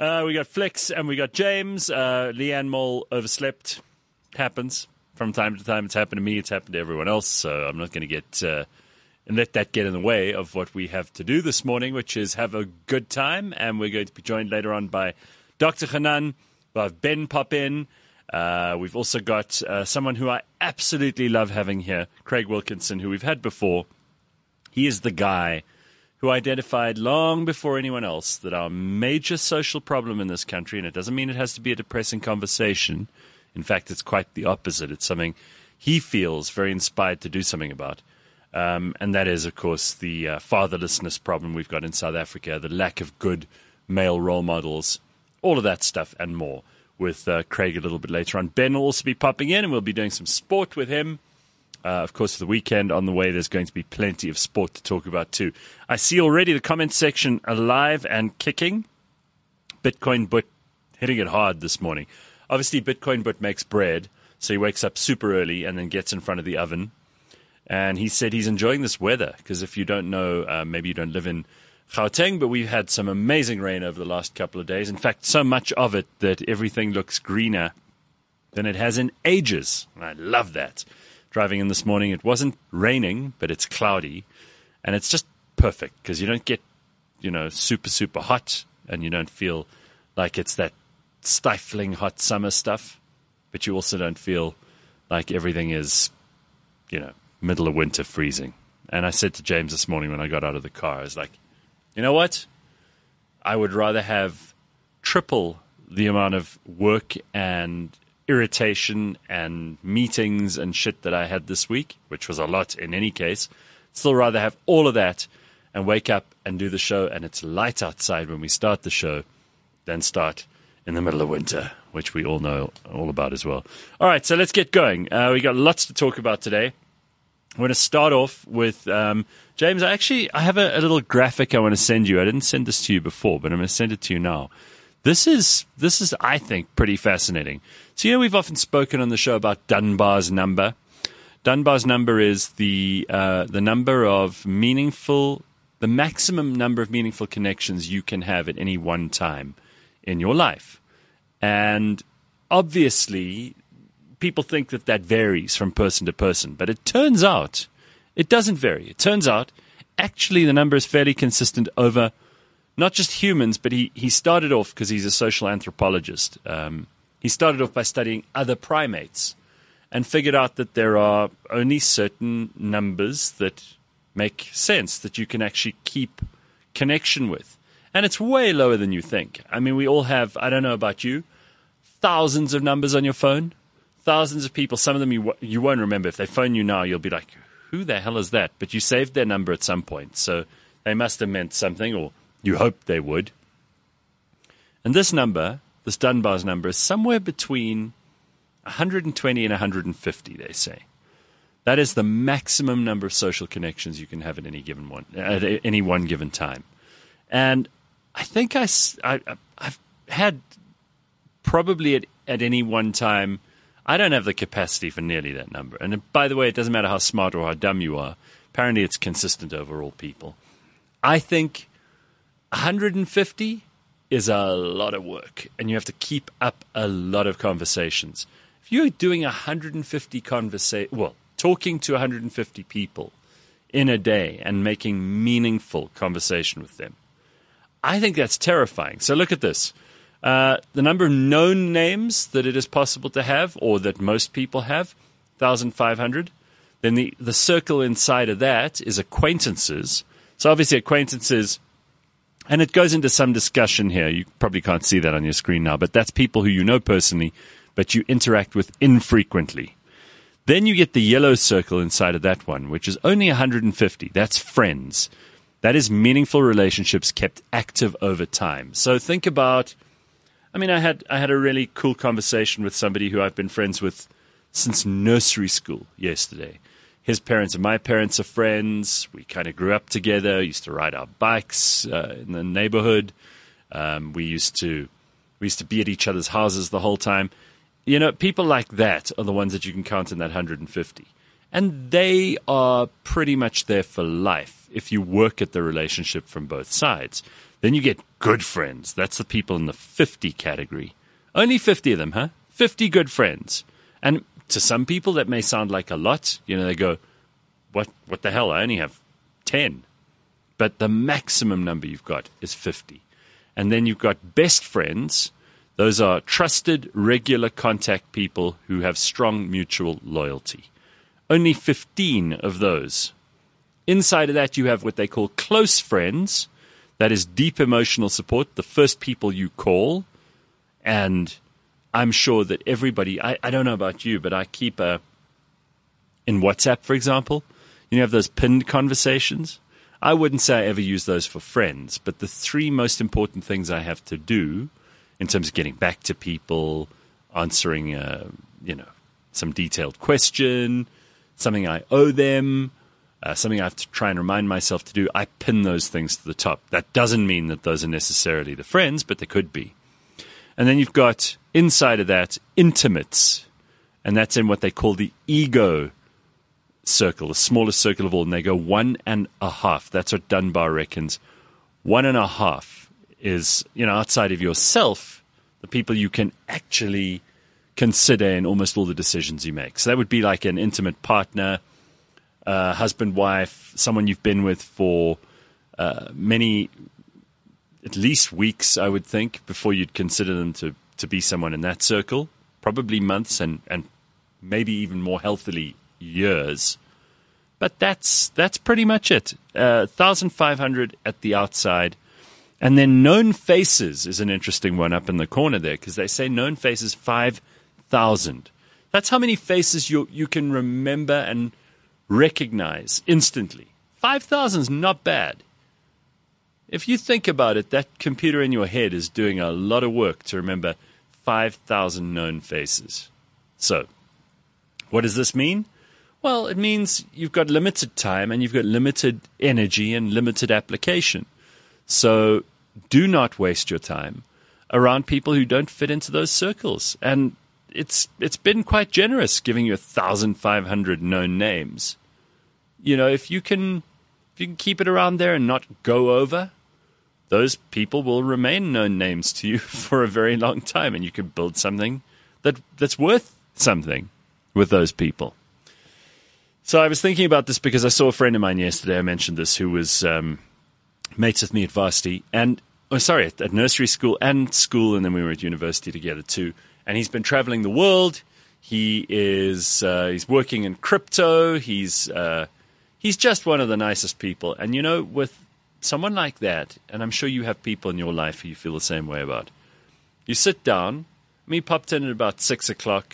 We got Flex and we got James. Leanne Mole overslept. Happens from time to time. It's happened to me. It's happened to everyone else. So I'm not going to get and let that get in the way of what we have to do this morning, which is have a good time. And we're going to be joined later on by Dr. Hanan. We'll have Ben pop in. We've also got someone who I absolutely love having here, Craig Wilkinson, who we've had before. He is the guy who identified long before anyone else that our major social problem in this country, and it doesn't mean it has to be a depressing conversation. In fact, it's quite the opposite. It's something he feels very inspired to do something about. And that is, of course, the fatherlessness problem we've got in South Africa, the lack of good male role models, all of that stuff and more with Craig a little bit later on. Ben will also be popping in, and we'll be doing some sport with him. Of course, for the weekend on the way, there's going to be plenty of sport to talk about too. I see already the comment section alive and kicking. Bitcoin Butt hitting it hard this morning. Obviously, Bitcoin Butt makes bread, so he wakes up super early and then gets in front of the oven. And he said he's enjoying this weather because if you don't know, maybe you don't live in Gauteng, but we've had some amazing rain over the last couple of days. In fact, so much of it that everything looks greener than it has in ages. And I love that. Driving in this morning, it wasn't raining, but it's cloudy. And it's just perfect because you don't get, super, super hot and you don't feel like it's that stifling hot summer stuff. But you also don't feel like everything is, middle of winter freezing. And I said to James this morning when I got out of the car, I was like, you know what? I would rather have triple the amount of work and irritation and meetings and shit that I had this week, which was a lot in any case. Still rather have all of that and wake up and do the show and it's light outside when we start the show than start in the middle of winter, which we all know all about as well. All right, so let's get going. We got lots to talk about today. I'm going to start off with James. I have a little graphic I want to send you. I didn't send this to you before, but I'm going to send it to you now. This is, I think, pretty fascinating. So, we've often spoken on the show about Dunbar's number. Dunbar's number is the number of the maximum number of meaningful connections you can have at any one time in your life. And obviously, people think that varies from person to person, but it turns out it doesn't vary. It turns out actually the number is fairly consistent over not just humans, but he started off, because he's a social anthropologist, he started off by studying other primates and figured out that there are only certain numbers that make sense that you can actually keep connection with. And it's way lower than you think. I mean, we all have, I don't know about you, thousands of numbers on your phone. Thousands of people, some of them you won't remember. If they phone you now, you'll be like, who the hell is that? But you saved their number at some point, so they must have meant something, or you hoped they would. And this number, this Dunbar's number, is somewhere between 120 and 150, they say. That is the maximum number of social connections you can have at any one given time. And I think I've had probably at any one time, I don't have the capacity for nearly that number. And by the way, it doesn't matter how smart or how dumb you are. Apparently, it's consistent over all people. I think 150 is a lot of work, and you have to keep up a lot of conversations. If you're doing 150 talking to 150 people in a day and making meaningful conversation with them, I think that's terrifying. So look at this. The number of known names that it is possible to have, or that most people have, 1,500. Then the circle inside of that is acquaintances. So obviously acquaintances, and it goes into some discussion here. You probably can't see that on your screen now, but that's people who you know personally, but you interact with infrequently. Then you get the yellow circle inside of that one, which is only 150. That's friends. That is meaningful relationships kept active over time. So think about, I had a really cool conversation with somebody who I've been friends with since nursery school yesterday. His parents and my parents are friends. We kind of grew up together, used to ride our bikes in the neighborhood. We used to be at each other's houses the whole time. People like that are the ones that you can count in that 150. And they are pretty much there for life if you work at the relationship from both sides. Then you get good friends. That's the people in the 50 category. Only 50 of them, huh? 50 good friends. And to some people, that may sound like a lot. They go, what the hell? I only have 10. But the maximum number you've got is 50. And then you've got best friends. Those are trusted, regular contact people who have strong mutual loyalty. Only 15 of those. Inside of that, you have what they call close friends. That is deep emotional support, the first people you call. And I'm sure that everybody, I don't know about you, but I keep in WhatsApp, for example, you have those pinned conversations. I wouldn't say I ever use those for friends, but the 3 most important things I have to do in terms of getting back to people, answering, some detailed question, something I owe them, something I have to try and remind myself to do, I pin those things to the top. That doesn't mean that those are necessarily the friends, but they could be. And then you've got, inside of that, intimates. And that's in what they call the ego circle, the smallest circle of all. And they go 1.5. That's what Dunbar reckons. 1.5 is, outside of yourself, the people you can actually consider in almost all the decisions you make. So that would be like an intimate partner, husband, wife, someone you've been with for many, at least weeks, I would think, before you'd consider them to be someone in that circle. Probably months and maybe even more healthily years. But that's pretty much it. 1,500 at the outside. And then known faces is an interesting one up in the corner there, because they say known faces 5,000. That's how many faces you can remember and recognize instantly. 5,000 is not bad. If you think about it, that computer in your head is doing a lot of work to remember 5,000 known faces. So, what does this mean? Well, it means you've got limited time and you've got limited energy and limited application. So, do not waste your time around people who don't fit into those circles. And it's been quite generous giving you 1,500 known names. If you can keep it around there and not go over, those people will remain known names to you for a very long time, and you can build something that's worth something with those people. So I was thinking about this because I saw a friend of mine yesterday, I mentioned this, who was mates with me at varsity, at nursery school, and then we were at university together too. And he's been traveling the world. He is he's working in crypto. He's just one of the nicest people. And with someone like that, and I'm sure you have people in your life who you feel the same way about. You sit down. He popped in at about 6:00,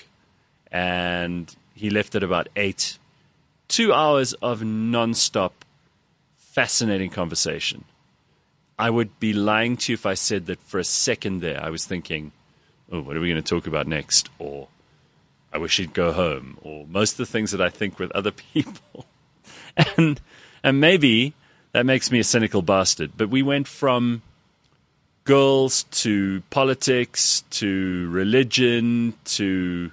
and he left at about 8. 2 hours of nonstop, fascinating conversation. I would be lying to you if I said that for a second there I was thinking, oh, what are we going to talk about next? Or I wish he'd go home. Or most of the things that I think with other people. And maybe that makes me a cynical bastard. But we went from girls to politics to religion to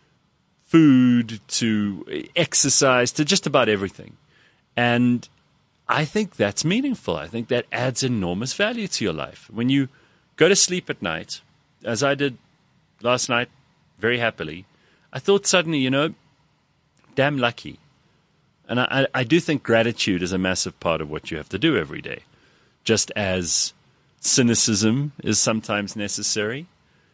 food to exercise to just about everything. And I think that's meaningful. I think that adds enormous value to your life. When you go to sleep at night, as I did last night, very happily, I thought suddenly, damn lucky. And I do think gratitude is a massive part of what you have to do every day. Just as cynicism is sometimes necessary.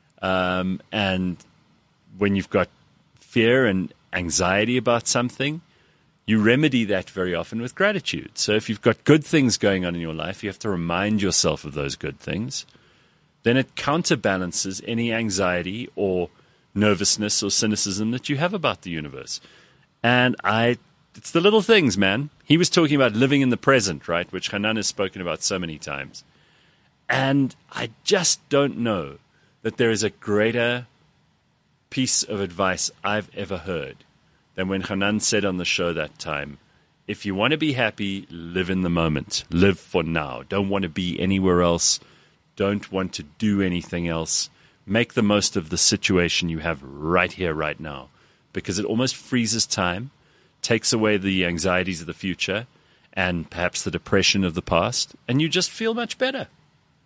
And when you've got fear and anxiety about something, you remedy that very often with gratitude. So if you've got good things going on in your life, you have to remind yourself of those good things. Then it counterbalances any anxiety or nervousness or cynicism that you have about the universe. And it's the little things, man. He was talking about living in the present, right, which Hanan has spoken about so many times. And I just don't know that there is a greater piece of advice I've ever heard than when Hanan said on the show that time, if you want to be happy, live in the moment. Live for now. Don't want to be anywhere else. Don't want to do anything else. Make the most of the situation you have right here, right now, because it almost freezes time, takes away the anxieties of the future and perhaps the depression of the past, and you just feel much better.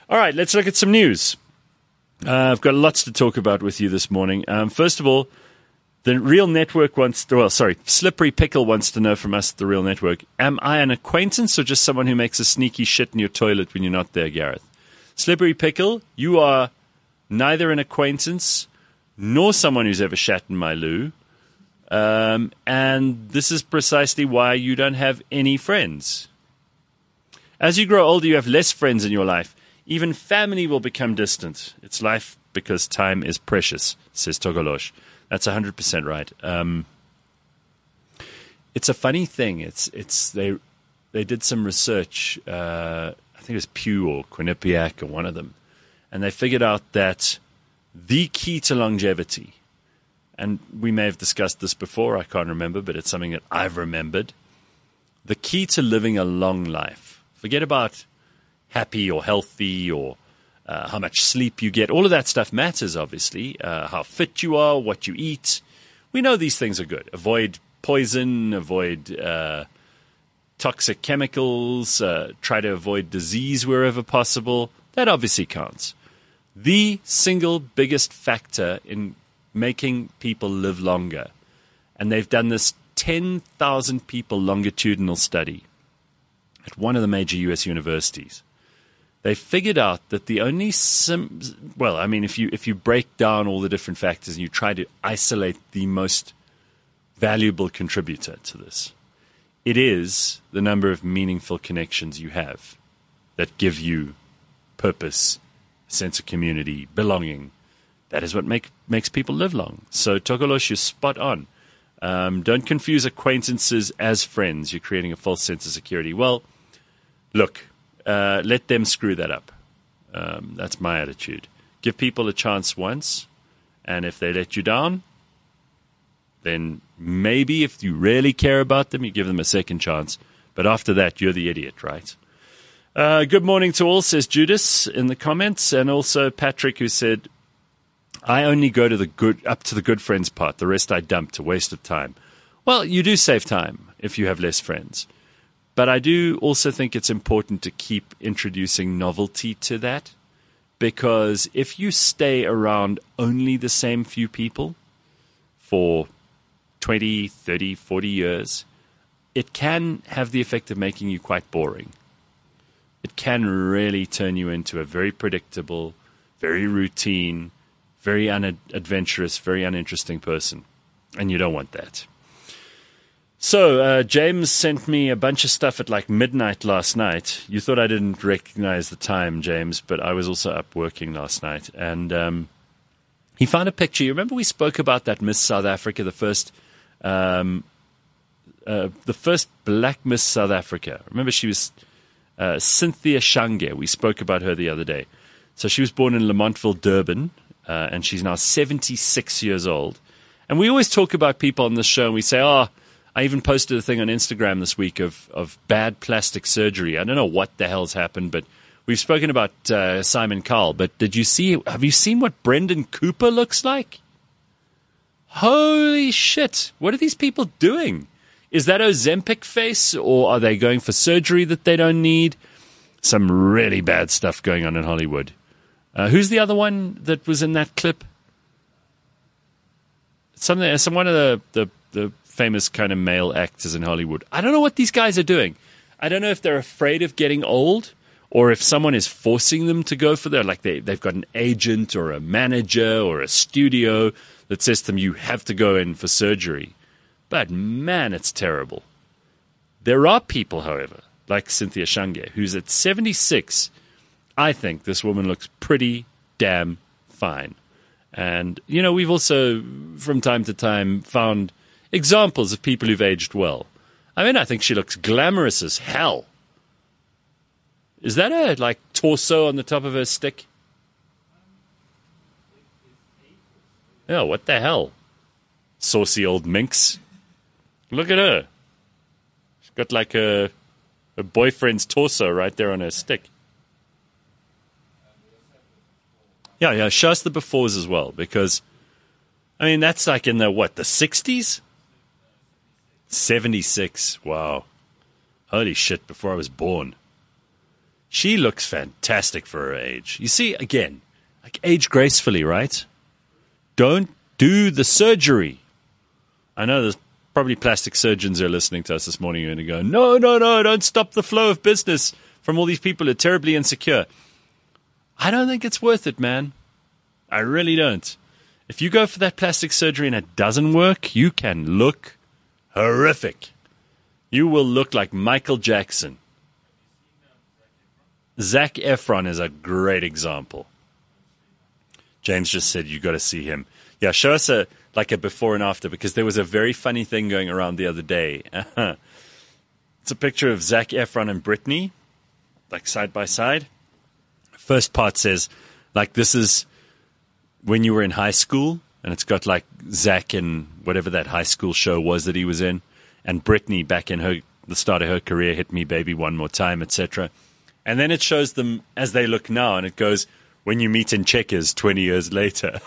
All right, let's look at some news. I've got lots to talk about with you this morning. First of all, the Real Network Slippery Pickle wants to know from us at the Real Network, am I an acquaintance or just someone who makes a sneaky shit in your toilet when you're not there, Gareth? Slippery Pickle, you are neither an acquaintance nor someone who's ever shat in my loo. And this is precisely why you don't have any friends. As you grow older, you have less friends in your life. Even family will become distant. It's life because time is precious, says Togolosh. That's 100% right. It's a funny thing. They did some research. I think it was Pew or Quinnipiac or one of them, and they figured out that the key to longevity, and we may have discussed this before. I can't remember, but it's something that I've remembered. The key to living a long life. Forget about happy or healthy or how much sleep you get. All of that stuff matters, obviously. How fit you are, what you eat. We know these things are good. Avoid poison, avoid toxic chemicals, try to avoid disease wherever possible. That obviously counts. The single biggest factor in making people live longer, and they've done this 10,000 people longitudinal study at one of the major U.S. universities. They figured out that the only if you break down all the different factors and you try to isolate the most valuable contributor to this, it is the number of meaningful connections you have that give you purpose, sense of community, belonging. That is what makes people live long. So Togolosh, you're spot on. Don't confuse acquaintances as friends. You're creating a false sense of security. Well, look, let them screw that up. That's my attitude. Give people a chance once, and if they let you down, then maybe if you really care about them, you give them a second chance. But after that, you're the idiot, right? Good morning to all, says Judas in the comments, and also Patrick, who said, I only go to up to the good friends part. The rest I dump, a waste of time. Well, you do save time if you have less friends. But I do also think it's important to keep introducing novelty to that, because if you stay around only the same few people for 20, 30, 40 years, it can have the effect of making you quite boring. It can really turn you into a very predictable, very routine, very unadventurous, very uninteresting person. And you don't want that. So, James sent me a bunch of stuff at like midnight last night. You thought I didn't recognize the time, James, but I was also up working last night. And he found a picture. You remember we spoke about that Miss South Africa, the first black Miss South Africa. Remember she was Cynthia Shange. We spoke about her the other day. So she was born in Lamontville, Durban, and she's now 76 years old. And we always talk about people on this show, and we say, I even posted a thing on Instagram this week of bad plastic surgery. I don't know what the hell's happened, but we've spoken about Simon Cowell. But have you seen what Brendan Cooper looks like? Holy shit. What are these people doing? Is that Ozempic face, or are they going for surgery that they don't need? Some really bad stuff going on in Hollywood. Who's the other one that was in that clip? One of the famous kind of male actors in Hollywood. I don't know what these guys are doing. I don't know if they're afraid of getting old, or if someone is forcing them to go for that. Like they've got an agent or a manager or a studio that says to them, you have to go in for surgery. But man, it's terrible. There are people, however, like Cynthia Shange, who's at 76. I think this woman looks pretty damn fine. And, we've also, from time to time, found examples of people who've aged well. I mean, I think she looks glamorous as hell. Is that a, torso on the top of her stick? Oh, what the hell? Saucy old minx. Look at her. She's got her boyfriend's torso right there on her stick. Yeah, show us the befores as well, because, that's in the 60s? 76, wow. Holy shit, before I was born. She looks fantastic for her age. You see, again, like age gracefully, right? Don't do the surgery. I know there's probably plastic surgeons who are listening to us this morning and go, no, don't stop the flow of business from all these people who are terribly insecure. I don't think it's worth it, man. I really don't. If you go for that plastic surgery and it doesn't work, you can look horrific. You will look like Michael Jackson. Zac Efron is a great example. James just said you got to see him. Yeah, show us a before and after, because there was a very funny thing going around the other day. It's a picture of Zac Efron and Britney, like side by side. First part says, like, this is when you were in high school, and it's got like Zac and whatever that high school show was that he was in, and Britney back in the start of her career, Hit Me Baby One More Time, etc. And then it shows them as they look now, and it goes, when you meet in Checkers 20 years later.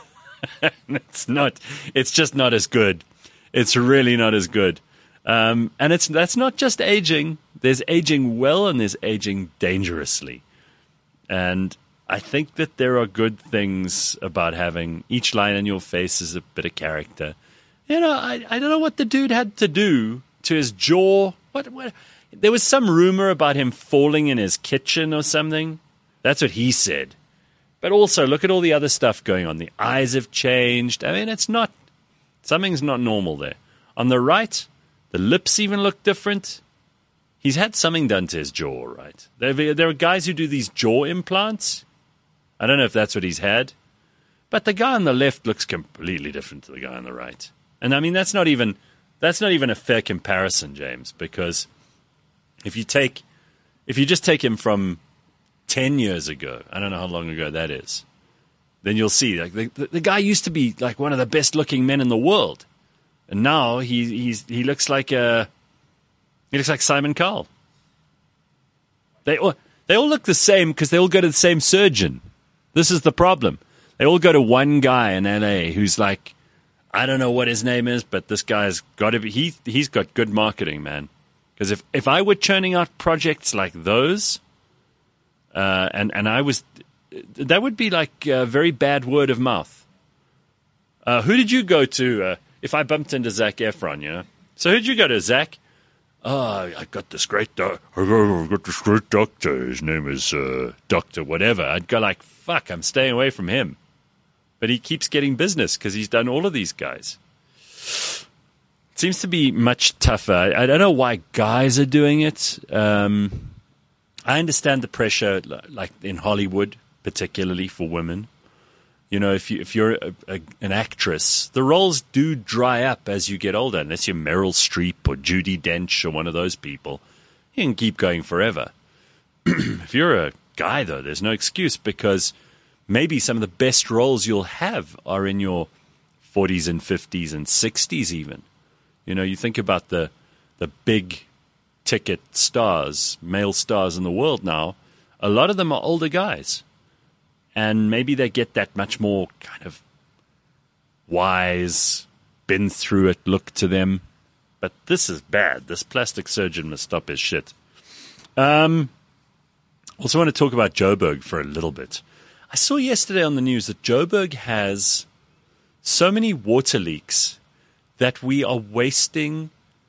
It's just not as good. It's really not as good. And that's not just aging. There's aging well and there's aging dangerously. And I think that there are good things about having each line in your face is a bit of character. You know, I don't know what the dude had to do to his jaw. What? There was some rumor about him falling in his kitchen or something. That's what he said. But also, look at all the other stuff going on. The eyes have changed. I mean, something's not normal there. On the right, the lips even look different. He's had something done to his jaw, right? There are guys who do these jaw implants. I don't know if that's what he's had. But the guy on the left looks completely different to the guy on the right. And I mean, that's not even a fair comparison, James, because if you just take him from 10 years ago, I don't know how long ago that is, then you'll see like the guy used to be like one of the best looking men in the world, and now he looks like Simon Cowell. They all look the same because they all go to the same surgeon. This is the problem. They all go to one guy in LA who's like, I don't know what his name is, but this guy's got to be he's got good marketing, man. Because if I were churning out projects like those, and I was, that would be like a very bad word of mouth. Who did you go to? If I bumped into Zac Efron, you know. So who'd you go to, Zac? Oh, I got this great doctor. His name is Doctor whatever. I'd go like, fuck, I'm staying away from him. But he keeps getting business because he's done all of these guys. It seems to be much tougher. I don't know why guys are doing it. I understand the pressure, like in Hollywood, particularly for women. You know, if you're an actress, the roles do dry up as you get older, unless you're Meryl Streep or Judi Dench or one of those people. You can keep going forever. If you're a guy, though, there's no excuse, because maybe some of the best roles you'll have are in your 40s and 50s and 60s even. You know, you think about the big ticket stars, male stars in the world now, a lot of them are older guys. And maybe they get that much more kind of wise, been through it look to them. But this is bad. This plastic surgeon must stop his shit. Also want to talk about Joburg for a little bit. I saw yesterday on the news that Joburg has so many water leaks that we are wasting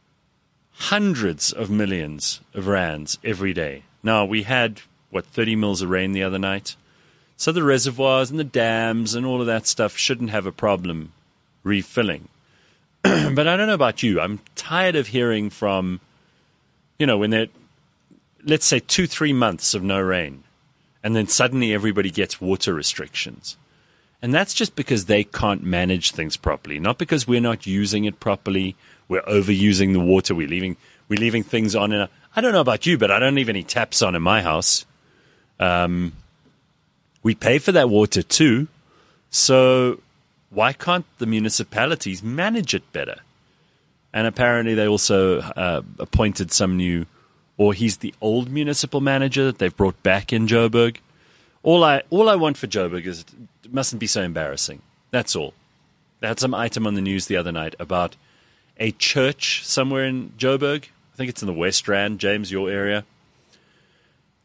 hundreds of millions of rands every day. Now, we had, 30 mils of rain the other night? So the reservoirs and the dams and all of that stuff shouldn't have a problem refilling. But I don't know about you. I'm tired of hearing from, when they're, let's say, 2-3 months of no rain, and then suddenly everybody gets water restrictions. And that's just because they can't manage things properly, not because we're not using it properly. We're overusing the water. We're leaving things on. I don't know about you, but I don't leave any taps on in my house. We pay for that water too. So why can't the municipalities manage it better? And apparently they also appointed some new, or he's the old municipal manager that they've brought back in Joburg. All I want for Joburg is it mustn't be so embarrassing. That's all. They had some item on the news the other night about a church somewhere in Joburg. I think it's in the West Rand, James, your area.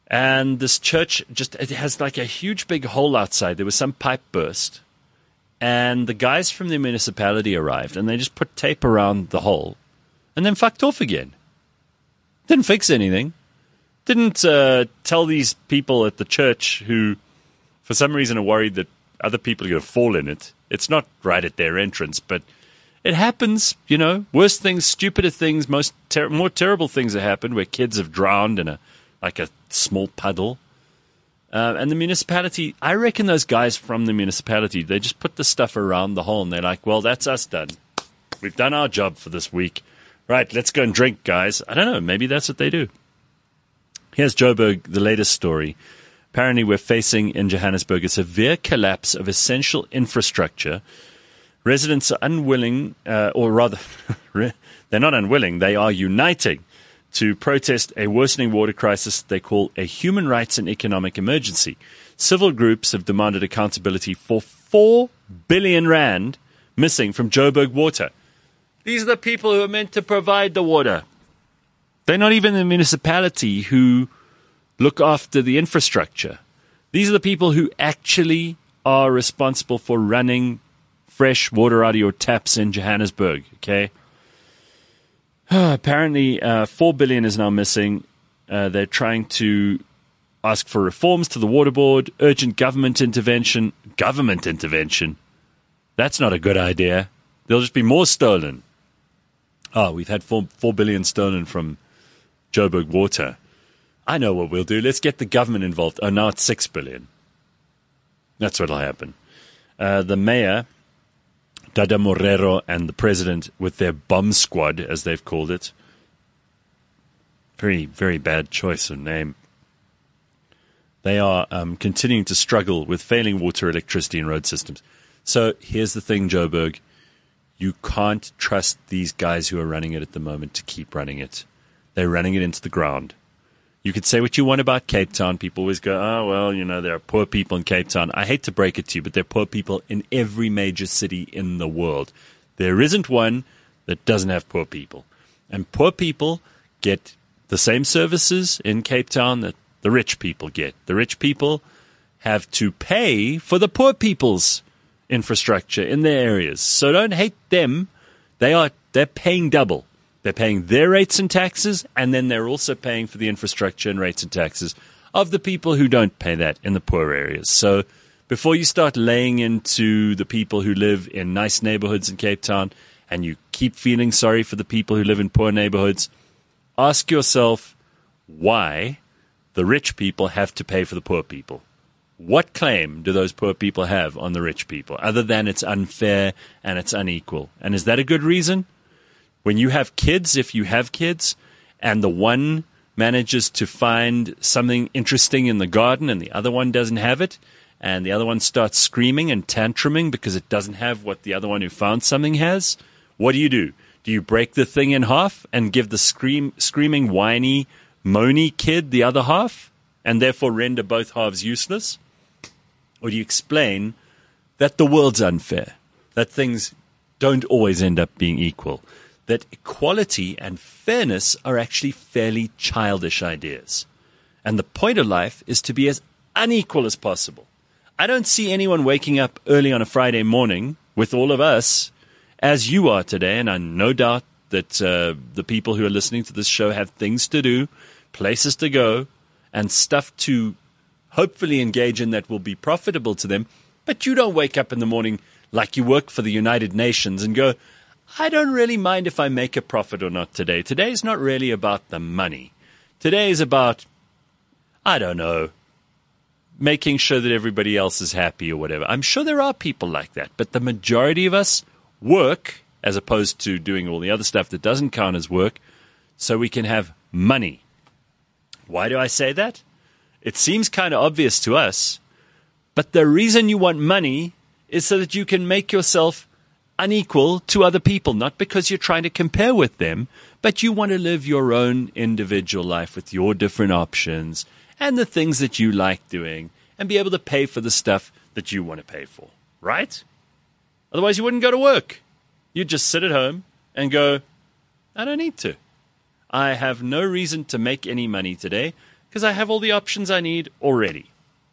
And this church it has like a huge big hole outside. There was some pipe burst. And the guys from the municipality arrived, and they just put tape around the hole and then fucked off again. Didn't fix anything. Didn't tell these people at the church who, for some reason, are worried that other people are going to fall in it. It's not right at their entrance, but it happens, you know. Worse things, stupider things, more terrible things have happened where kids have drowned in a small puddle. And the municipality, I reckon those guys from the municipality, they just put the stuff around the hole and they're like, well, that's us done. We've done our job for this week. Right, let's go and drink, guys. I don't know, maybe that's what they do. Here's Joburg, the latest story. Apparently we're facing in Johannesburg a severe collapse of essential infrastructure. Residents are unwilling, or rather, they're not unwilling, they are uniting to protest a worsening water crisis they call a human rights and economic emergency. Civil groups have demanded accountability for 4 billion rand missing from Joburg Water. These are the people who are meant to provide the water. They're not even the municipality who look after the infrastructure. These are the people who actually are responsible for running fresh water out of your taps in Johannesburg, okay? Apparently, 4 billion is now missing. They're trying to ask for reforms to the water board, urgent government intervention. Government intervention? That's not a good idea. There'll just be more stolen. Oh, we've had 4 billion stolen from Joburg Water. I know what we'll do. Let's get the government involved. Oh, now it's 6 billion. That's what'll happen. The mayor, Dada Morero, and the president with their bomb squad, as they've called it. Very, very bad choice of name. They are continuing to struggle with failing water, electricity, and road systems. So here's the thing, Joburg. You can't trust these guys who are running it at the moment to keep running it. They're running it into the ground. You could say what you want about Cape Town. People always go, oh, well, you know, there are poor people in Cape Town. I hate to break it to you, but there are poor people in every major city in the world. There isn't one that doesn't have poor people. And poor people get the same services in Cape Town that the rich people get. The rich people have to pay for the poor people's infrastructure in their areas. So don't hate them. They're paying double. They're paying their rates and taxes, and then they're also paying for the infrastructure and rates and taxes of the people who don't pay that in the poor areas. So before you start laying into the people who live in nice neighborhoods in Cape Town and you keep feeling sorry for the people who live in poor neighborhoods, ask yourself why the rich people have to pay for the poor people. What claim do those poor people have on the rich people, other than it's unfair and it's unequal? And is that a good reason? When you have kids, if you have kids, and the one manages to find something interesting in the garden and the other one doesn't have it, and the other one starts screaming and tantruming because it doesn't have what the other one who found something has, what do? Do you break the thing in half and give the screaming, whiny, moany kid the other half, and therefore render both halves useless? Or do you explain that the world's unfair, that things don't always end up being equal, that equality and fairness are actually fairly childish ideas, and the point of life is to be as unequal as possible? I don't see anyone waking up early on a Friday morning with all of us as you are today, and I no doubt that the people who are listening to this show have things to do, places to go, and stuff to hopefully engage in that will be profitable to them. But you don't wake up in the morning like you work for the United Nations and go, I don't really mind if I make a profit or not today. Today is not really about the money. Today is about, I don't know, making sure that everybody else is happy or whatever. I'm sure there are people like that, but the majority of us work, as opposed to doing all the other stuff that doesn't count as work, so we can have money. Why do I say that? It seems kind of obvious to us, but the reason you want money is so that you can make yourself unequal to other people, not because you're trying to compare with them, but you want to live your own individual life with your different options and the things that you like doing and be able to pay for the stuff that you want to pay for, right? Otherwise, you wouldn't go to work. You'd just sit at home and go, I don't need to. I have no reason to make any money today because I have all the options I need already.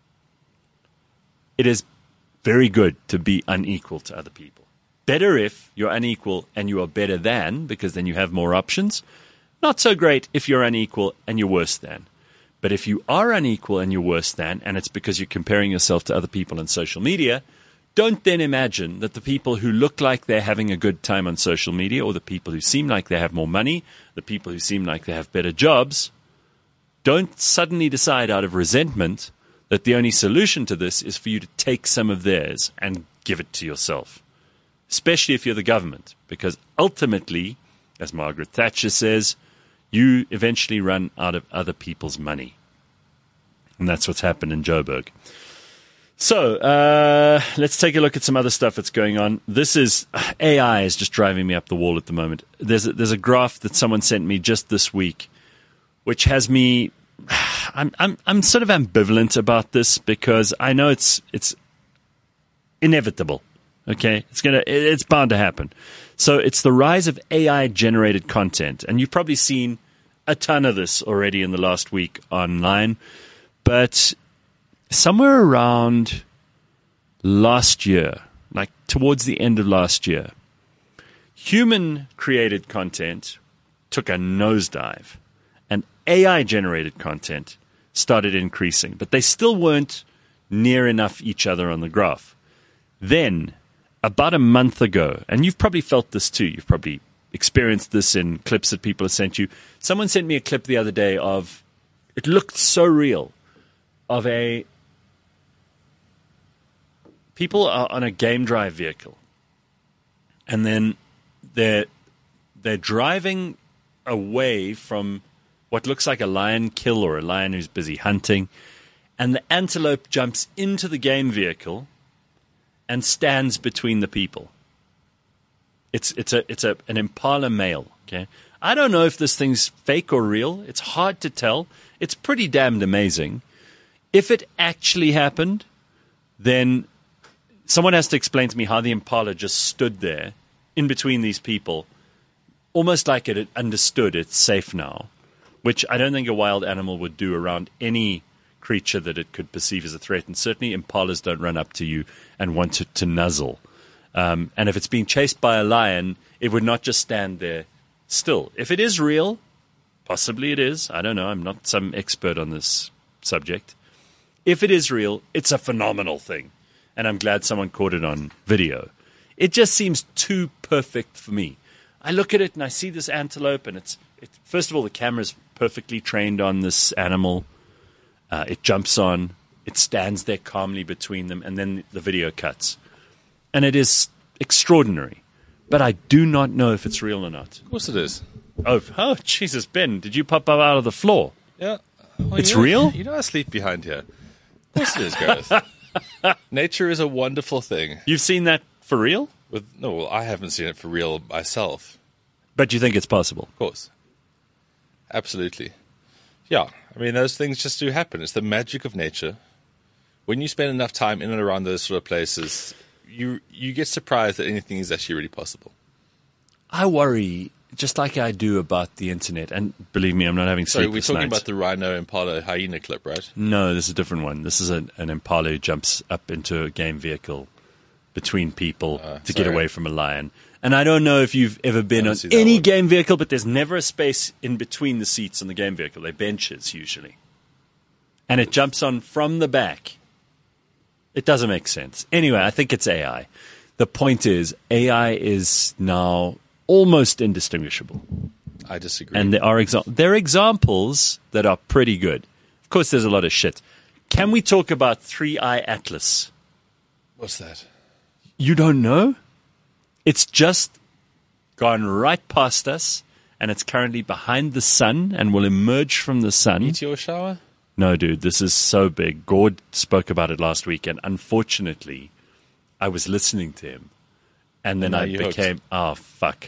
It is very good to be unequal to other people. Better if you're unequal and you are better than, because then you have more options. Not so great if you're unequal and you're worse than. But if you are unequal and you're worse than, and it's because you're comparing yourself to other people on social media, don't then imagine that the people who look like they're having a good time on social media, or the people who seem like they have more money, the people who seem like they have better jobs, don't suddenly decide out of resentment that the only solution to this is for you to take some of theirs and give it to yourself, especially if you're the government, because ultimately, as Margaret Thatcher says, you eventually run out of other people's money. And that's what's happened in Joburg. So let's take a look at some other stuff that's going on. AI is just driving me up the wall at the moment. There's a graph that someone sent me just this week, which has me. I'm sort of ambivalent about this because I know it's inevitable. Okay, it's bound to happen. So it's the rise of AI generated content, and you've probably seen a ton of this already in the last week online, but somewhere around last year, like towards the end of last year, human-created content took a nosedive, and AI-generated content started increasing, but they still weren't near enough each other on the graph. Then, about a month ago, and you've probably felt this too, you've probably experienced this in clips that people have sent you. Someone sent me a clip the other day of, it looked so real, of people are on a game drive vehicle, and then they're driving away from what looks like a lion kill or a lion who's busy hunting, and the antelope jumps into the game vehicle and stands between the people. It's an impala male. Okay, I don't know if this thing's fake or real. It's hard to tell. It's pretty damned amazing. If it actually happened, then someone has to explain to me how the impala just stood there in between these people, almost like it had understood it's safe now, which I don't think a wild animal would do around any creature that it could perceive as a threat. And certainly impalas don't run up to you and want to nuzzle. And if it's being chased by a lion, it would not just stand there still. If it is real, possibly it is. I don't know. I'm not some expert on this subject. If it is real, it's a phenomenal thing. And I'm glad someone caught it on video. It just seems too perfect for me. I look at it and I see this antelope, and first of all, the camera's perfectly trained on this animal. It jumps on, it stands there calmly between them, and then the video cuts. And it is extraordinary. But I do not know if it's real or not. Of course it is. Oh, Jesus, Ben, did you pop up out of the floor? Yeah. Well, it's real? You know I sleep behind here. Of course it is, Gareth. Nature is a wonderful thing. You've seen that for real? No, I haven't seen it for real myself. But you think it's possible? Of course. Absolutely. Yeah. I mean, those things just do happen. It's the magic of nature. When you spend enough time in and around those sort of places, you get surprised that anything is actually really possible. I worry, just like I do about the internet, and believe me, I'm not having sleepless nights. We're talking about the rhino, impala, hyena clip, right? No, this is a different one. This is an impala who jumps up into a game vehicle between people to get away from a lion. And I don't know if you've ever been on any game vehicle, but there's never a space in between the seats in the game vehicle. They're benches, usually. And it jumps on from the back. It doesn't make sense. Anyway, I think it's AI. The point is, AI is now almost indistinguishable. I disagree. And there are examples that are pretty good. Of course, there's a lot of shit. Can we talk about 3i Atlas? What's that? You don't know? It's just gone right past us, and it's currently behind the sun and will emerge from the sun. Meteor shower? No, dude, this is so big. Gord spoke about it last week, and unfortunately, I was listening to him, and then I became, oh, fuck.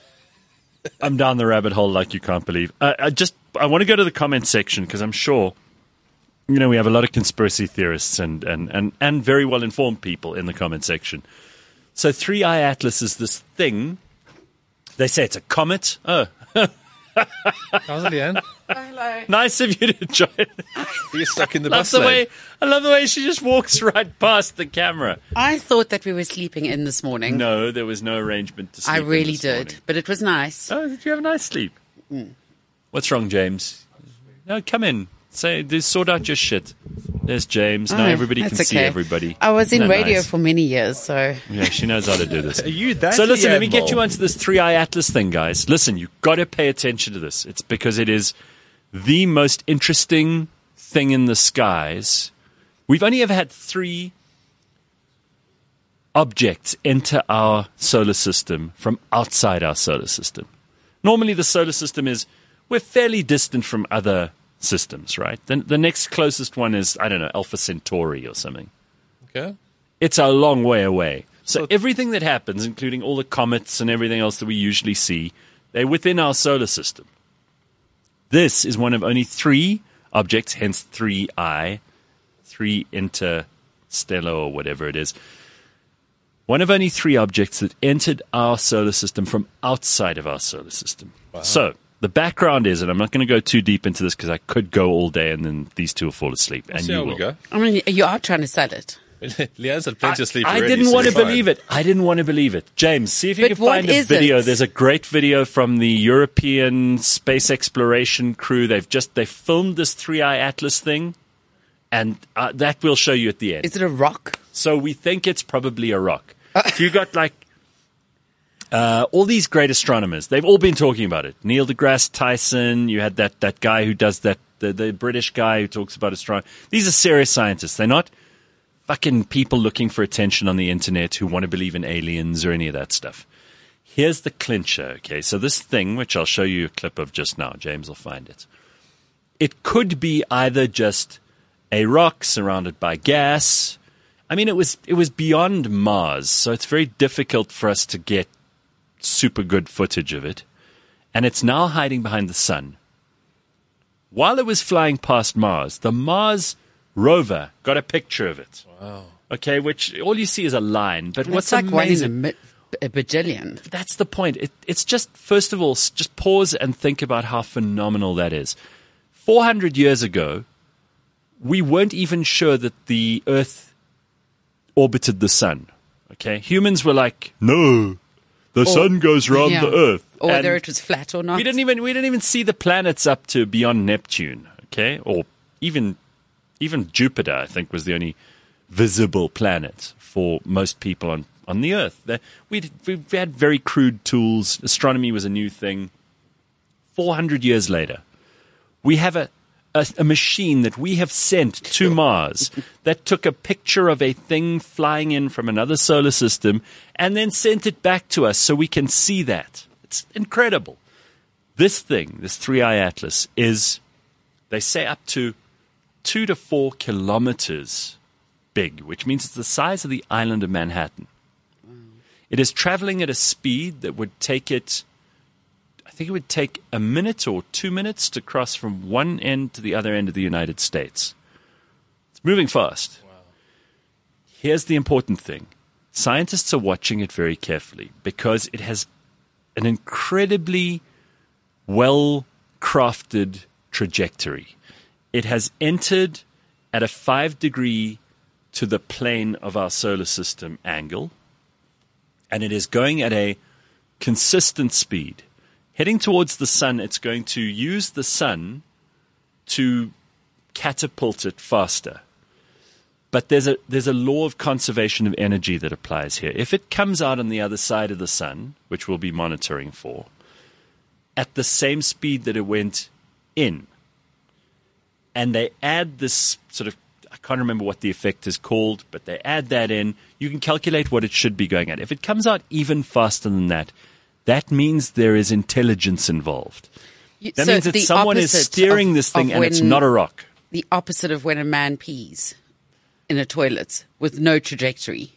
I'm down the rabbit hole like you can't believe. I want to go to the comment section, because I'm sure, we have a lot of conspiracy theorists and very well-informed people in the comment section. So 3i Atlas is this thing. They say it's a comet. Oh. How's it, Leanne? Hello. Nice of you to join. You're stuck in the Love bus the lane. I love the way she just walks right past the camera. I thought that we were sleeping in this morning. No, there was no arrangement to sleep. I really in this did, morning. but it was nice. Oh, did you have a nice sleep? What's wrong, James? No, come in. Sort out your shit. There's James. Now everybody can That's see okay. everybody. I was in Isn't that radio nice? for many years, so Yeah, she knows how to do this. Are you that? So listen, let me get Leanne you Mole? onto this 3i Atlas thing, guys. Listen, you've got to pay attention to this. It's because it is the most interesting thing in the skies. We've only ever had 3 objects enter our solar system from outside our solar system. Normally the solar system we're fairly distant from other systems, right? The next closest one is, I don't know, Alpha Centauri or something. Okay. It's a long way away. So everything that happens, including all the comets and everything else that we usually see, they're within our solar system. This is one of only 3 objects, hence 3i, 3 interstellar or whatever it is. One of only 3 objects that entered our solar system from outside of our solar system. Wow. So the background is, and I'm not going to go too deep into this because I could go all day and then these 2 will fall asleep. Let's and see you how we will. go. I mean, you are trying to sell it. Leanne's had plenty of sleep I already. didn't so want to you're fine. believe it. I didn't want to believe it. James, see if you But can find what a is video. it? There's a great video from the European space exploration crew. They filmed this 3i Atlas thing, and that we'll show you at the end. Is it a rock? So we think it's probably a rock. So you got all these great astronomers. They've all been talking about it. Neil deGrasse Tyson. You had that guy who does that, the British guy who talks about astronomy. These are serious scientists. They're not fucking people looking for attention on the internet who want to believe in aliens or any of that stuff. Here's the clincher, okay? So this thing, which I'll show you a clip of just now, James will find it. It could be either just a rock surrounded by gas. I mean, it was beyond Mars, so it's very difficult for us to get super good footage of it. And it's now hiding behind the sun. While it was flying past Mars, the Mars rover got a picture of it. Wow. Okay, which all you see is a line. But what's It's like amazing? one in a bajillion. That's the point. It's just, first of all, just pause and think about how phenomenal that is. 400 years ago, we weren't even sure that the Earth orbited the sun. Okay, humans were like, no, the sun goes round Yeah. the Earth. Or And whether it was flat or not. we didn't even see the planets up to beyond Neptune. Okay, or even Jupiter, I think, was the only visible planet for most people on the Earth. We've had very crude tools. Astronomy was a new thing. 400 years later, we have a machine that we have sent to Mars that took a picture of a thing flying in from another solar system and then sent it back to us so we can see that. It's incredible. This thing, this 3i Atlas, is, they say, up to 2 to 4 kilometers big, which means it's the size of the island of Manhattan. It is traveling at a speed that would take it, I think it would take a minute or 2 minutes to cross from one end to the other end of the United States. It's moving fast. Wow. Here's the important thing. Scientists are watching it very carefully because it has an incredibly well-crafted trajectory. It has entered at a 5-degree to the plane of our solar system angle, and it is going at a consistent speed. Heading towards the sun, it's going to use the sun to catapult it faster. But there's a law of conservation of energy that applies here. If it comes out on the other side of the sun, which we'll be monitoring for, at the same speed that it went in, and they add this sort of, I can't remember what the effect is called, but they add that in, you can calculate what it should be going at. If it comes out even faster than that, that means there is intelligence involved. That means that someone is steering this thing and it's not a rock. The opposite of when a man pees in a toilet with no trajectory.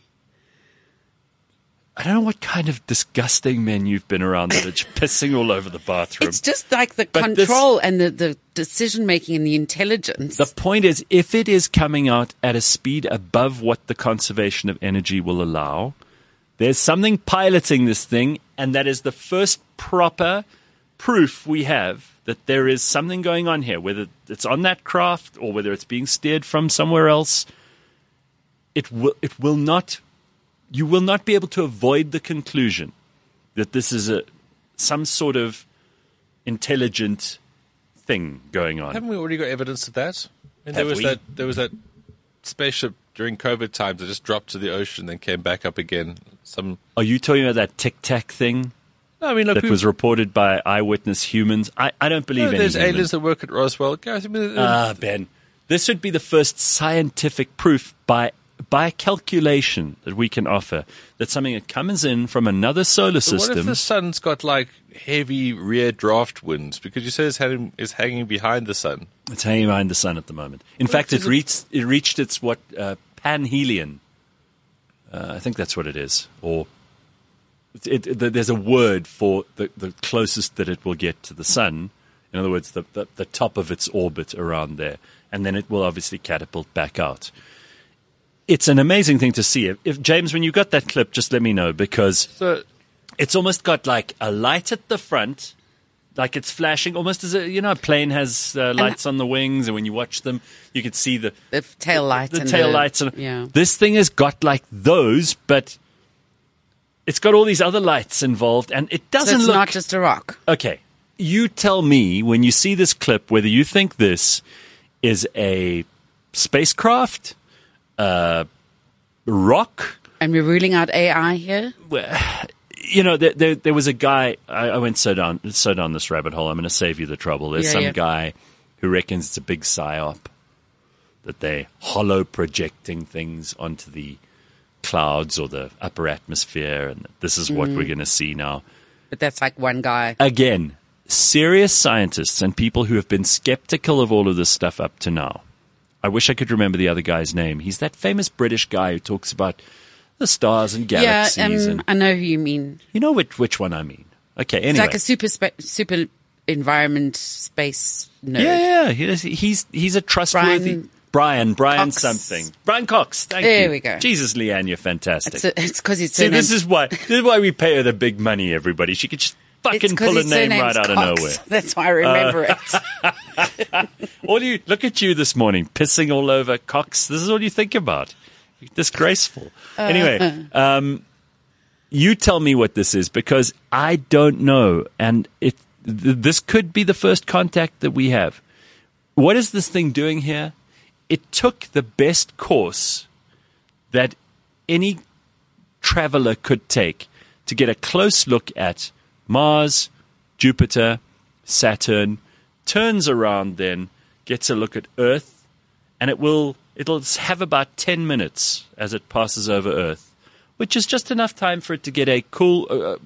I don't know what kind of disgusting men you've been around that are pissing all over the bathroom. It's just like the control and the decision-making and the intelligence. The point is, if it is coming out at a speed above what the conservation of energy will allow, there's something piloting this thing, and that is the first proper proof we have that there is something going on here, whether it's on that craft or whether it's being steered from somewhere else. It will not. You will not be able to avoid the conclusion that this is some sort of intelligent thing going on. Haven't we already got evidence of that? And Have we? There was that spaceship during COVID times that just dropped to the ocean, then came back up again. Are you talking about that Tic Tac thing? No, I mean, look, that was reported by eyewitness humans. I don't believe any there's human. aliens that work at Roswell. Guys, I mean, Ben, this would be the first scientific proof by calculation that we can offer that something that comes in from another solar what if system. the sun's got like heavy rear draft winds? Because you say it's hanging behind the sun. It's hanging behind the sun at the moment. In fact, it reached its panhelion. I think that's what it is. Or there's a word for the closest that it will get to the sun. In other words, the top of its orbit around there. And then it will obviously catapult back out. It's an amazing thing to see. If James, when you got that clip, just let me know, because it's almost got like a light at the front, like it's flashing, almost as a plane has lights on the wings, and when you watch them, you can see the tail lights. The tail lights. This thing has got like those, but it's got all these other lights involved, and it doesn't it's look. not just a rock. Okay, you tell me when you see this clip whether you think this is a spacecraft. Rock. And we're ruling out AI here? There was a guy, I went so down this rabbit hole, I'm going to save you the trouble. There's some guy who reckons it's a big psyop, that they hollow projecting things onto the clouds or the upper atmosphere, and this is what we're going to see now. But that's like one guy. Again, serious scientists and people who have been skeptical of all of this stuff up to now. I wish I could remember the other guy's name. He's that famous British guy who talks about the stars and galaxies. Yeah, I know who you mean. You know which one I mean. Okay, anyway. It's like a super environment space nerd. Yeah. He's a trustworthy... Brian Cox. Something. Brian Cox, thank you. There we go. Jesus, Leanne, you're fantastic. It's because he's See, this is why we pay her the big money, everybody. She could just fucking pull a name right out of nowhere. That's why I remember it. Look at you this morning, pissing all over Cox. This is all you think about. Disgraceful. Anyway, you tell me what this is, because I don't know, and this could be the first contact that we have. What is this thing doing here? It took the best course that any traveler could take to get a close look at Mars, Jupiter, Saturn, turns around then, gets a look at Earth, and it'll have about 10 minutes as it passes over Earth, which is just enough time for it to get a cool,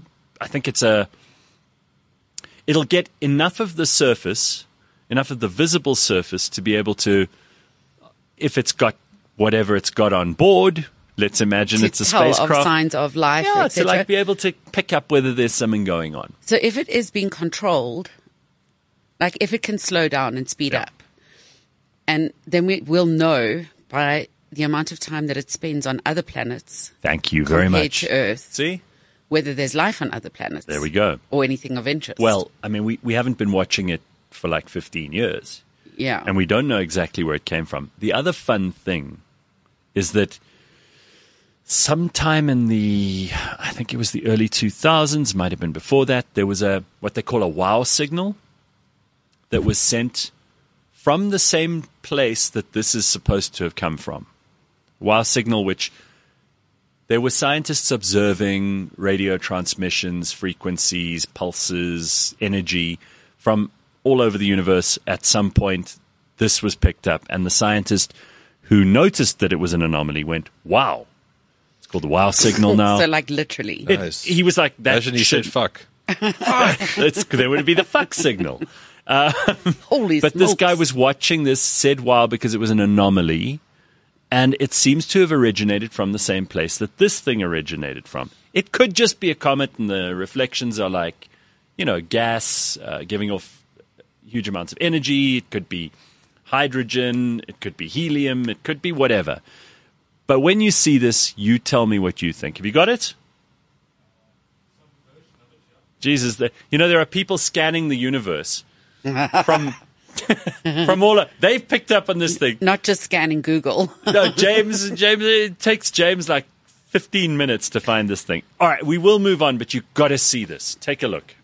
it'll get enough of the surface, enough of the visible surface to be able to, if it's got whatever it's got on board, let's imagine it's a spacecraft. Of signs of life, to be able to pick up whether there's something going on. So if it is being controlled, like if it can slow down and speed up, and then we'll know by the amount of time that it spends on other planets. Thank you very much. Compared to Earth. See? Whether there's life on other planets. There we go. Or anything of interest. Well, I mean, we haven't been watching it for like 15 years. Yeah. And we don't know exactly where it came from. The other fun thing is that sometime in I think it was the early 2000s, might have been before that, there was what they call a wow signal that was sent from the same place that this is supposed to have come from. Wow signal, which there were scientists observing radio transmissions, frequencies, pulses, energy from all over the universe. At some point, this was picked up, and the scientist who noticed that it was an anomaly went, wow. It's called the wow signal now. So, like, literally. Nice. He was like, that imagine he said fuck. There would be the fuck signal. Holy but smokes. this guy was watching this, said wow because it was an anomaly, and it seems to have originated from the same place that this thing originated from. It could just be a comet, and the reflections are like, gas giving off huge amounts of energy. It could be hydrogen. It could be helium. It could be whatever. But when you see this, you tell me what you think. Have you got it? Jesus, there are people scanning the universe from all. They've picked up on this thing. Not just scanning Google. No, James. It takes James like 15 minutes to find this thing. All right, we will move on, but you've got to see this. Take a look.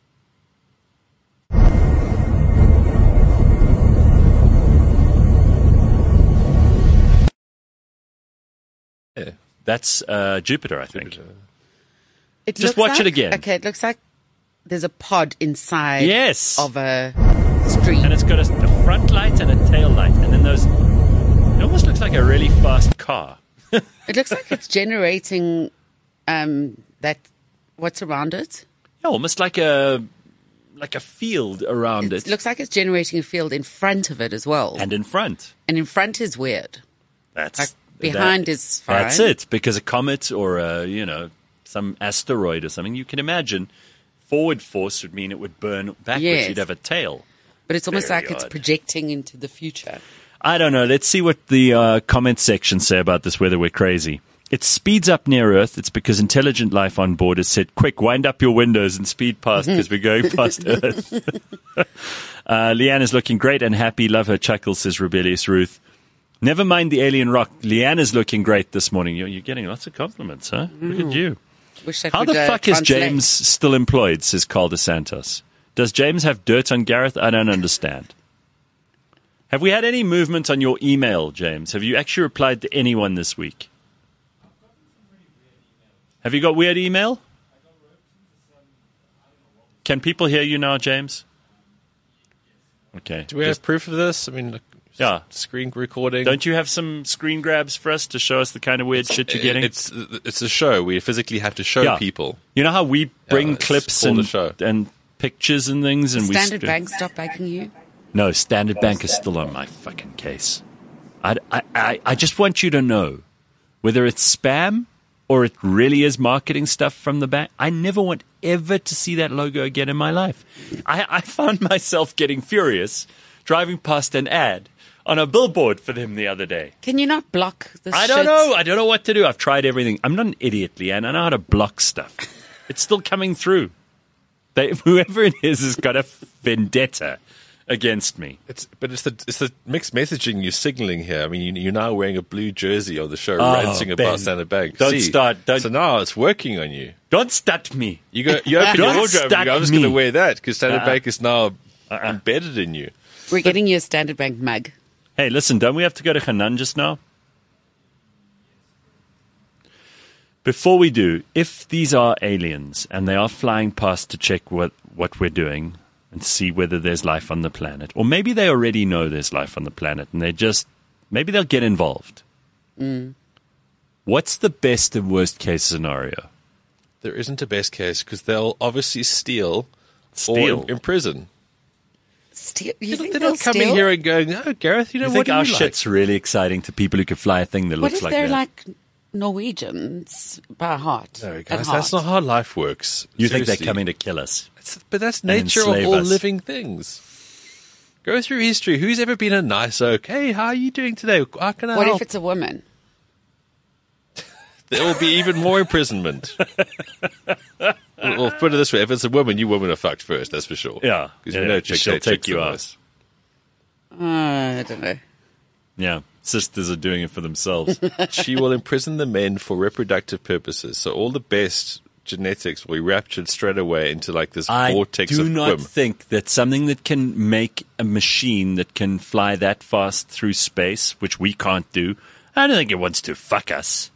Yeah. That's Jupiter, I think. It Just looks watch it again. Okay, it looks like there's a pod inside Yes. of a street. And it's got a front light and a tail light. And then those... It almost looks like a really fast car. It looks like it's generating that what's around it. Yeah, almost like a field around It it. looks like it's generating a field in front of it as well. And in front. And in front is weird. That's Like behind that- is fine. That's it. Because a comet or some asteroid or something, you can imagine forward force would mean it would burn backwards. Yes. You'd have a tail. But it's almost Very like it's odd. projecting into the future. I don't know. Let's see what the comment section say about this, whether we're crazy. It speeds up near Earth. It's because intelligent life on board has said, quick, wind up your windows and speed past because we're going past Earth. Leanne is looking great and happy. Love her chuckle, says Rebellious Ruth. Never mind the alien rock. Leanne is looking great this morning. You're getting lots of compliments, huh? Look at you. Wish that How would, the fuck is translate. James still employed, says Carl DeSantos. Does James have dirt on Gareth? I don't understand. Have we had any movement on your email, James? Have you actually replied to anyone this week? Have you got weird email? Can people hear you now, James? Okay. Do we have proof of this? I mean, Yeah. screen recording. Don't you have some screen grabs for us to show us the kind of weird shit you're getting? It's a show. We physically have to show people. You know how we bring it's clips called a show. and pictures and things, and Standard we Bank stop backing you? No, Standard Bank is still on my fucking case. I just want you to know whether it's spam or it really is marketing stuff from the bank. I never want ever to see that logo again in my life. I found myself getting furious driving past an ad on a billboard for them the other day. Can you not block this I don't know. I don't know what to do. I've tried everything. I'm not an idiot, Leanne. I know how to block stuff. It's still coming through. Whoever it is has got a vendetta against me. It's the mixed messaging you're signaling here. I mean, you're now wearing a blue jersey on the show, ranting Ben, about Standard Bank. don't start. So now it's working on you. Don't start me. You open your Don't wardrobe. And start you go, I'm just going me. to wear that because Standard Bank is now embedded in you. We're getting you a Standard Bank mug. Hey, listen, don't we have to go to Hanan just now? Before we do, if these are aliens and they are flying past to check what we're doing and see whether there's life on the planet, or maybe they already know there's life on the planet and maybe they'll get involved. What's the best and worst case scenario? There isn't a best case because they'll obviously steal. Steal? Or imprison. You think They're they'll not coming steal? here and going, oh, Gareth, You what think do our you like? shit's really exciting to people who can fly a thing that What looks if like they're that? like Norwegians by heart? No, at guys, heart? that's not how life works. You think they're Seriously. coming to kill us? But that's and nature of enslave all us. living things. Go through history. Who's ever been a nice oak? Hey, how are you doing today? How can I What help? if it's a woman? There will be even more imprisonment. Well, put it this way: if it's a woman, you women are fucked first. That's for sure. Yeah. because we know she'll take you out. I don't know. Yeah. Sisters are doing it for themselves. She will imprison the men for reproductive purposes. So all the best genetics will be raptured straight away into like this I vortex do of not whim. think that something that can make a machine that can fly that fast through space, which we can't do, I don't think it wants to fuck us.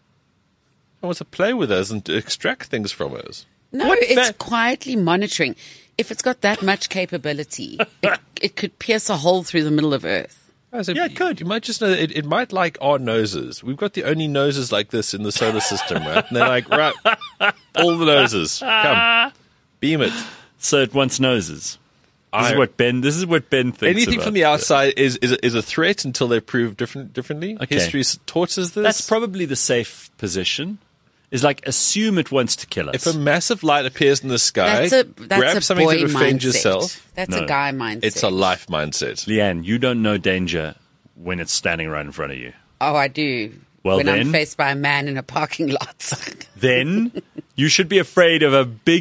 It wants to play with us and to extract things from us. No, What it's fa- quietly monitoring. If it's got that much capability, it could pierce a hole through the middle of Earth. Yeah, it could. You might just know that it might like our noses. We've got the only noses like this in the solar system, right? And they're like, right, all the noses, come, beam it. So it wants noses. This is I- what Ben thinks Anything about. from the outside is a threat until they're proved differently. Okay. History taught us this. That's probably the safe position. Is like assume it wants to kill us. If a massive light appears in the sky, That's grab a something boy to defend mindset. yourself. That's No. a guy mindset. It's a life mindset. Leanne, you don't know danger when it's standing right in front of you. Oh, I do. Well, when then- I'm faced by a man in a parking lot. Then you should be afraid of a big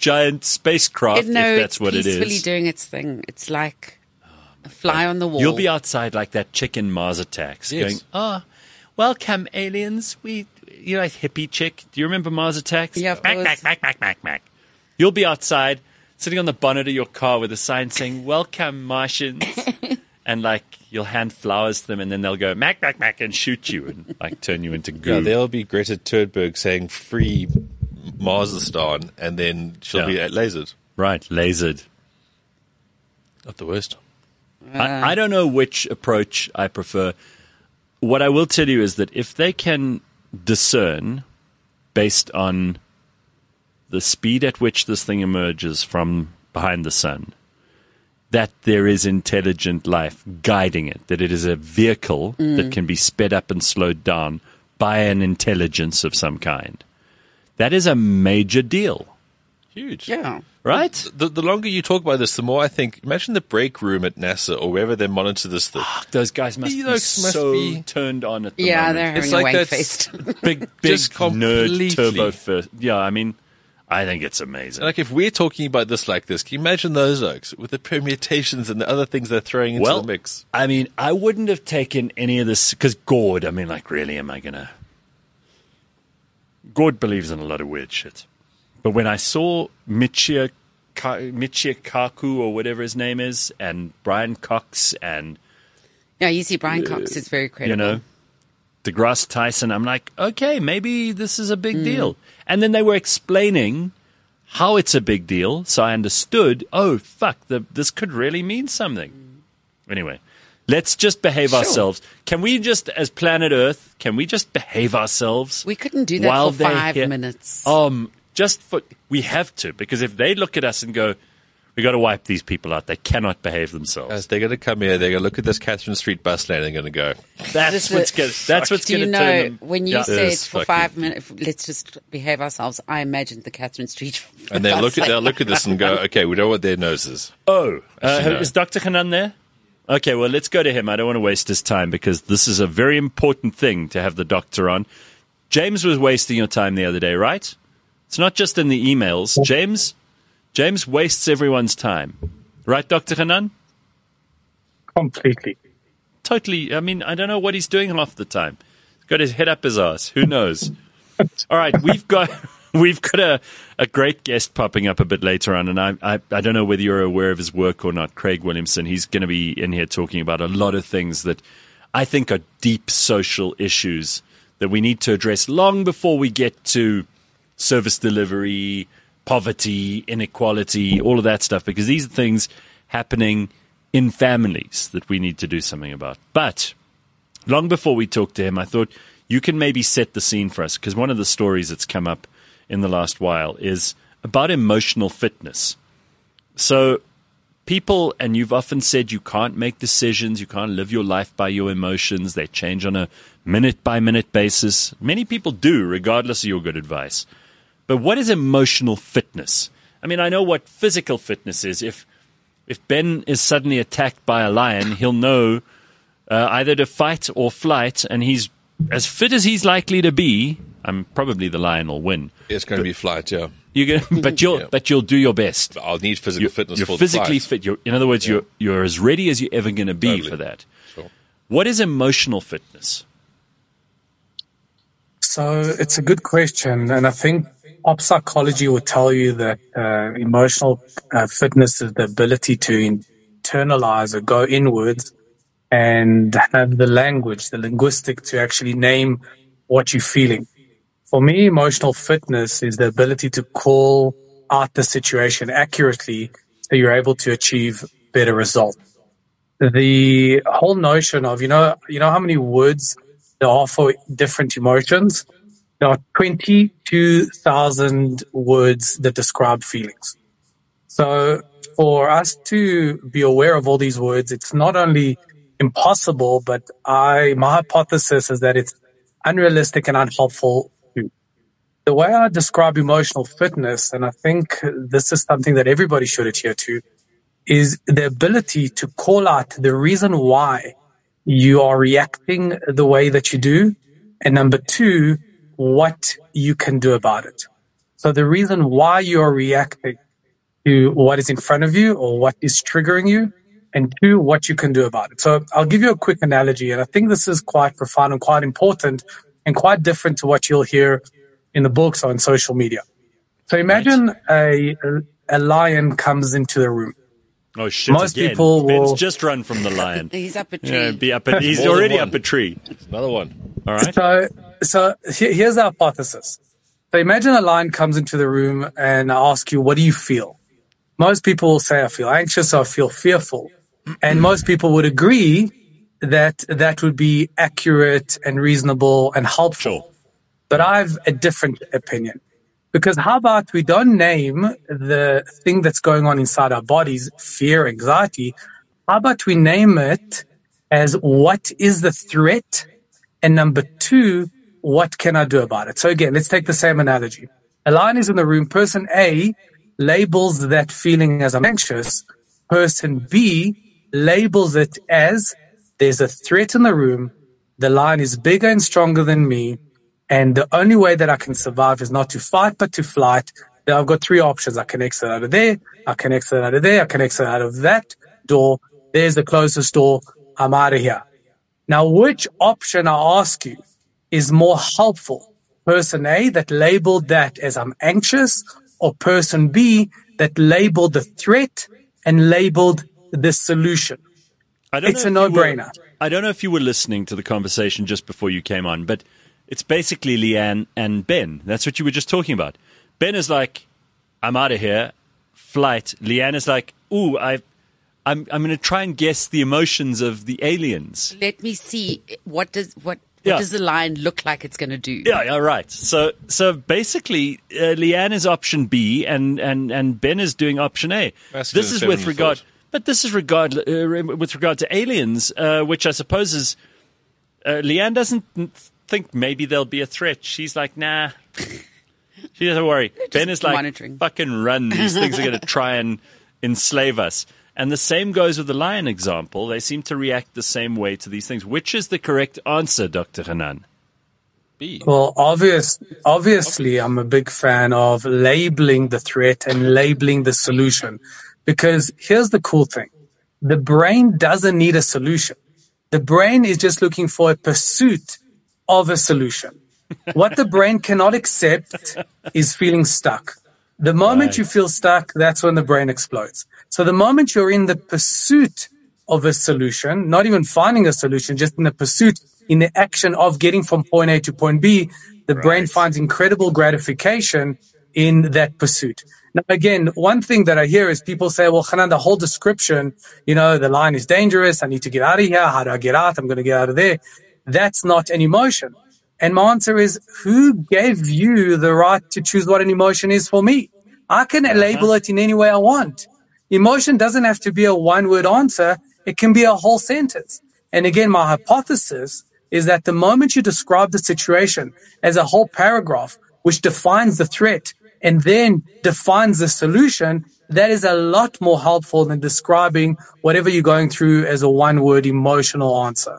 giant spacecraft, if that's what it peacefully is. doing its thing. It's like a fly on the wall. You'll be outside like that chicken Mars Attacks Yes. going, welcome, aliens. Like hippie chick. Do you remember Mars Attacks? Yeah, of Mac, course. mac, mac, mac, mac, mac. You'll be outside, sitting on the bonnet of your car with a sign saying, welcome, Martians. And like you'll hand flowers to them, and then they'll go mac mac mac and shoot you and like turn you into goo. Yeah, there'll be Greta Thunberg saying free Marsistan, and then she'll be lasered. Right, lasered. Not the worst. I don't know which approach I prefer. What I will tell you is that if they can discern, based on the speed at which this thing emerges from behind the sun, that there is intelligent life guiding it, that it is a vehicle that can be sped up and slowed down by an intelligence of some kind. That is a major deal, Huge. Yeah. right? The longer you talk about this, the more I think, imagine the break room at NASA or wherever they monitor this thing. Those guys must You be know, so be- turned on at the Yeah, moment. they're It's having like a wank that's- fest. Big Just nerd completely. turbo first. Yeah, I mean, I think it's amazing. Like, if we're talking about this like this, can you imagine those oaks with the permutations and the other things they're throwing into the mix? I mean, I wouldn't have taken any of this because Gord, I mean, like, really, am I going to? Gord believes in a lot of weird shit. But when I saw Michio Kaku or whatever his name is, and Brian Cox, and, Yeah, you see Brian Cox is very credible. you know, DeGrasse Tyson, I'm like, okay, maybe this is a big deal. And then they were explaining how it's a big deal, so I understood, oh, fuck, this could really mean something. Anyway, let's just behave ourselves. Can we just, as planet Earth, can we just behave ourselves? We couldn't do that while for they're 5 here? minutes. We have to, because if they look at us and go, we got to wipe these people out, they cannot behave themselves. As they're going to come here, they're going to look at this Catherine Street bus lane and they're going to go, That's what's going Do you to know, turn them. when you Yeah. said It's for fucking- 5 minutes, let's just behave ourselves, I imagined the Catherine Street. and they'll look at this and go, okay, we know what their nose is. Oh, Actually, no. is Dr. Hanan there? Okay, well, let's go to him. I don't want to waste his time because this is a very important thing to have the doctor on. James was wasting your time the other day, right? It's not just in the emails. James wastes everyone's time. Right, Dr. Hanan? Completely. Totally. I mean, I don't know what he's doing half the time. He's got his head up his ass. Who knows? All right, we've got a great guest popping up a bit later on, and I don't know whether you're aware of his work or not, Craig Williamson. He's going to be in here talking about a lot of things that I think are deep social issues that we need to address long before we get to service delivery, poverty, inequality, all of that stuff, because these are things happening in families that we need to do something about. But long before we talk to him, I thought you can maybe set the scene for us, because one of the stories that's come up in the last while is about emotional fitness. So people, and you've often said you can't make decisions, you can't live your life by your emotions, they change on a minute-by-minute basis. Many people do, regardless of your good advice. But what is emotional fitness? I mean, I know what physical fitness is. If Ben is suddenly attacked by a lion, he'll know either to fight or flight, and he's as fit as he's likely to be. Probably the lion will win. It's going to be flight, yeah. But you'll do your best. I'll need physical fitness You're for physically the flight. fit. In other words, you're as ready as you're ever going to be Totally. for that. Sure. What is emotional fitness? So it's a good question. And I think pop psychology would tell you that emotional fitness is the ability to internalize or go inwards and have the language, the linguistic to actually name what you're feeling. For me, emotional fitness is the ability to call out the situation accurately so you're able to achieve better results. The whole notion of, you know how many words there are for different emotions? There are 22,000 words that describe feelings. So for us to be aware of all these words, it's not only impossible, but my hypothesis is that it's unrealistic and unhelpful too. The way I describe emotional fitness, and I think this is something that everybody should adhere to, is the ability to call out the reason why you are reacting the way that you do, and number two, what you can do about it. So the reason why you're reacting to what is in front of you or what is triggering you, and 2, what you can do about it. So I'll give you a quick analogy, and I think this is quite profound and quite important and quite different to what you'll hear in the books or on social media. So imagine a lion comes into the room. Oh, shit. Most again. people Ben's will- just run from the lion. He's up a tree. He's More than already one. up a tree. Another one. All right. So here's the hypothesis. So imagine a lion comes into the room and I ask you, what do you feel? Most people will say, I feel anxious or I feel fearful. And most people would agree that that would be accurate and reasonable and helpful. Sure. But I have a different opinion. Because how about we don't name the thing that's going on inside our bodies, fear, anxiety. How about we name it as what is the threat? And number 2, what can I do about it? So again, let's take the same analogy. A lion is in the room. Person A labels that feeling as I'm anxious. Person B labels it as there's a threat in the room. The lion is bigger and stronger than me. And the only way that I can survive is not to fight, but to flight. Then I've got 3 options. I can exit out of there. I can exit out of there. I can exit out of that door. There's the closest door. I'm out of here. Now, which option, I ask you, is more helpful? Person A that labeled that as I'm anxious, or person B that labeled the threat and labeled the solution? It's a no-brainer. I don't know if you were listening to the conversation just before you came on, but it's basically Leanne and Ben. That's what you were just talking about. Ben is like, I'm out of here, flight. Leanne is like, ooh, I'm going to try and guess the emotions of the aliens. Let me see what does the lion look like it's going to do. Yeah, right. So basically, Leanne is option B, and Ben is doing option A. Masculine This is and with feminine regard, thought. but this is with regard to aliens, which I suppose is Leanne doesn't think maybe there'll be a threat. She's like, nah. She doesn't worry. Ben is like, monitoring. fucking run. These things are going to try and enslave us. And the same goes with the lion example. They seem to react the same way to these things. Which is the correct answer, Dr. Hanan? B. Well, obviously, I'm a big fan of labeling the threat and labeling the solution. Because here's the cool thing. The brain doesn't need a solution. The brain is just looking for a pursuit of a solution. What the brain cannot accept is feeling stuck. The moment you feel stuck, that's when the brain explodes. So the moment you're in the pursuit of a solution, not even finding a solution, just in the pursuit, in the action of getting from point A to point B, the brain finds incredible gratification in that pursuit. Now, again, one thing that I hear is people say, well, Hanan, the whole description, the lion is dangerous. I need to get out of here. How do I get out? I'm going to get out of there. That's not an emotion. And my answer is, who gave you the right to choose what an emotion is for me? I can label it in any way I want. Emotion doesn't have to be a one-word answer. It can be a whole sentence. And again, my hypothesis is that the moment you describe the situation as a whole paragraph, which defines the threat and then defines the solution, that is a lot more helpful than describing whatever you're going through as a one-word emotional answer.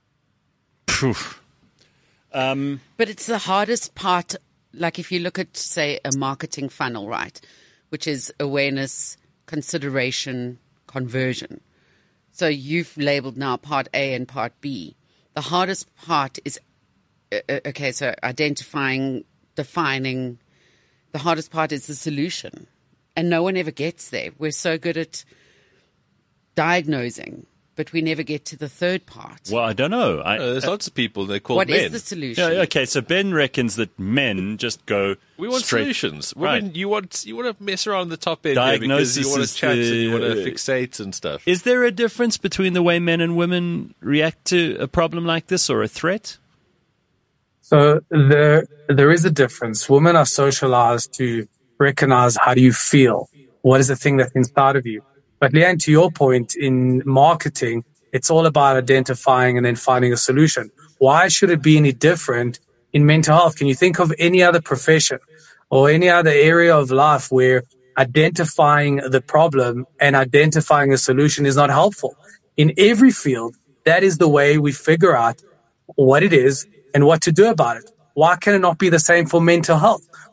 But it's the hardest part. Like if you look at, say, a marketing funnel, right, which is awareness, consideration, conversion. So you've labeled now part A and part B. The hardest part is, so identifying, defining. The hardest part is the solution. And no one ever gets there. We're so good at diagnosing, but we never get to the third part. Well, I don't know. There's lots of people they call What men. is the solution? Yeah, okay, so Ben reckons that men just go We want straight. solutions. Right. Women, you want to mess around the top end here because Diagnosis you want is to chat and you want to the- fixate and stuff. Is there a difference between the way men and women react to a problem like this or a threat? So there is a difference. Women are socialized to recognize how do you feel? What is the thing that's inside of you? But Leanne, to your point, in marketing, it's all about identifying and then finding a solution. Why should it be any different in mental health? Can you think of any other profession or any other area of life where identifying the problem and identifying a solution is not helpful? In every field, that is the way we figure out what it is and what to do about it. Why can it not be the same for mental health?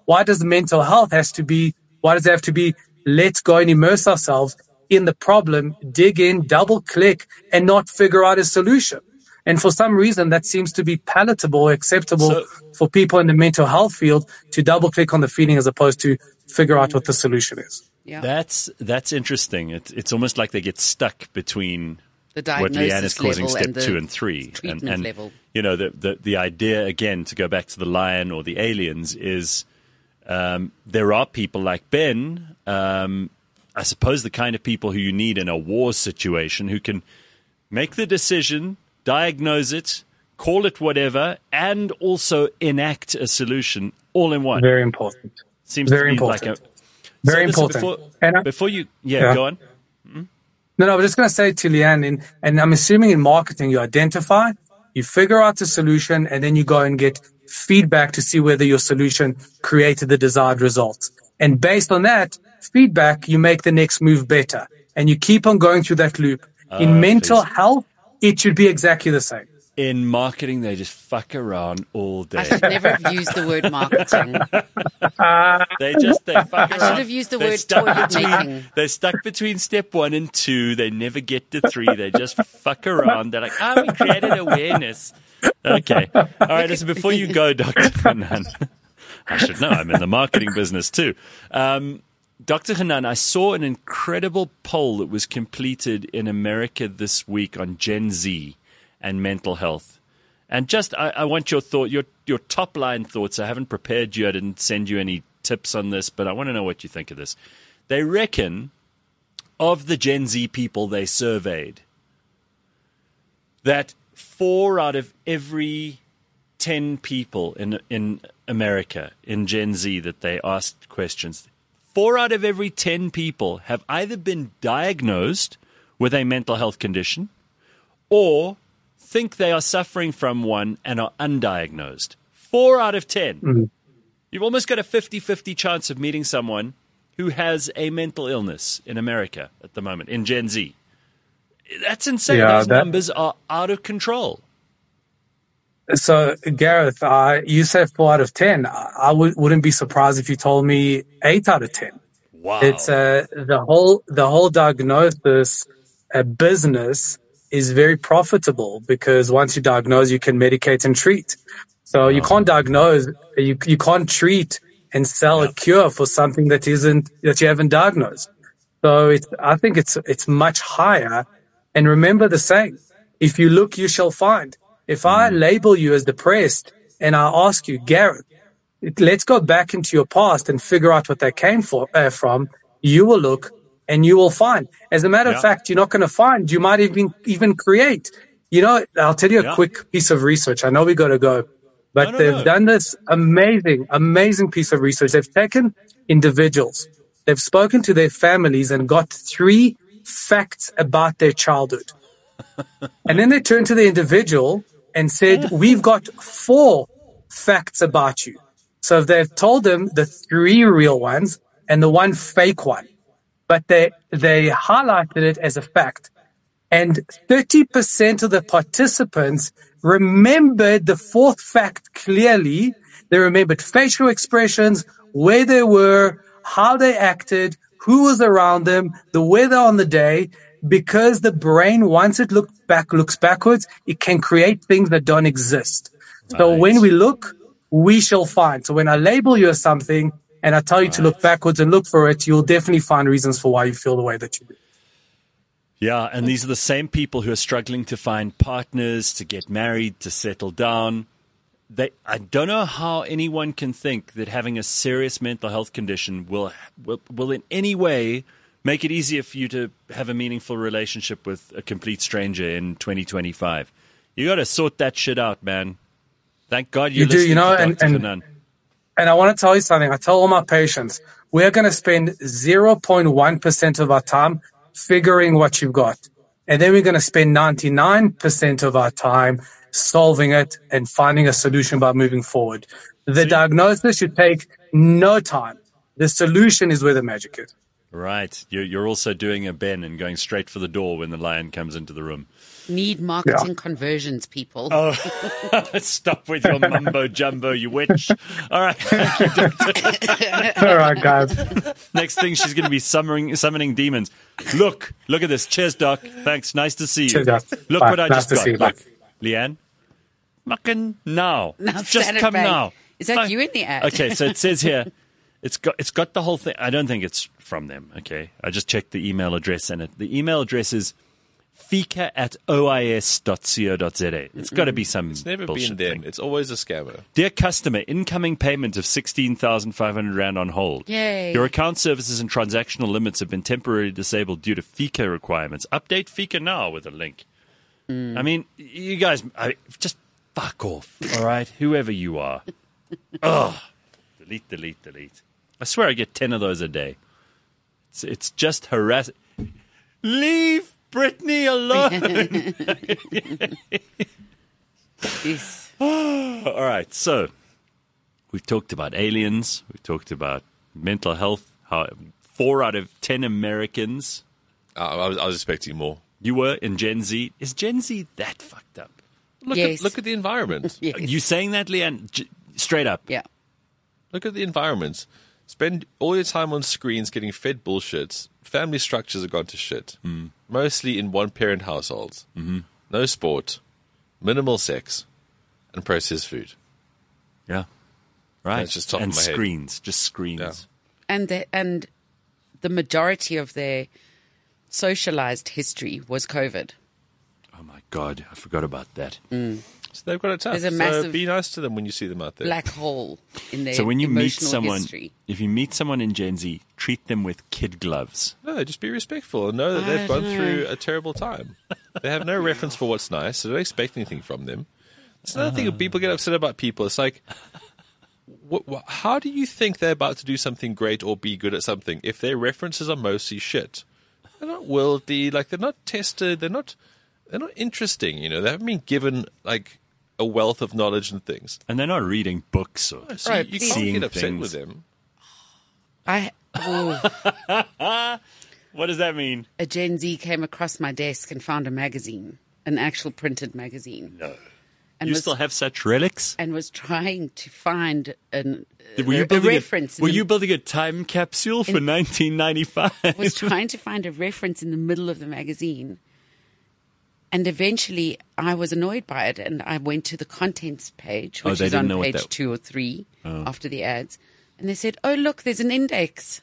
Why does mental health why does it have to be, let's go and immerse ourselves in the problem, dig in, double click, and not figure out a solution? And for some reason, that seems to be palatable, acceptable for people in the mental health field to double click on the feeling as opposed to figure out what the solution is. Yeah. That's interesting. It's almost like they get stuck between The what Leanne is diagnosis causing level step and the 2 and 3. treatment level. You know, the idea, again, to go back to the lion or the aliens is there are people like Ben, I suppose the kind of people who you need in a war situation who can make the decision, diagnose it, call it whatever, and also enact a solution all in one. Very important. Seems Very to be important. like a... Very listen, important. Before you... Yeah, go on. No, I was just going to say to Leanne, and I'm assuming in marketing, you identify, you figure out the solution, and then you go and get feedback to see whether your solution created the desired results. And based on that feedback, you make the next move better. And you keep on going through that loop. In mental health, it should be exactly the same. In marketing, they just fuck around all day. I should never have used the word marketing. They fuck around. I should have used the word toilet making. They're stuck between step 1 and 2. They never get to 3. They just fuck around. They're like, we created awareness. Okay. All right, listen, before you go, Dr. Hanan, I should know. I'm in the marketing business too. Dr. Hanan, I saw an incredible poll that was completed in America this week on Gen Z and mental health. And just, I want your thought, your top line thoughts. I haven't prepared you. I didn't send you any tips on this, but I want to know what you think of this. They reckon of the Gen Z people they surveyed, that 4 out of every 10 people in America, in Gen Z, that they asked questions, 4 out of every 10 people have either been diagnosed with a mental health condition or think they are suffering from one and are undiagnosed. 4 out of 10. Mm-hmm. You've almost got a 50-50 chance of meeting someone who has a mental illness in America at the moment, in Gen Z. That's insane. Yeah, those numbers are out of control. So, Gareth, you said 4 out of 10. I wouldn't be surprised if you told me 8 out of 10. Wow. It's the whole diagnosis business is very profitable because once you diagnose, you can medicate and treat. So you can't diagnose, you can't treat and sell a cure for something that you haven't diagnosed. So I think it's much higher. And remember the saying, if you look, you shall find. If I label you as depressed and I ask you, Gareth, let's go back into your past and figure out what that came from, you will look and you will find. As a matter of fact, you're not going to find. You might even create. You know, I'll tell you a quick piece of research. I know we got to go, but they've done this amazing piece of research. They've taken individuals, they've spoken to their families and got 3 facts about their childhood. And then they turned to the individual and said, we've got 4 facts about you. So they've told them the 3 real ones and the 1 fake one. But they highlighted it as a fact. And 30% of the participants remembered the 4th fact clearly. They remembered facial expressions, where they were, how they acted, who was around them, the weather on the day, because the brain, once it looks backwards, it can create things that don't exist. So when we look, we shall find. So when I label you as something, and I tell you to look backwards and look for it, you'll definitely find reasons for why you feel the way that you do. Yeah, and these are the same people who are struggling to find partners, to get married, to settle down. I don't know how anyone can think that having a serious mental health condition will in any way make it easier for you to have a meaningful relationship with a complete stranger in 2025. You got to sort that shit out, man. Thank God you're listening to Dr. Hanan. And I want to tell you something. I tell all my patients, we're going to spend 0.1% of our time figuring what you've got. And then we're going to spend 99% of our time solving it and finding a solution by moving forward. The diagnosis should take no time. The solution is where the magic is. Right. You're also doing a Ben and going straight for the door when the lion comes into the room. Need marketing conversions, people. Oh, stop with your mumbo jumbo, you witch. All right. Thank you, Doctor. All right, guys. Next thing, she's going to be summoning demons. Look at this. Cheers, Doc. Thanks. Nice to see you. Cheers, Doc. Look Bye. what I Nice just to got. see you. Look, Bye. Leanne. Mucking now. Just Standard come Bank. now. Is that you in the ad? Okay, so it says here, it's got the whole thing. I don't think it's from them. Okay, I just checked the email address, and the email address is fika@ois.co.za. It's got to be some. It's never bullshit been them. thing. It's always a scammer. Dear customer, incoming payment of 16,500 Rand on hold. Yay. Your account services and transactional limits have been temporarily disabled due to FICA requirements. Update FICA now with a link. I mean, you guys, just fuck off, all right? Whoever you are. Ugh. Delete. I swear I get 10 of those a day. It's just harassing. Leave Brittany alone. Yes. All right, so we've talked about aliens. We've talked about mental health. How 4 out of 10 Americans. I was expecting more. You were in Gen Z. Is Gen Z that fucked up? Yes. Look at the environment. Yes. You saying that, Leanne? Straight up. Yeah. Look at the environment. Spend all your time on screens getting fed bullshit. Family structures have gone to shit. Mostly in one-parent households. No sport, minimal sex, and processed food. Yeah. Right. That's just top and of my head. screens. Just screens. Yeah. And the majority of their socialized history was COVID. Oh, my God. I forgot about that. So they've got it tough. There's a So massive be nice to them when you see them out there. Black hole in their So when you meet emotional someone, history. if you meet someone in Gen Z, treat them with kid gloves. No, just be respectful and know that they've gone through a terrible time. They have no reference for what's nice, so don't expect anything from them. It's another thing when people get upset about people. It's like, how do you think they're about to do something great or be good at something if their references are mostly shit? They're not worldly, like they're not tested, they're not interesting, you know. They haven't been given like a wealth of knowledge and things. And they're not reading books or So Right, you please. can't Seeing get upset things. with them. What does that mean? A Gen Z came across my desk and found a magazine, an actual printed magazine. No. And You was, still have such relics? and was trying to find a building reference. Were you building a time capsule for 1995? was trying to find a reference in the middle of the magazine. And eventually I was annoyed by it and I went to the contents page, Oh, which they is didn't on know what page that- 2 or 3 after the ads. And they said, "Oh, look, there's an index."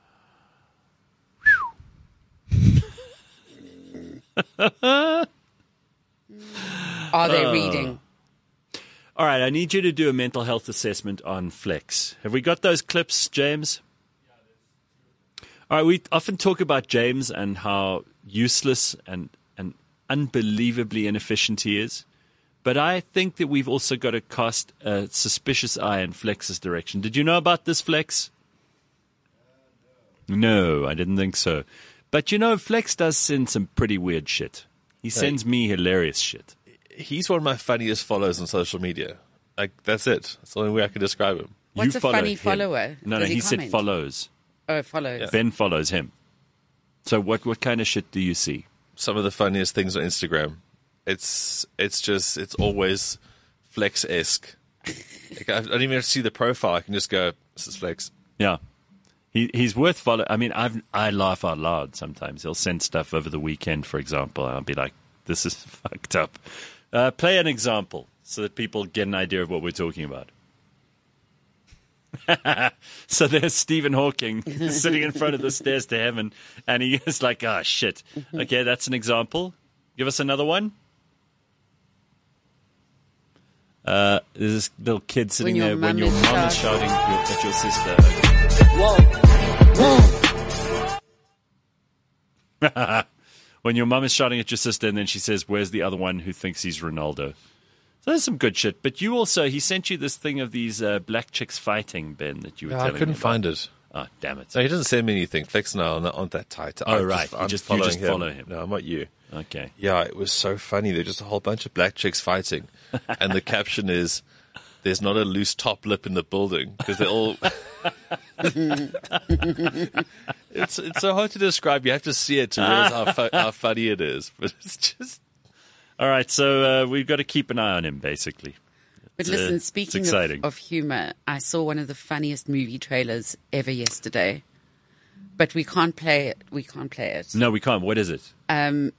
Are they reading? All right, I need you to do a mental health assessment on Flex. Have we got those clips, James? All right, we often talk about James and how useless and unbelievably inefficient he is. But I think that we've also got to cast a suspicious eye in Flex's direction. Did you know about this, Flex? No, I didn't think so. But you know, Flex does send some pretty weird shit. He sends me hilarious shit. He's one of my funniest followers on social media. Like, that's it. That's the only way I can describe him. What's You a follow funny him. follower? No, Does he said comment? follows. Oh, follows. Ben follows him. So what kind of shit do you see? Some of the funniest things on Instagram. It's always Flex-esque. Like, I don't even have to see the profile. I can just go, this is Flex. Yeah. He's worth following. I mean, I laugh out loud sometimes. He'll send stuff over the weekend, for example, and I'll be like, this is fucked up. Play an example so that people get an idea of what we're talking about. So there's Stephen Hawking sitting in front of the stairs to heaven, and he is like, oh, shit. Okay, that's an example. Give us another one. There's this little kid sitting When there your when mum your is mom is shouting. shouting at your sister. When your mum is shouting at your sister, and then she says, where's the other one who thinks he's Ronaldo? So there's some good shit. But you also, he sent you this thing of these black chicks fighting, Ben, that you were I telling couldn't me about. find it. Oh, damn it. No, he doesn't send me anything. Flex and I aren't that tight. Oh, right. I'm You just following follow him. No, I'm not you. Okay. Yeah, it was so funny. There's just a whole bunch of black chicks fighting. And the caption is, there's not a loose top lip in the building. Because they're all... It's so hard to describe. You have to see it to realize how funny it is. But it's just... All right, so we've got to keep an eye on him, basically. But listen, speaking exciting. of humor, I saw one of the funniest movie trailers ever yesterday. But we can't play it. We can't play it. No, we can't. What is it? Did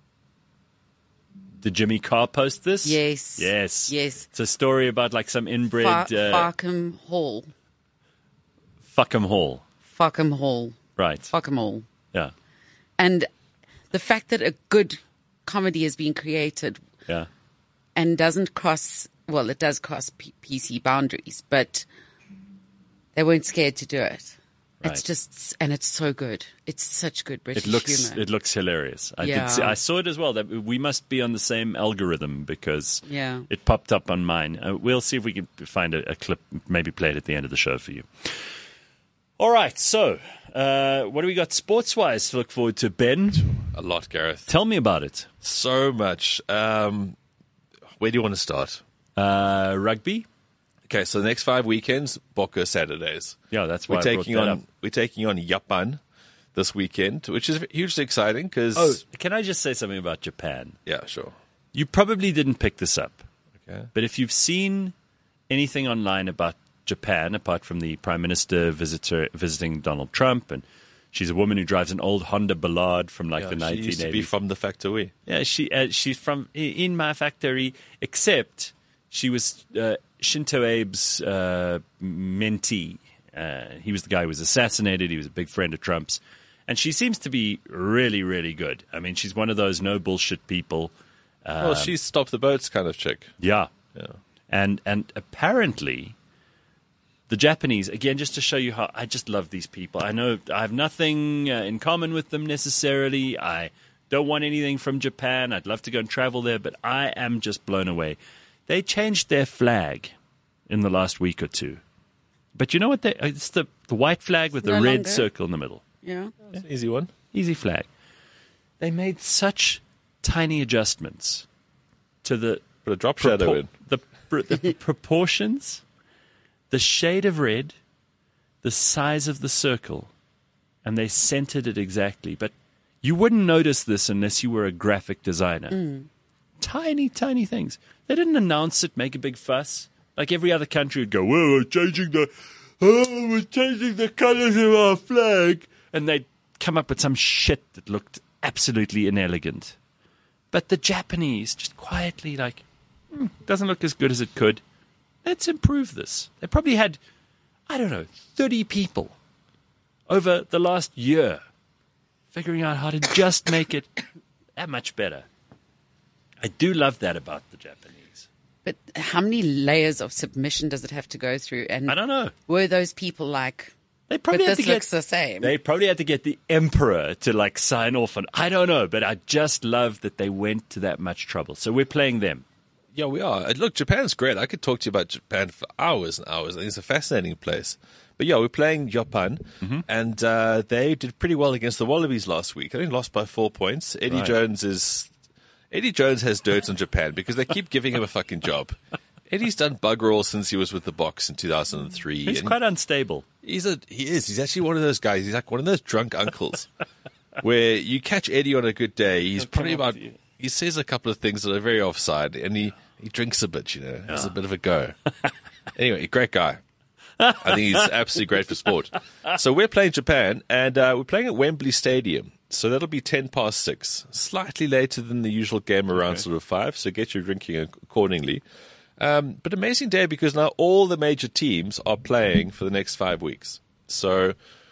Jimmy Carr post this? Yes. Yes. Yes. It's a story about like some inbred... Farkham Hall. Fuckham Hall. Farkham Hall. Right. Farkham Hall. Yeah. And the fact that a good comedy has been created Yeah. and doesn't cross, well, it does cross PC boundaries, but they weren't scared to do it. Right. It's just, and it's so good. It's such good British humor. It looks hilarious. Yeah. I saw it as well. That we must be on the same algorithm because Yeah. it popped up on mine. We'll see if we can find a clip, maybe play it at the end of the show for you. All right, so what do we got sports-wise to look forward to, Ben? A lot, Gareth. Tell me about it. So much. Where do you want to start? Rugby? Okay, so the next 5 weekends, Bokke Saturdays. Yeah, that's why We're I brought taking that on up. we're taking on Japan this weekend, which is hugely exciting because Oh, can I just say something about Japan? yeah, sure. You probably didn't pick this up, Okay. but if you've seen anything online about Japan, apart from the Prime Minister visiting Donald Trump, and she's a woman who drives an old Honda Ballade from like the 1980s. She used to be from the factory. Yeah, she's from in my factory, except she was Shinto Abe's mentee. He was the guy who was assassinated. He was a big friend of Trump's. And she seems to be really, really good. I mean, she's one of those no bullshit people. Well, she's stop the boats kind of chick. Yeah. Yeah. And apparently, the Japanese, again, just to show you how I just love these people. I know I have nothing in common with them necessarily. I don't want anything from Japan. I'd love to go and travel there, but I am just blown away. They changed their flag in the last week or two. But you know what? It's the white flag with the no red longer. circle in the middle. Yeah. That's an easy one. Easy flag. They made such tiny adjustments to the Put a drop shadow in. the proportions, the shade of red, the size of the circle, and they centered it exactly. But you wouldn't notice this unless you were a graphic designer. Tiny, tiny things. They didn't announce it, make a big fuss. Like every other country would go, well, we're changing the colors of our flag. And they'd come up with some shit that looked absolutely inelegant. But the Japanese just quietly like, doesn't look as good as it could. Let's improve this. They probably had, 30 people over the last year figuring out how to just make it that much better. I do love that about the Japanese. But how many layers of submission does it have to go through? And I don't know. were those people like, They but probably had this to looks the same? They probably had to get the emperor to like sign off on. I don't know, but I just love that they went to that much trouble. So we're playing them. Yeah, we are. Look, Japan's great. I could talk to you about Japan for hours and hours. I think it's a fascinating place. But yeah, we're playing Japan, and they did pretty well against the Wallabies last week. I think lost by 4 points. Eddie Jones has dirt on Japan because they keep giving him a fucking job. Eddie's done bugger all since he was with the Box in 2003. He's and quite unstable. he is. He's actually one of those guys. He's like one of those drunk uncles where you catch Eddie on a good day. He's probably about. He says a couple of things that are very offside, and he drinks a bit. Has a bit of a go. Anyway, great guy. I think he's absolutely great for sport. So we're playing Japan, and we're playing at Wembley Stadium. So that'll be 6:10, slightly later than the usual game, around sort of 5. So get your drinking accordingly. But amazing day because now all the major teams are playing for the next 5 weeks. So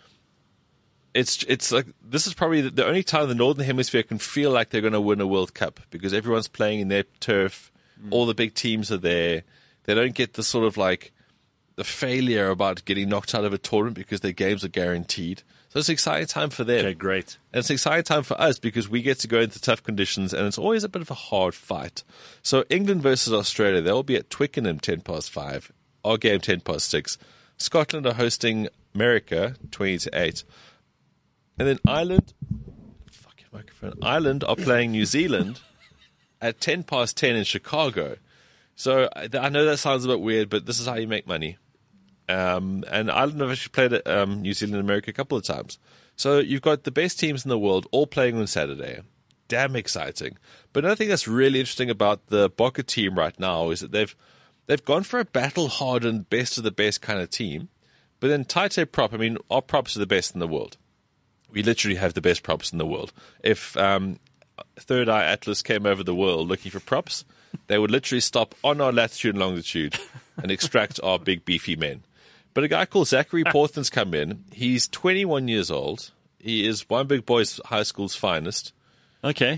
it's like this is probably the only time the Northern Hemisphere can feel like they're going to win a World Cup because everyone's playing in their turf. All the big teams are there. They don't get the sort of like the failure about getting knocked out of a tournament because their games are guaranteed. So it's an exciting time for them. Okay, great. And it's an exciting time for us because we get to go into tough conditions and it's always a bit of a hard fight. So England versus Australia, they'll be at Twickenham 5:10. Our game 6:10. Scotland are hosting America 20-8. And then Ireland are playing New Zealand at 10:10 in Chicago. So I know that sounds a bit weird, but this is how you make money. And Ireland have actually played at New Zealand and America a couple of times. So you've got the best teams in the world all playing on Saturday. damn exciting. But another thing that's really interesting about the Bokke team right now is that they've gone for a battle-hardened, best of the best kind of team. But then Taite Prop, I mean, our props are the best in the world. We literally have the best props in the world. If Third Eye Atlas came over the world looking for props, they would literally stop on our latitude and longitude and extract our big, beefy men. But a guy called Zachary Porthen's come in. He's 21 years old. He is One Big Boys High School's finest. Okay.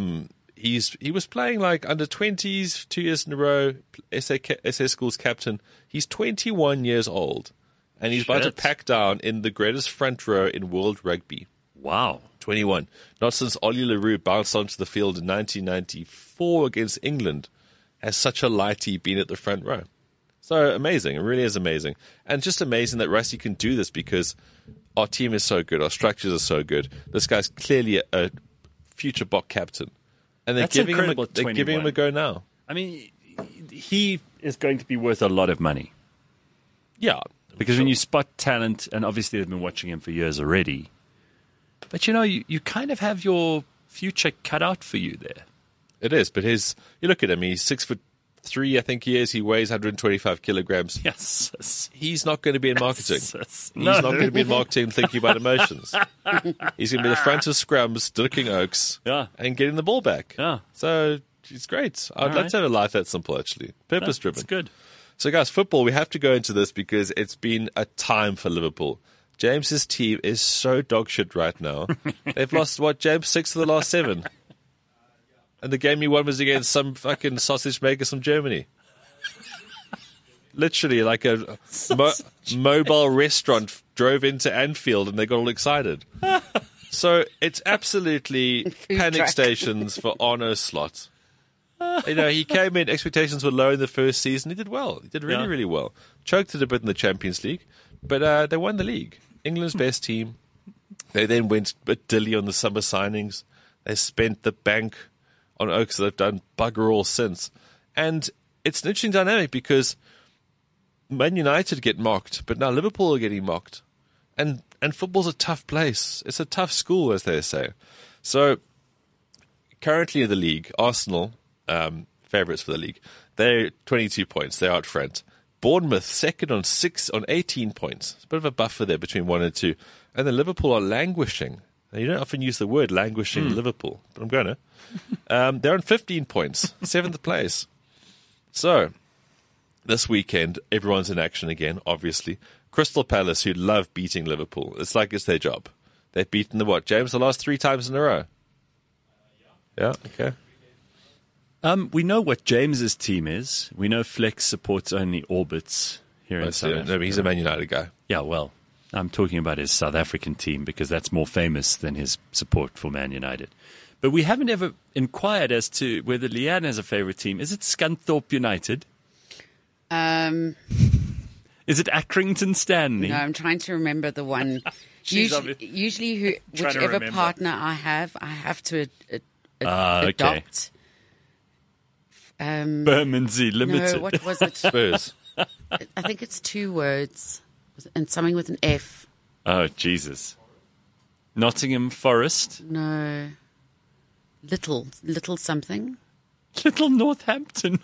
He was playing like under 20s 2 years in a row, SA School's captain. He's 21 years old. And he's about to pack down in the greatest front row in world rugby. Wow. 21. Not since Ollie LaRue bounced onto the field in 1994 against England has such a lighty been at the front row. So amazing. It really is amazing. And just amazing that Rassie can do this because our team is so good. Our structures are so good. This guy's clearly a future Bok captain. And they're giving him a go now. I mean, he is going to be worth a lot of money. Yeah. Because when you spot talent, and obviously they've been watching him for years already, but you kind of have your future cut out for you there. It is, but you look at him, he's 6'3", I think he is. He weighs 125 kilograms. Yes. He's not going to be in marketing. He's not going to be in marketing thinking about emotions. He's going to be the front of scrums, ducking Oaks, and getting the ball back. Yeah. So it's great. I'd like to have a life that simple, actually. Purpose-driven. That's good. So, guys, football, we have to go into this because it's been a time for Liverpool. James's team is so dog shit right now. They've lost, James, 6 of the last 7. And the game he won was against some fucking sausage makers from Germany. Literally, like a mobile restaurant drove into Anfield and they got all excited. So it's absolutely panic stations for Arno Slot. He came in, expectations were low in the first season. He did well. He did really, really well. Choked it a bit in the Champions League, but they won the league. England's best team. They then went a bit dilly on the summer signings. They spent the bank on Oaks that they've done bugger all since. And it's an interesting dynamic because Man United get mocked, but now Liverpool are getting mocked. And football's a tough place. It's a tough school, as they say. So currently in the league, Arsenal, favourites for the league, they're 22 points. They're out front. Bournemouth second on 18 points. It's a bit of a buffer there between 1 and 2. And then Liverpool are languishing. Now, you don't often use the word languishing in Liverpool, but I'm going to. They're on 15 points, 7th place. So this weekend, everyone's in action again, obviously. Crystal Palace, who love beating Liverpool. It's like it's their job. They've beaten James, the last 3 times in a row? Yeah, okay. We know what James's team is. We know Flex supports only Orbits here in South Africa. No, but he's a Man United guy. Yeah, well, I'm talking about his South African team because that's more famous than his support for Man United. But we haven't ever inquired as to whether Leanne has a favourite team. Is it Scunthorpe United? Is it Accrington Stanley? No, I'm trying to remember the one. Usually whichever partner I have to adopt. Okay. Bermondsey Limited. No, what was it? Spurs. I think it's 2 words and something with an F. Oh, Jesus. Nottingham Forest? No. Little something. Little Northampton.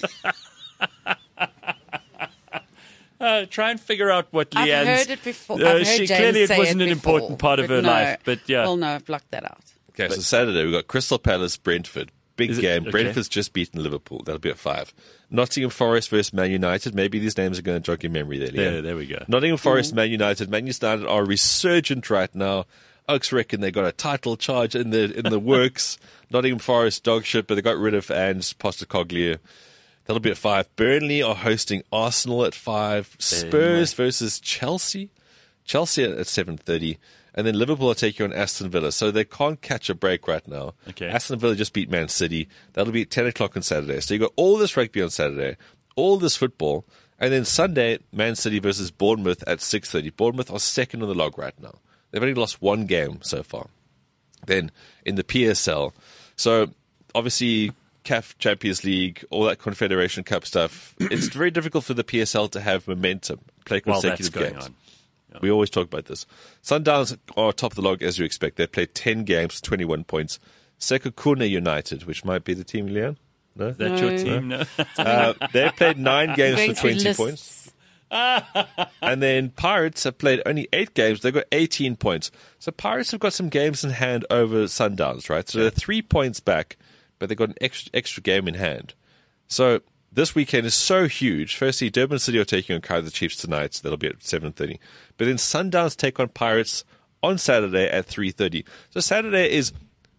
Try and figure out what Leanne's... I've heard it before. I've heard James clearly say it wasn't it an before, important part of her life, but yeah. Well, no, I've blocked that out. Okay, so Saturday we've got Crystal Palace, Brentford. Big game. Okay. Brentford's just beaten Liverpool. That'll be at 5. Nottingham Forest versus Man United. Maybe these names are going to jog your memory there. There we go. Nottingham Forest, Man United. Man United are resurgent right now. Oaks reckon they got a title charge in the works. Nottingham Forest, dog shit, but they got rid of Ange Postecoglou. That'll be at 5. Burnley are hosting Arsenal at 5. Spurs versus Chelsea. Chelsea at 7:30. And then Liverpool are taking on Aston Villa. So they can't catch a break right now. Okay. Aston Villa just beat Man City. That'll be at 10 o'clock on Saturday. So you got all this rugby on Saturday, all this football. And then Sunday, Man City versus Bournemouth at 6:30. Bournemouth are second on the log right now. They've only lost 1 game so far. Then in the PSL. So obviously CAF Champions League, all that Confederation Cup stuff. It's very difficult for the PSL to have momentum, play consecutive games. On. Yeah. We always talk about this. Sundowns are top of the log as you expect. They've played 10 games, 21 points. Sekhukhune United, which might be the team, Leanne. No? Is that your team? No. They played 9 games Going for through 20 lists. points. And then Pirates have played only 8 games. They've got 18 points. So Pirates have got some games in hand over Sundowns, right? So they're 3 points back, but they've got an extra game in hand. So this weekend is so huge. Firstly, Durban City are taking on Kaizer Chiefs tonight. So that'll be at 7:30. But then Sundowns take on Pirates on Saturday at 3:30. So Saturday is,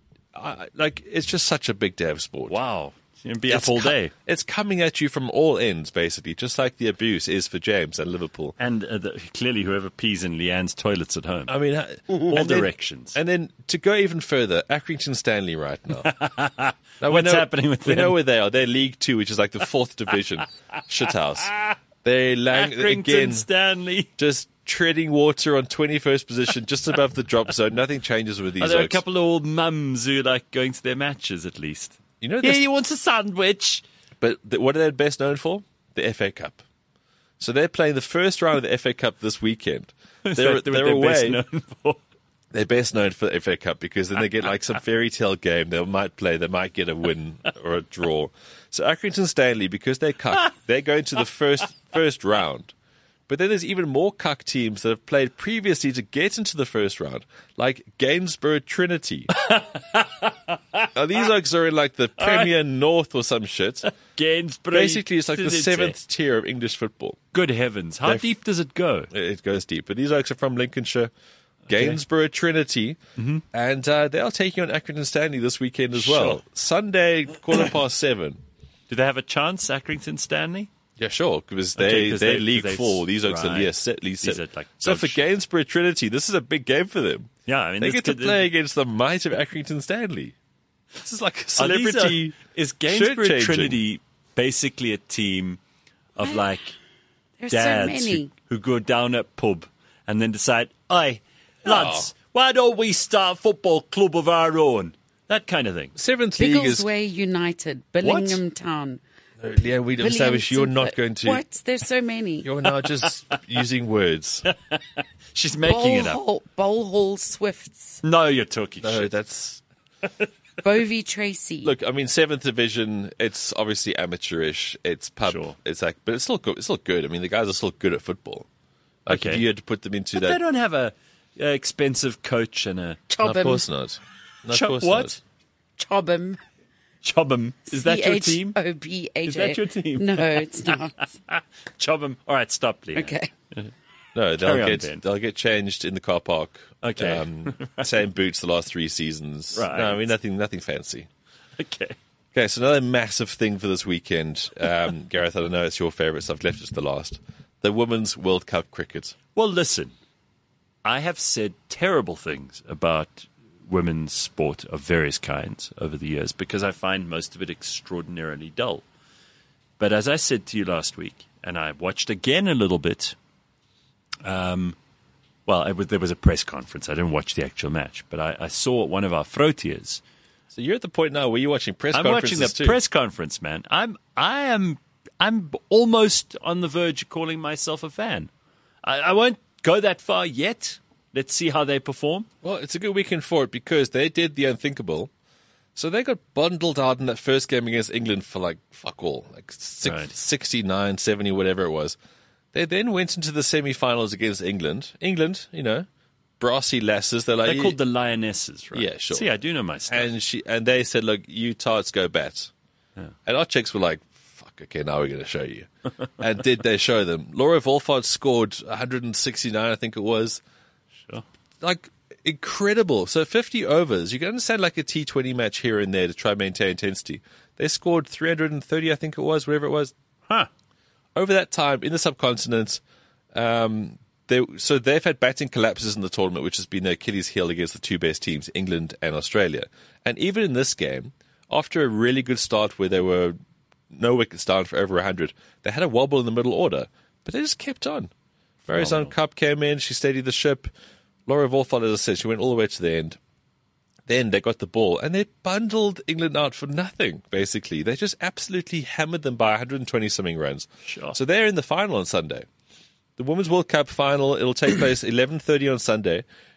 it's just such a big day of sport. Wow. You'll be up all day. It's coming at you from all ends, basically, just like the abuse is for James and Liverpool. And clearly whoever pees in Leanne's toilets at home. I mean, all directions. And then to go even further, Accrington Stanley right now. Now What's happening with we them? know where they are. They're League 2, which is like the 4th division. Shithouse. They're Accrington again Stanley. just treading water on 21st position, just above the drop zone. Nothing changes with these Are there a oaks. couple of old mums who like going to their matches at least? You know, Yeah, he wants a sandwich. but what are they best known for? The FA Cup. So they're playing the first round of the FA Cup this weekend. They're They're away. best known for. They're best known for the FA Cup because then they get like some fairy tale game. They might play. They might get a win or a draw. So Accrington Stanley, because they're cuck, they're going to the first round. But then there's even more cuck teams that have played previously to get into the first round, like Gainsborough Trinity. Now, these oaks are in like the Premier North or some shit. Gainsborough. Basically, it's like the 7th tier of English football. Good heavens. How deep does it go? It goes deep. But these oaks are from Lincolnshire, Gainsborough Trinity, and they are taking on Accrington Stanley this weekend as well. Sure. Sunday, 7:15. Do they have a chance, Accrington Stanley? Yeah, sure, because Okay, 'cause they're they- League 'cause they- 4. These oaks are right. League 7. These are like So dog for shit. Gainsborough Trinity, this is a big game for them. Yeah, I mean, They this get to could- play against the might of Accrington Stanley. This is like a Are these celebrity. is Gainsborough shirt-changing. Trinity basically a team of like There's so dads many. who go down at pub and then decide, "Oi, lads, why don't we start a football club of our own?" That kind of thing. 7th League is. Bigglesway United, Billingham Town. Yeah, we don't establish you're not going to. What? There's so many. You're now just using words. She's making it up. Bowl Hall Swifts. No, you're talking No, shit. that's. Bovey Tracy. Look, I mean, 7th division. It's obviously amateurish. It's pub. Sure. It's like, but it's still good. It's still good. I mean, the guys are still good at football. Like Okay. if you had to put them into But they that, don't have a expensive coach and a no, of Chobham. course not. No, of Cho- course what? Chobham. Chobham. Is that your team? CHOBHA. Is that your team? No, it's not. Chobham. All right, stop, Leanne. Okay. No, Carry on, Ben. they'll get changed in the car park. Okay. Same boots the last 3 seasons. Right. No, I mean nothing fancy. Okay. Okay, so another massive thing for this weekend, Gareth. I don't know it's your favourite, so I've left it to the last. The Women's World Cup cricket. Well, listen, I have said terrible things about women's sport of various kinds over the years because I find most of it extraordinarily dull. But as I said to you last week, and I watched again a little bit, there was a press conference. I didn't watch the actual match, but I saw one of our Frotiers. So you're at the point now where you're watching press I'm conferences watching the too. press conference, man. I'm almost on the verge of calling myself a fan. I won't go that far yet. Let's see how they perform. Well, it's a good weekend for it because they did the unthinkable. So they got bundled out in that first game against England for like fuck all, like Right. 69, 70, whatever it was. They then went into the semi-finals against England. England, brassy lasses. They're like, They're called the Lionesses, right? Yeah, sure. See, I do know my stuff. and they said, look, you tarts go bat. And our chicks were like, fuck, okay, now we're going to show you. And did they show them? Laura Wolfhard scored 169, I think it was. Sure. Like, incredible. So 50 overs. You can understand like a T20 match here and there to try and maintain intensity. They scored 330, I think it was, whatever it was. Huh. Over that time, in the subcontinent, they've had batting collapses in the tournament, which has been their Achilles heel against the 2 best teams, England and Australia. And even in this game, after a really good start where they were no wickets down for over 100, they had a wobble in the middle order, but they just kept on. Farizan Cup came in, she steadied the ship. Laura Wolfhard, as I said, she went all the way to the end. Then they got the ball, and they bundled England out for nothing, basically. They just absolutely hammered them by 120-something runs. Sure. So they're in the final on Sunday. The Women's World Cup final, it'll take place 11:30 on Sunday.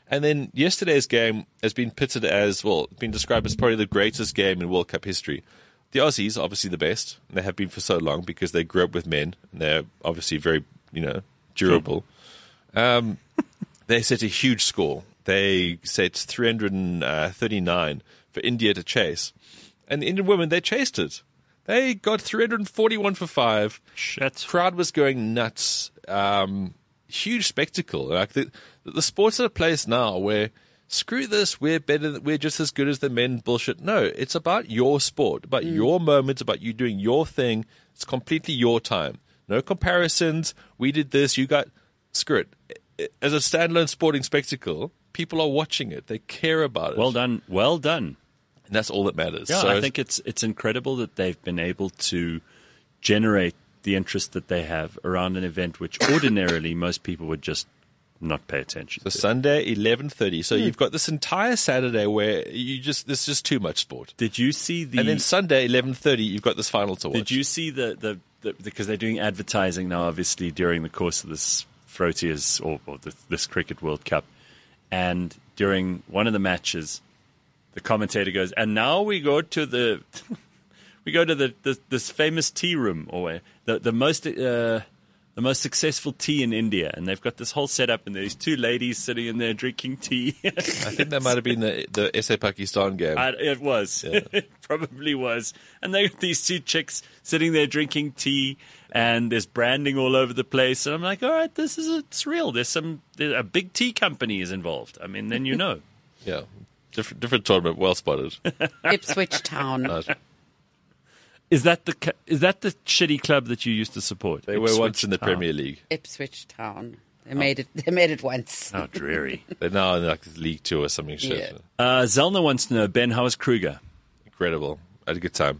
And then yesterday's game has been pitted as, well, been described as probably the greatest game in World Cup history. The Aussies are obviously the best, and they have been for so long because they grew up with men, and they're obviously very, durable. They set a huge score. They set 339 for India to chase. And the Indian women, they chased it. They got 341 for 5. Shit. Crowd was going nuts. Huge spectacle. Like the sports at a place now where screw this, we're better, we're just as good as the men bullshit. No, it's about your sport, about your moment, about you doing your thing. It's completely your time. No comparisons. We did this. You got screw it. As a standalone sporting spectacle, people are watching it. They care about it. Well done. Well done. And that's all that matters. Yeah, So I think it's incredible that they've been able to generate the interest that they have around an event which ordinarily most people would just not pay attention the to. Sunday 11:30. So you've got this entire Saturday where there's just too much sport. Did you see And then Sunday 11:30, you've got this final to watch. Did you see the because they're doing advertising now, obviously during the course of this Proteas or this Cricket World Cup, and during one of the matches, the commentator goes, "And now we go to the this famous tea room, or the most successful tea in India, and they've got this whole setup, and there's two ladies sitting in there drinking tea." I think that might have been the SA Pakistan game. It was. Yeah. It probably was. And they got these two chicks sitting there drinking tea, and there's branding all over the place. And I'm like, all right, it's real. There's a big tea company is involved. I mean, then you know. Yeah, different tournament. Well spotted. Ipswich Town. Right. Is that the shitty club that you used to support? They were once in the Premier League. Ipswich Town. They made it once. How dreary. They're now in like League 2 or something shit. Yeah. Zelna wants to know, Ben, how was Kruger? Incredible. I had a good time.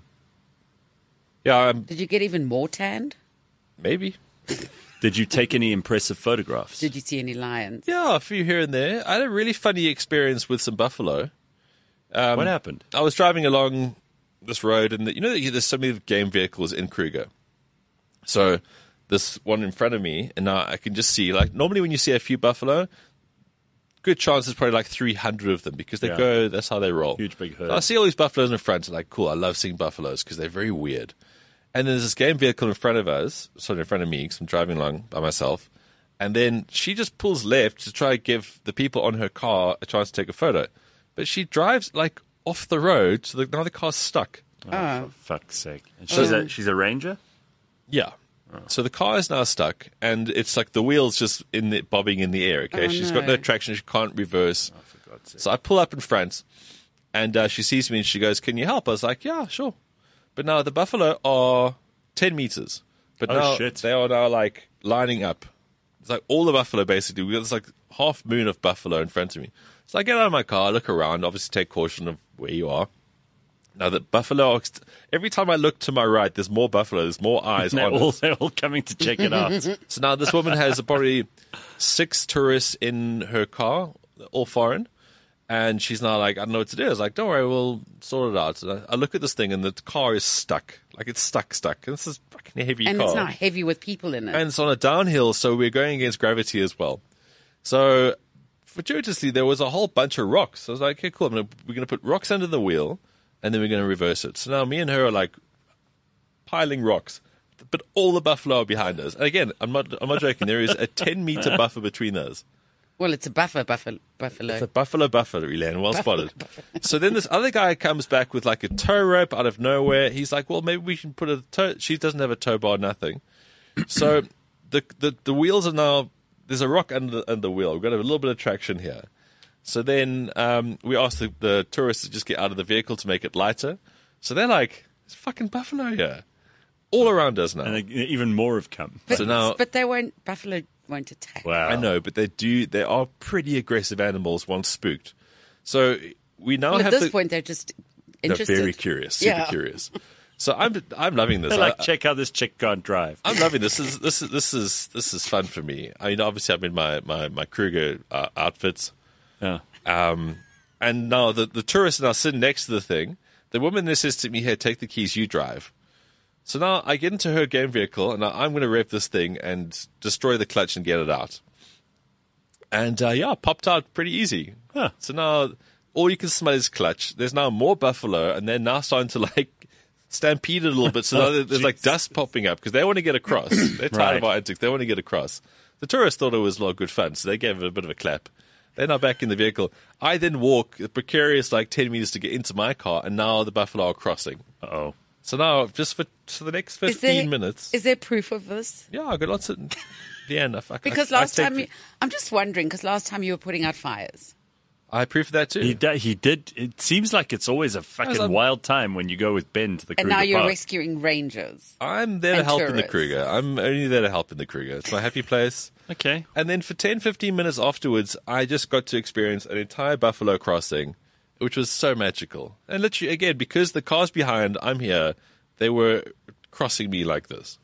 Yeah, Did you get even more tanned? maybe. Did you take any impressive photographs? Did you see any lions? Yeah, a few here and there. I had a really funny experience with some buffalo. What happened? I was driving along this road, and there's so many game vehicles in Kruger. So this one in front of me, and now I can just see, like, normally when you see a few buffalo, good chance there's probably like 300 of them because that's how they roll. Huge big herd. So I see all these buffaloes in front, and like, cool, I love seeing buffaloes because they're very weird. And then there's this game vehicle in front of me, because I'm driving along by myself. And then she just pulls left to try to give the people on her car a chance to take a photo. But she drives, like, off the road, so now the car's stuck. Oh, for fuck's sake. And she's a ranger? Yeah. So the car is now stuck, and it's like the wheel's just bobbing in the air, okay? She's got no traction, she can't reverse. Oh, for God's sake. So I pull up in front, and she sees me, and she goes, "Can you help?" I was like, "Yeah, sure." But now the buffalo are 10 meters. But now shit. they are now, like, lining up. It's like all the buffalo, basically. We've got this, like, half moon of buffalo in front of me. So I get out of my car, look around, obviously take caution of where you are. Now, the buffalo, every time I look to my right, there's more buffalo, there's more eyes on it. They're all coming to check it out. So now this woman has probably 6 tourists in her car, all foreign. And she's now like, I don't know what to do. I was like, don't worry, we'll sort it out. So I look at this thing, and the car is stuck. Like, it's stuck. And this is a fucking heavy And car. it's not heavy with people in it. And it's on a downhill, so we're going against gravity as well. So fortuitously, there was a whole bunch of rocks. So I was like, okay, cool. We're going to put rocks under the wheel, and then we're going to reverse it. So now me and her are like piling rocks, but all the buffalo are behind us. And again, I'm not joking. There is a 10-meter buffer between us. Well, it's a buffalo. It's a buffalo, really, and well spotted. So then this other guy comes back with like a tow rope out of nowhere. He's like, well, maybe we can put a tow. She doesn't have a tow bar, nothing. So the wheels are now, there's a rock under the wheel. We've got a little bit of traction here. So then we asked the tourists to just get out of the vehicle to make it lighter. So they're like, there's fucking buffalo here. All around us now. And even more have come. But buffalo won't attack. Wow. I know, but they are pretty aggressive animals once spooked. So we now Well, have at this point, they're just interested. They're very curious, super curious. So I'm loving this. They're like, check how this chick can't drive. I'm loving this. This is fun for me. I mean, obviously, I'm in my Kruger outfits. Yeah. And now the tourists are now sitting next to the thing. The woman there says to me, "Here, take the keys, you drive." So now I get into her game vehicle, and now I'm going to rev this thing and destroy the clutch and get it out. And popped out pretty easy. Huh. So now all you can smell is clutch. There's now more buffalo, and they're now starting to like stampede a little bit. So now there's like dust popping up because they want to get across. They're tired Right. of our antics. They want to get across. The tourists thought it was a lot of good fun, so they gave it a bit of a clap. They're now back in the vehicle. I then walk the precarious 10 meters to get into my car, and now the buffalo are crossing. Uh-oh. So now, just for the next 15 minutes. Is there proof of this? Yeah, I got lots of. Yeah, enough. Because last time I'm just wondering, because last time you were putting out fires. I approve that too. He did. It seems like it's always a fucking wild time when you go with Ben to the Kruger And now you're Park. rescuing rangers. I'm there to And help in the tourists. Kruger. I'm only there to help in the Kruger. It's my happy place. Okay. And then for 10, 15 minutes afterwards, I just got to experience an entire buffalo crossing, which was so magical. And literally, again, because the car's behind, I'm here, they were crossing me like this.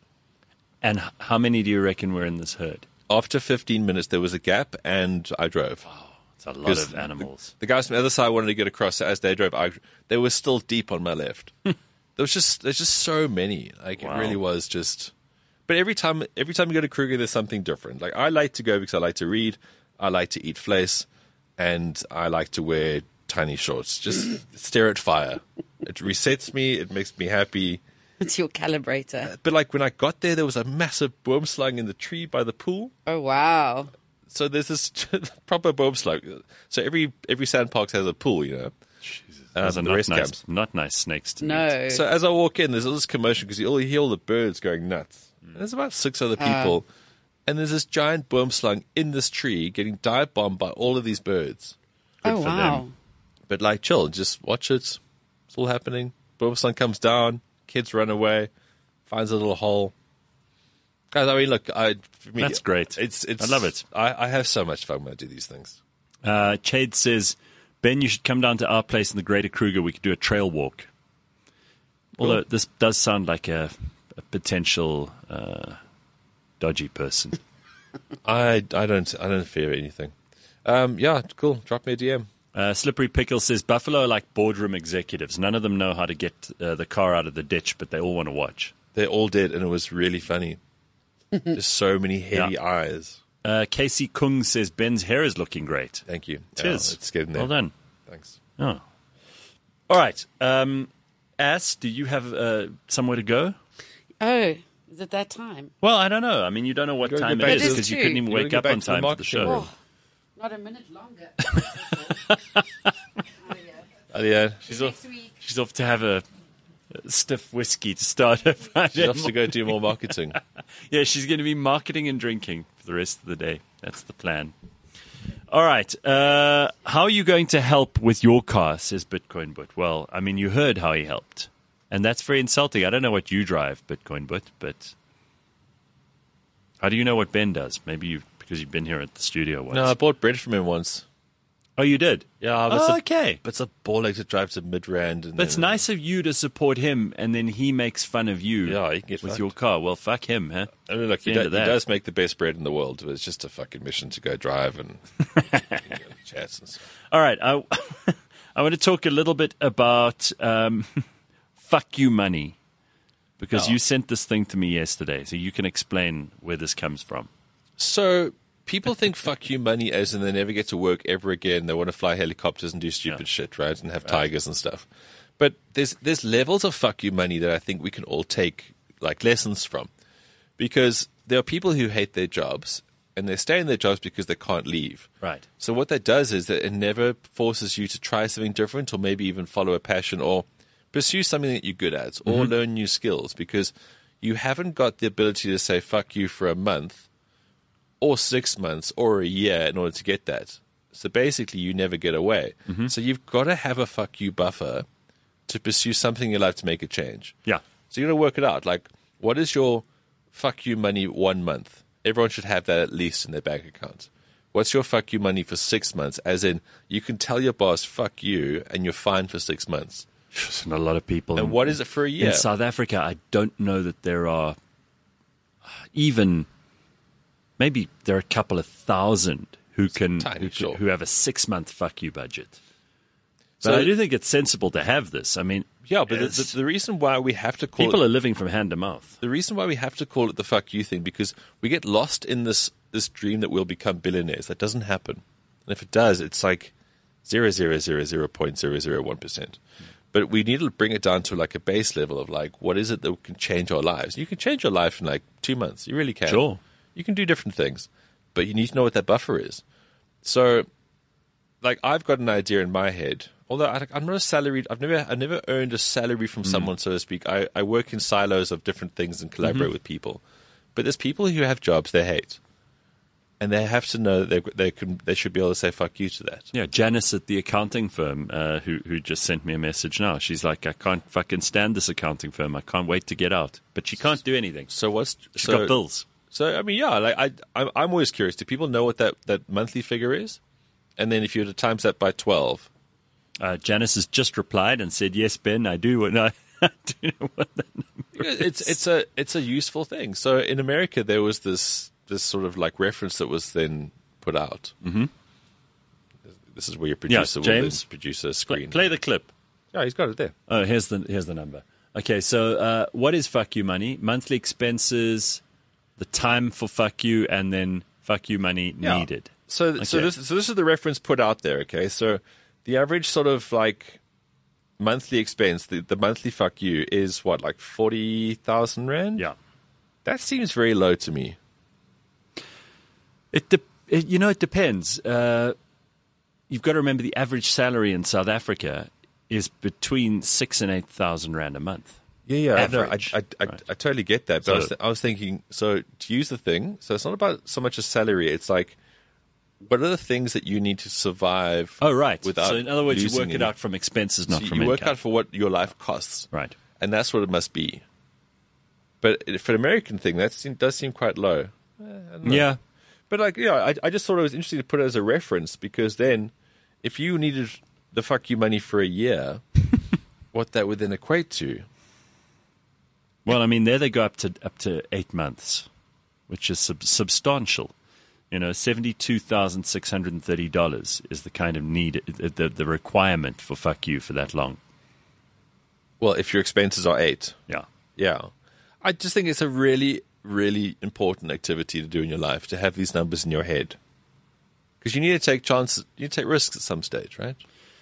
And how many do you reckon were in this herd? After 15 minutes, there was a gap, and I drove. It's a lot Because of animals. The guys from the other side wanted to get across. So as they drove, they were still deep on my left. There's just so many. Like Wow. it really was just. But every time you go to Kruger, there's something different. Like I like to go because I like to read, I like to eat vlees, and I like to wear tiny shorts. Just stare at fire. It resets me. It makes me happy. It's your calibrator. But like when I got there there was a massive boomslang in the tree by the pool. Oh, wow. So there's this proper boomslang. So every sandpark has a pool, you know. Those are the not rest nice, camps. not nice snakes to meet. No. So as I walk in, there's all this commotion because you hear all the birds going nuts. And there's about 6 other people, and there's this giant boomslang in this tree getting dive bombed by all of these birds. Oh, for wow. them. But like, chill, just watch it. It's all happening. Boomslang comes down, kids run away, finds a little hole. Guys, I mean, look, for me, That's great. It's I love it. I have so much fun when I do these things. Chade says, Ben, you should come down to our place in the Greater Kruger. We could do a trail walk. Although this does sound like a potential dodgy person. I don't fear anything. Yeah, cool. Drop me a DM. Slippery Pickle says, Buffalo are like boardroom executives. None of them know how to get the car out of the ditch, but they all want to watch. They all did, and it was really funny. Just so many heavy eyes. Casey Kung says, Ben's hair is looking great. Thank you. Cheers. It's getting there. Well done. Thanks. Oh. All right. Ass, do you have somewhere to go? Oh, is it that time? Well, I don't know. I mean, you don't know what You gotta time get it back is to- because you It is couldn't even true. You wake gotta up get on back to the time for the marketing show. room. Not a minute longer. Oh, yeah. Next week. She's off to have a stiff whiskey to start her Friday. She has to go do more marketing. Yeah, she's going to be marketing and drinking for the rest of the day. That's the plan. All right. How are you going to help with your car, says Bitcoin But. Well, I mean, you heard how he helped. And that's very insulting. I don't know what you drive, Bitcoin but how do you know what Ben does? Maybe because you've been here at the studio once. No, I bought bread from him once. Oh, you did? Yeah, but Oh, okay. But it's a ball ache to drive to Midrand. And But it's then- nice of you to support him, and then he makes fun of you Yeah, he can get with fucked. your car. Well, fuck him, huh? I mean, look, he, the end of he that. does make the best bread in the world, but it's just a fucking mission to go drive and chats and stuff. All right. I want to talk a little bit about fuck you money, because you sent this thing to me yesterday, so you can explain where this comes from. So people think fuck you money as in they never get to work ever again. They want to fly helicopters and do stupid shit, right? And have tigers and stuff. But there's levels of fuck you money that I think we can all take like lessons from. Because there are people who hate their jobs and they stay in their jobs because they can't leave. Right. So what that does is that it never forces you to try something different or maybe even follow a passion or pursue something that you're good at or learn new skills because you haven't got the ability to say fuck you for a month or 6 months or a year in order to get that. So basically you never get away. So you've got to have a fuck you buffer to pursue something in your life to make a change. Yeah. So you're going to work it out. Like, what is your fuck you money 1 month? Everyone should have that at least in their bank account. What's your fuck you money for 6 months? As in, you can tell your boss, fuck you, and you're fine for 6 months. There's not a lot of people. And what is it for a year? In South Africa, I don't know that there are even, maybe there are a couple of thousand who can tiny, sure. who have a 6-month fuck you budget. So- But I do think it's sensible to have this. I mean, Yeah, but it's- the reason why we have to call people it, are living from hand to mouth. the reason why we have to call it the fuck you thing because we get lost in this this dream that we'll become billionaires. That doesn't happen. And if it does, it's like 0.001%. But we need to bring it down to like a base level of like, what is it that can change our lives? You can change your life in like 2 months. You really can. Sure. You can do different things, but you need to know what that buffer is. So, like, I've got an idea in my head. Although I'm not a salaried, I've never earned a salary from someone, so to speak. I work in silos of different things and collaborate with people. But there's people who have jobs they hate, and they have to know that they should be able to say fuck you to that. Yeah, Janice at the accounting firm, who just sent me a message now. She's like, I can't fucking stand this accounting firm. I can't wait to get out. But she can't do anything. She's got bills. So I mean, yeah, like I'm always curious. Do people know what that monthly figure is? And then if you were to times that by 12, Janice has just replied and said, "Yes, Ben, I do." I do know what that number is. It's a useful thing. So in America, there was this sort of like reference that was then put out. Mm-hmm. This is where your producer will then produce a screen. Play the clip. Yeah, he's got it there. Oh, here's the number. Okay, so what is fuck you money? Monthly expenses, the time for fuck you, and then fuck you money needed. So this is the reference put out there. Okay, so the average sort of like monthly expense, the monthly fuck you is what, like 40,000 rand? Yeah, that seems very low to me. It depends. You've got to remember the average salary in South Africa is between 6,000 and 8,000 rand a month. Yeah. Average. I totally get that. But I was thinking, so to use the thing, so it's not about so much a salary. It's like, what are the things that you need to survive? Oh, right. Without so in other words, you work losing it out from expenses, not from you income. work out for what your life costs. Right. And that's what it must be. But for an American thing, does seem quite low. Yeah. But like, yeah, I just thought it was interesting to put it as a reference, because then if you needed the fuck you money for a year, what that would then equate to. Well, I mean, there they go up to 8 months, which is substantial. $72,630 is the kind of need, the requirement for fuck you for that long. Well, if your expenses are 8. Yeah. Yeah. I just think it's a really, really important activity to do in your life, to have these numbers in your head. Because you need to take chances, you need to take risks at some stage, right?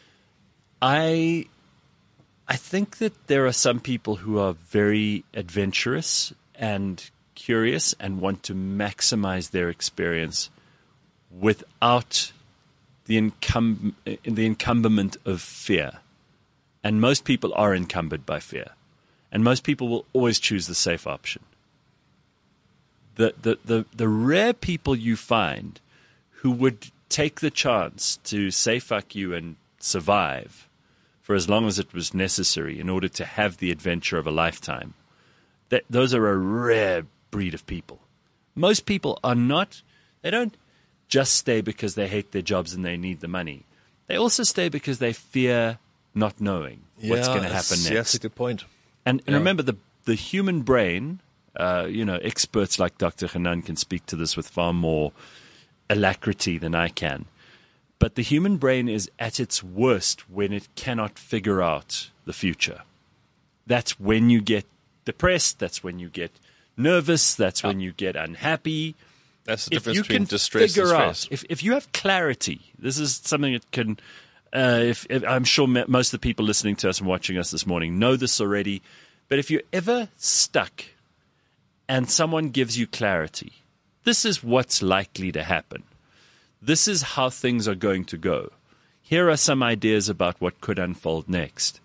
I think that there are some people who are very adventurous and curious and want to maximize their experience without the encumberment of fear. And most people are encumbered by fear. And most people will always choose the safe option. The rare people you find who would take the chance to say fuck you and survive for as long as it was necessary in order to have the adventure of a lifetime, those are a rare breed of people. Most people are not, they don't just stay because they hate their jobs and they need the money. They also stay because they fear not knowing what's going to happen next. Yeah, that's a good point. And remember, the human brain, experts like Dr. Hanan can speak to this with far more alacrity than I can. But the human brain is at its worst when it cannot figure out the future. That's when you get depressed. That's when you get nervous. That's when you get unhappy. That's the difference between distress and stress. If you have clarity, this is something that can, I'm sure most of the people listening to us and watching us this morning know this already, but if you're ever stuck and someone gives you clarity, this is what's likely to happen. This is how things are going to go. Here are some ideas about what could unfold next.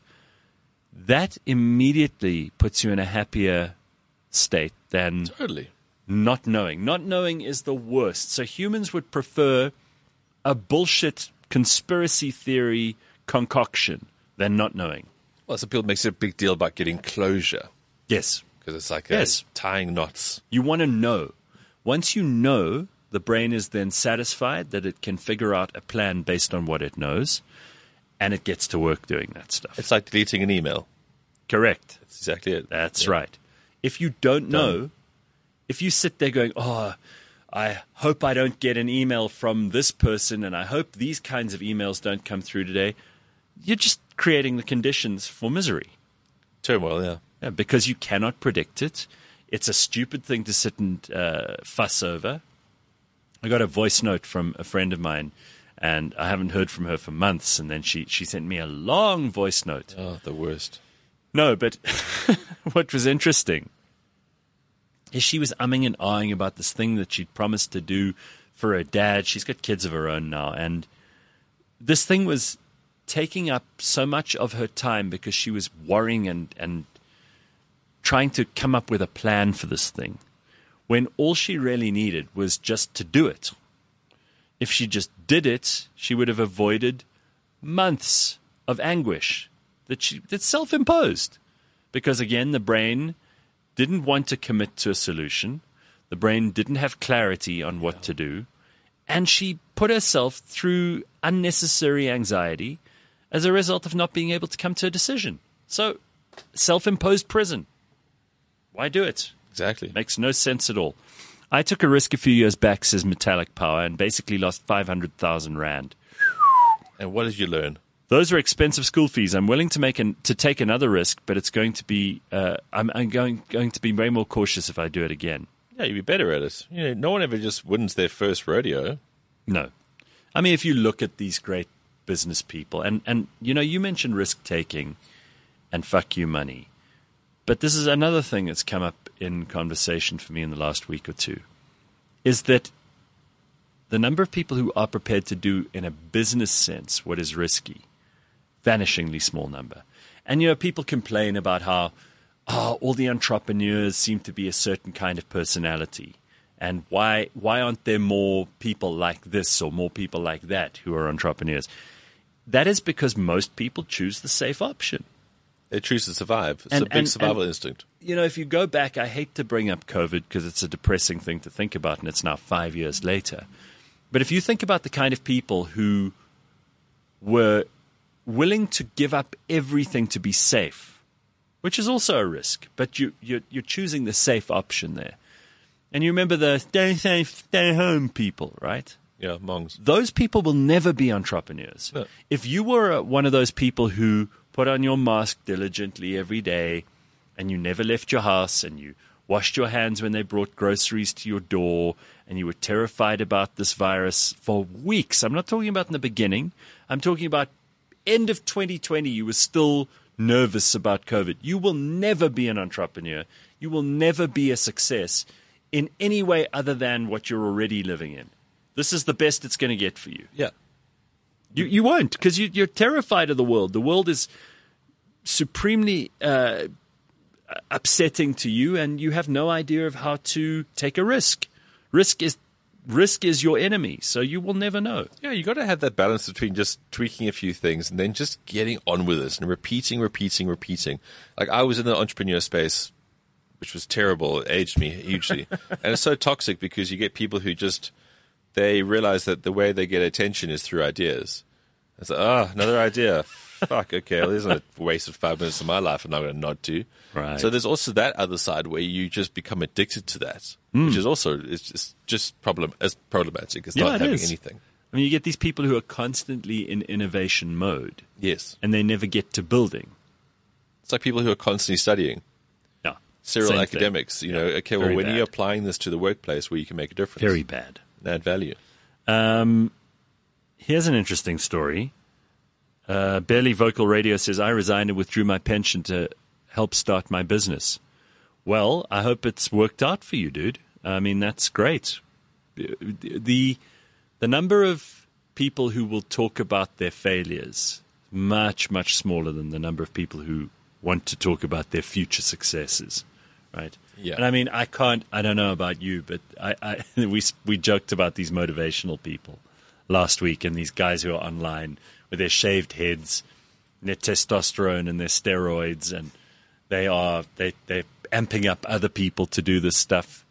That immediately puts you in a happier state than not knowing. Not knowing is the worst. So humans would prefer a bullshit conspiracy theory concoction than not knowing. Well, some people make it a big deal about getting closure. Yes. Because it's like tying knots. You want to know. Once you know, the brain is then satisfied that it can figure out a plan based on what it knows, and it gets to work doing that stuff. It's like deleting an email. Correct. That's exactly it. That's right. If you don't know, if you sit there going, oh, I hope I don't get an email from this person, and I hope these kinds of emails don't come through today, you're just creating the conditions for misery. Turmoil, yeah, because you cannot predict it. It's a stupid thing to sit and fuss over. I got a voice note from a friend of mine, and I haven't heard from her for months, and then she sent me a long voice note. Oh, the worst. No, but what was interesting is she was umming and ahhing about this thing that she'd promised to do for her dad. She's got kids of her own now, and this thing was taking up so much of her time because she was worrying and trying to come up with a plan for this thing, when all she really needed was just to do it. If she just did it, she would have avoided months of anguish that's self-imposed. Because again, the brain didn't want to commit to a solution. The brain didn't have clarity on what to do. And she put herself through unnecessary anxiety as a result of not being able to come to a decision. So, self-imposed prison. Why do it? Exactly. Makes no sense at all. I took a risk a few years back, says Metallic Power, and basically lost 500,000 rand. And what did you learn? Those are expensive school fees. I'm willing to take another risk, but it's going to be I'm going to be way more cautious if I do it again. Yeah, you'd be better at it. No one ever just wins their first rodeo. No. I mean, if you look at these great business people, and you mentioned risk-taking and fuck you money, but this is another thing that's come up in conversation for me in the last week or two, is that the number of people who are prepared to do in a business sense what is risky, vanishingly small number. And, people complain about how all the entrepreneurs seem to be a certain kind of personality. And why aren't there more people like this or more people like that who are entrepreneurs? That is because most people choose the safe option. They choose to survive. It's a big survival instinct. If you go back, I hate to bring up COVID because it's a depressing thing to think about, and it's now 5 years later. But if you think about the kind of people who were willing to give up everything to be safe, which is also a risk, but you're choosing the safe option there. And you remember the stay safe, stay home people, right? Yeah, monks. Those people will never be entrepreneurs. No. If you were one of those people who put on your mask diligently every day and you never left your house and you washed your hands when they brought groceries to your door and you were terrified about this virus for weeks. I'm not talking about in the beginning. I'm talking about end of 2020. You were still nervous about COVID. You will never be an entrepreneur. You will never be a success in any way other than what you're already living in. This is the best it's going to get for you. Yeah. You won't, because you're terrified of the world. The world is supremely upsetting to you, and you have no idea of how to take a risk. Risk is your enemy, so you will never know. Yeah, you got to have that balance between just tweaking a few things and then just getting on with it and repeating. Like I was in the entrepreneur space, which was terrible. It aged me hugely. And it's so toxic because you get people who they realize that the way they get attention is through ideas. It's like, another idea. Fuck, okay, well, there's a waste of 5 minutes of my life I'm not going to nod to. Right. So there's also that other side where you just become addicted to that, which is also it's just problematic as not having anything. I mean, you get these people who are constantly in innovation mode. Yes. And they never get to building. It's like people who are constantly studying. Yeah. Serial academics. Thing. Okay, well, when are you applying this to the workplace where you can make a difference? Very bad. And add value. Here's an interesting story. Barely Vocal Radio says, I resigned and withdrew my pension to help start my business. Well, I hope it's worked out for you, dude. I mean, that's great. The number of people who will talk about their failures much, much smaller than the number of people who want to talk about their future successes, right? Yeah. And I mean, I don't know about you, but we joked about these motivational people last week and these guys who are online with their shaved heads, and their testosterone and their steroids, and they're amping up other people to do this stuff.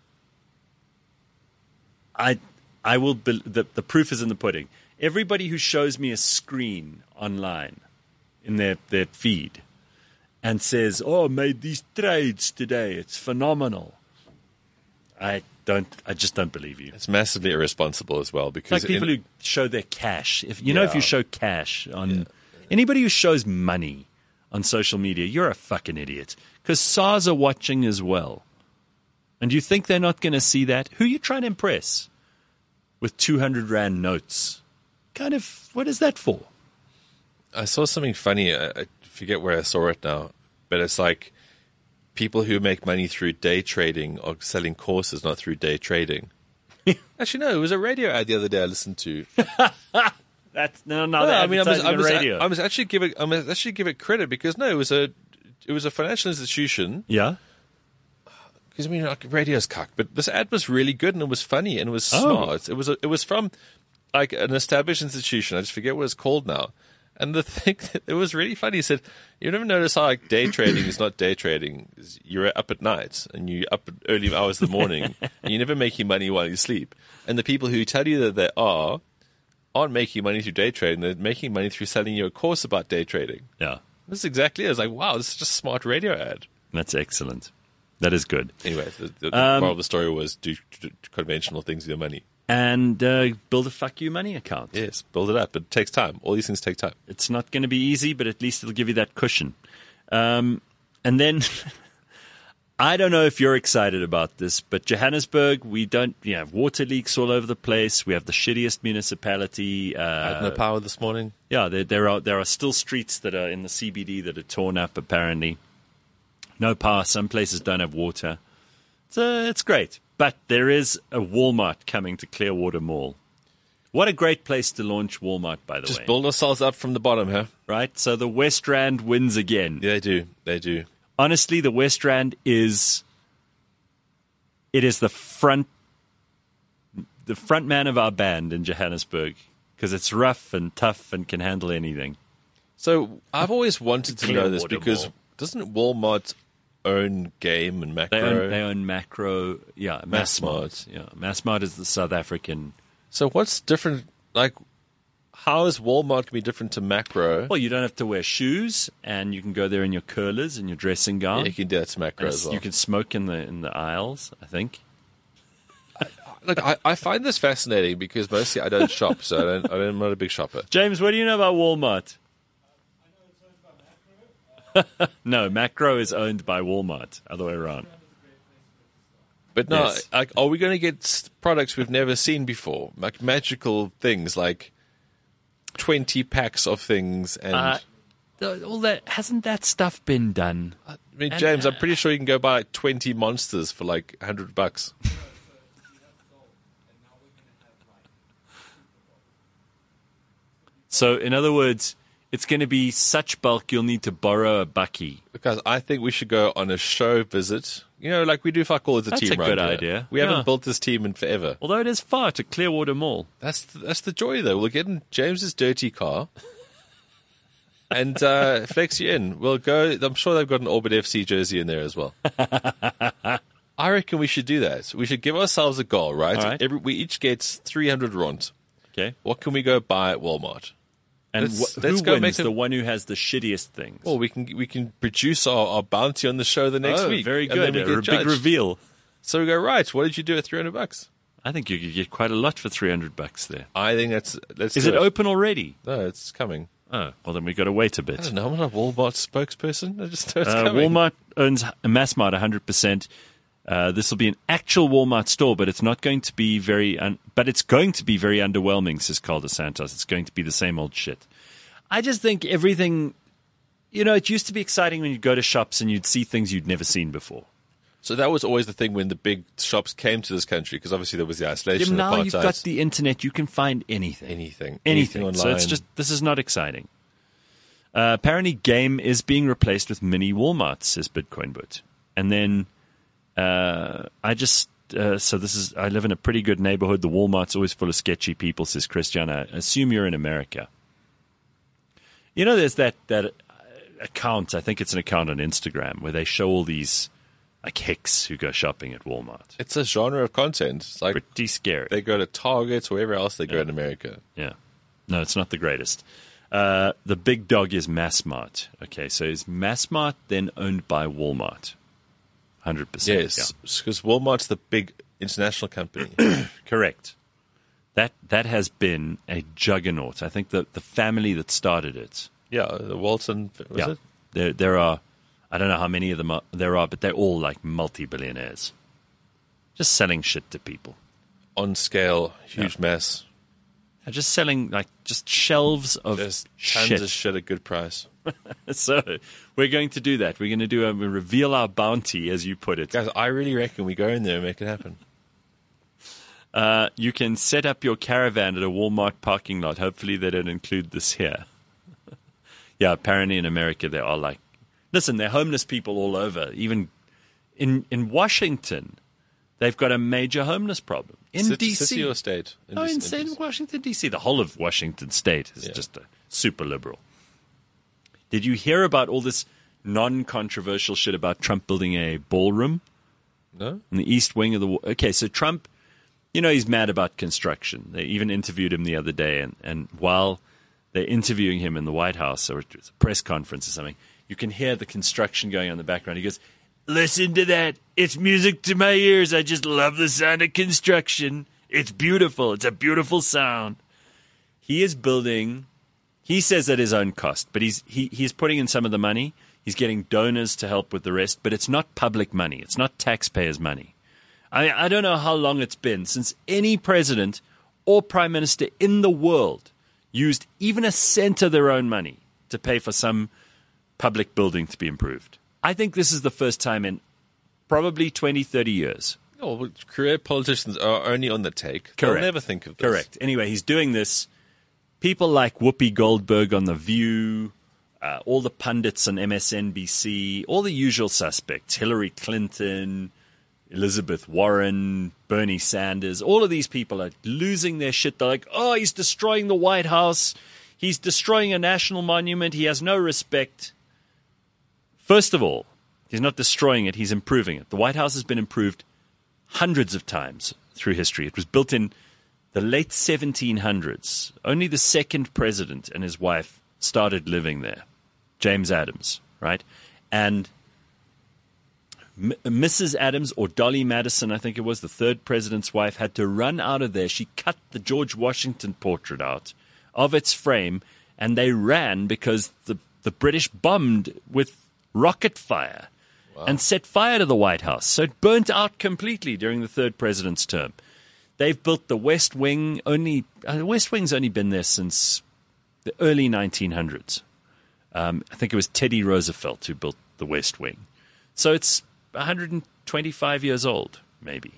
The proof is in the pudding. Everybody who shows me a screen online in their feed and says, "Oh, I made these trades today. It's phenomenal." I just don't believe you. It's massively irresponsible as well because it's like people who show their cash. If you show cash on anybody who shows money on social media, you're a fucking idiot. Because SARS are watching as well. And you think they're not going to see that? Who are you trying to impress? with 200 Rand notes. Kind of, what is that for? I saw something funny. I forget where I saw it now, but it's like people who make money through day trading are selling courses, not through day trading. Actually, no, it was a radio ad the other day I listened to. That's no. I mean, I must actually give it credit because no, it was a financial institution. Yeah. Because I mean, like, radio's cuck, but this ad was really good and it was funny and it was smart. It was from like an established institution. I just forget what it's called now. And the thing, it was really funny. He said, "You never notice how like day trading is not day trading. You're up at night and you're up at early hours of the morning, and you're never making money while you sleep. And the people who tell you that they aren't making money through day trading. They're making money through selling you a course about day trading." Yeah. This is exactly it. I was like, wow, this is just a smart radio ad. That's excellent. That is good. Anyway, the moral of the story was do conventional things with your money. And build a fuck you money account. Yes, build it up. But it takes time. All these things take time. It's not going to be easy, but at least it'll give you that cushion. And then, I don't know if you're excited about this, but Johannesburg, we have water leaks all over the place. We have the shittiest municipality. I had no power this morning. Yeah, there are still streets that are in the CBD that are torn up, apparently. No power. Some places don't have water. It's great. But there is a Walmart coming to Clearwater Mall. What a great place to launch Walmart, by the way. Just build ourselves up from the bottom, huh? Right? So the West Rand wins again. Yeah, they do. Honestly, the West Rand is the front man of our band in Johannesburg because it's rough and tough and can handle anything. So I've always wanted to know this because Mall. Doesn't Walmart own Game and Macro? They own Macro, yeah, Massmart. Yeah, Massmart is the South African. So what's different? Like, how is Walmart going to be different to Macro? Well, you don't have to wear shoes, and you can go there in your curlers and your dressing gown. Yeah, you can do that to Macro as well. You can smoke in the aisles, I think. Look, I find this fascinating because mostly I don't shop, so I'm not a big shopper. James, what do you know about Walmart? No, Macro is owned by Walmart. Other way around. But no, Yes. like, are we going to get products we've never seen before? Like magical things, like 20 packs of things. And All that hasn't that stuff been done? I mean, James, I'm pretty sure you can go buy like 20 monsters for like $100. So, in other words, it's going to be such bulk you'll need to borrow a bucky. Because I think we should go on a show visit. You know, like we do fuck all as a That's team a right good here. idea. We Yeah. haven't built this team in forever. Although it is far to Clearwater Mall. That's the joy, though. We'll get in James's dirty car and flex you in. We'll go. I'm sure they've got an Orbit FC jersey in there as well. I reckon we should do that. We should give ourselves a goal, right? All right. We each get 300 rand. Okay. What can we go buy at Walmart? And Let's who go wins? make The one who has the shittiest things. Well, we can produce our bounty on the show the next week. Very and then good. we A get big judged. reveal. So we go, right, what did you do at $300? I think you could get quite a lot for $300 there. I think let's Is do it open already? No, it's coming. Oh, well, then we've got to wait a bit. I don't know. I'm not a Walmart spokesperson. I just know it's coming. Walmart owns Massmart 100%. This will be an actual Walmart store, but it's not going to be very. But it's going to be very underwhelming, says Carl dos Santos. It's going to be the same old shit. I just think everything. You know, it used to be exciting when you'd go to shops and you'd see things you'd never seen before. So that was always the thing when the big shops came to this country, because obviously there was the isolation. Now apartheid. you've got the internet; you can find anything. Anything online. So it's just this is not exciting. Apparently, Game is being replaced with mini Walmarts, says Bitcoinbit. And then I live in a pretty good neighborhood. The Walmart's always full of sketchy people, says Christian. I assume you're in America. You know, there's that account. I think it's an account on Instagram where they show all these like hicks who go shopping at Walmart. It's a genre of content. It's like Pretty scary. they go to Target or wherever else they go in America. Yeah. No, it's not the greatest. The big dog is Massmart. Okay, so is Massmart then owned by Walmart? 100%. Yes, because Walmart's the big international company. Yeah. Correct. That has been a juggernaut. I think the family that started it. Yeah, the Walton, was it? There are, I don't know how many of them there are, but they're all like multi-billionaires. Just selling shit to people. on scale, huge mess. Just selling like just shelves of There's tons shit. of shit at good price. So we're going to do that. We're going to do we reveal our bounty, as you put it. Guys, I really reckon we go in there and make it happen. You can set up your caravan at a Walmart parking lot. Hopefully they don't include this here. Yeah, apparently in America there are like... Listen, there are homeless people all over. Even in Washington, they've got a major homeless problem. In D.C. City or state? In Washington, D.C. The whole of Washington state is just a super liberal. Did you hear about all this non-controversial shit about Trump building a ballroom? No? In the east wing of the... Okay, so Trump, he's mad about construction. They even interviewed him the other day, and while they're interviewing him in the White House, or it's a press conference or something, you can hear the construction going on in the background. He goes, "Listen to that. It's music to my ears. I just love the sound of construction. It's beautiful. It's a beautiful sound." He is building... He says at his own cost, but he's putting in some of the money. He's getting donors to help with the rest, but it's not public money. It's not taxpayers' money. I don't know how long it's been since any president or prime minister in the world used even a cent of their own money to pay for some public building to be improved. I think this is the first time in probably 20, 30 years. Oh, well, career politicians are only on the take. Correct. They'll never think of this. Correct. Anyway, he's doing this. People like Whoopi Goldberg on The View, all the pundits on MSNBC, all the usual suspects, Hillary Clinton, Elizabeth Warren, Bernie Sanders, all of these people are losing their shit. They're like, oh, he's destroying the White House. He's destroying a national monument. He has no respect. First of all, he's not destroying it. He's improving it. The White House has been improved hundreds of times through history. It was built in the late 1700s. Only the second president and his wife started living there, James Adams, right? And Mrs. Adams, or Dolly Madison, I think it was, the third president's wife, had to run out of there. She cut the George Washington portrait out of its frame, and they ran because the British bombed with rocket fire and set fire to the White House. So it burnt out completely during the third president's term. They've built the West Wing. The West Wing's only been there since the early 1900s. I think it was Teddy Roosevelt who built the West Wing. So it's 125 years old, maybe.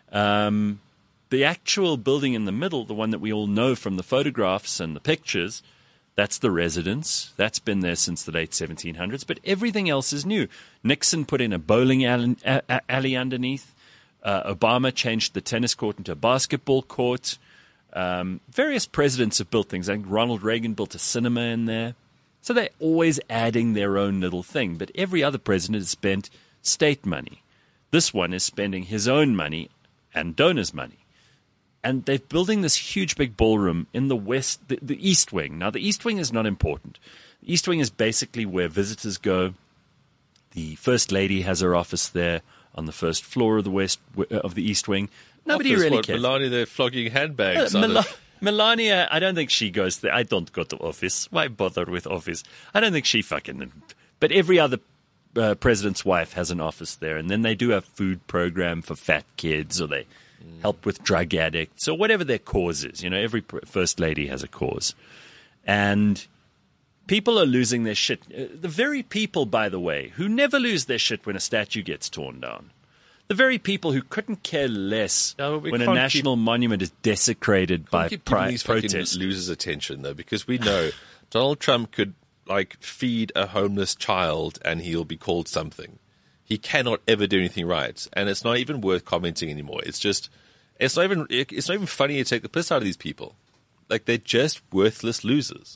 The actual building in the middle, the one that we all know from the photographs and the pictures, that's the residence. That's been there since the late 1700s. But everything else is new. Nixon put in a bowling alley underneath. Obama changed the tennis court into a basketball court. Various presidents have built things. I think Ronald Reagan built a cinema in there. So they're always adding their own little thing. But every other president has spent state money. This one is spending his own money and donors' money. And they're building this huge big ballroom in the west, the East Wing. Now, the East Wing is not important. The East Wing is basically where visitors go. The First Lady has her office there on the first floor of the East Wing. Nobody really cares. Melania, they're flogging handbags. Melania, I don't think she goes there. I don't go to office. Why bother with office? I don't think she fucking... But every other president's wife has an office there. And then they do a food program for fat kids, or they help with drug addicts, or whatever their cause is. Every First Lady has a cause. And people are losing their shit. The very people, by the way, who never lose their shit when a statue gets torn down. The very people who couldn't care less when a national monument is desecrated by protests. Loses attention, though, because we know Donald Trump could feed a homeless child and he'll be called something. He cannot ever do anything right, and it's not even worth commenting anymore. It's not even funny to take the piss out of these people. They're just worthless losers.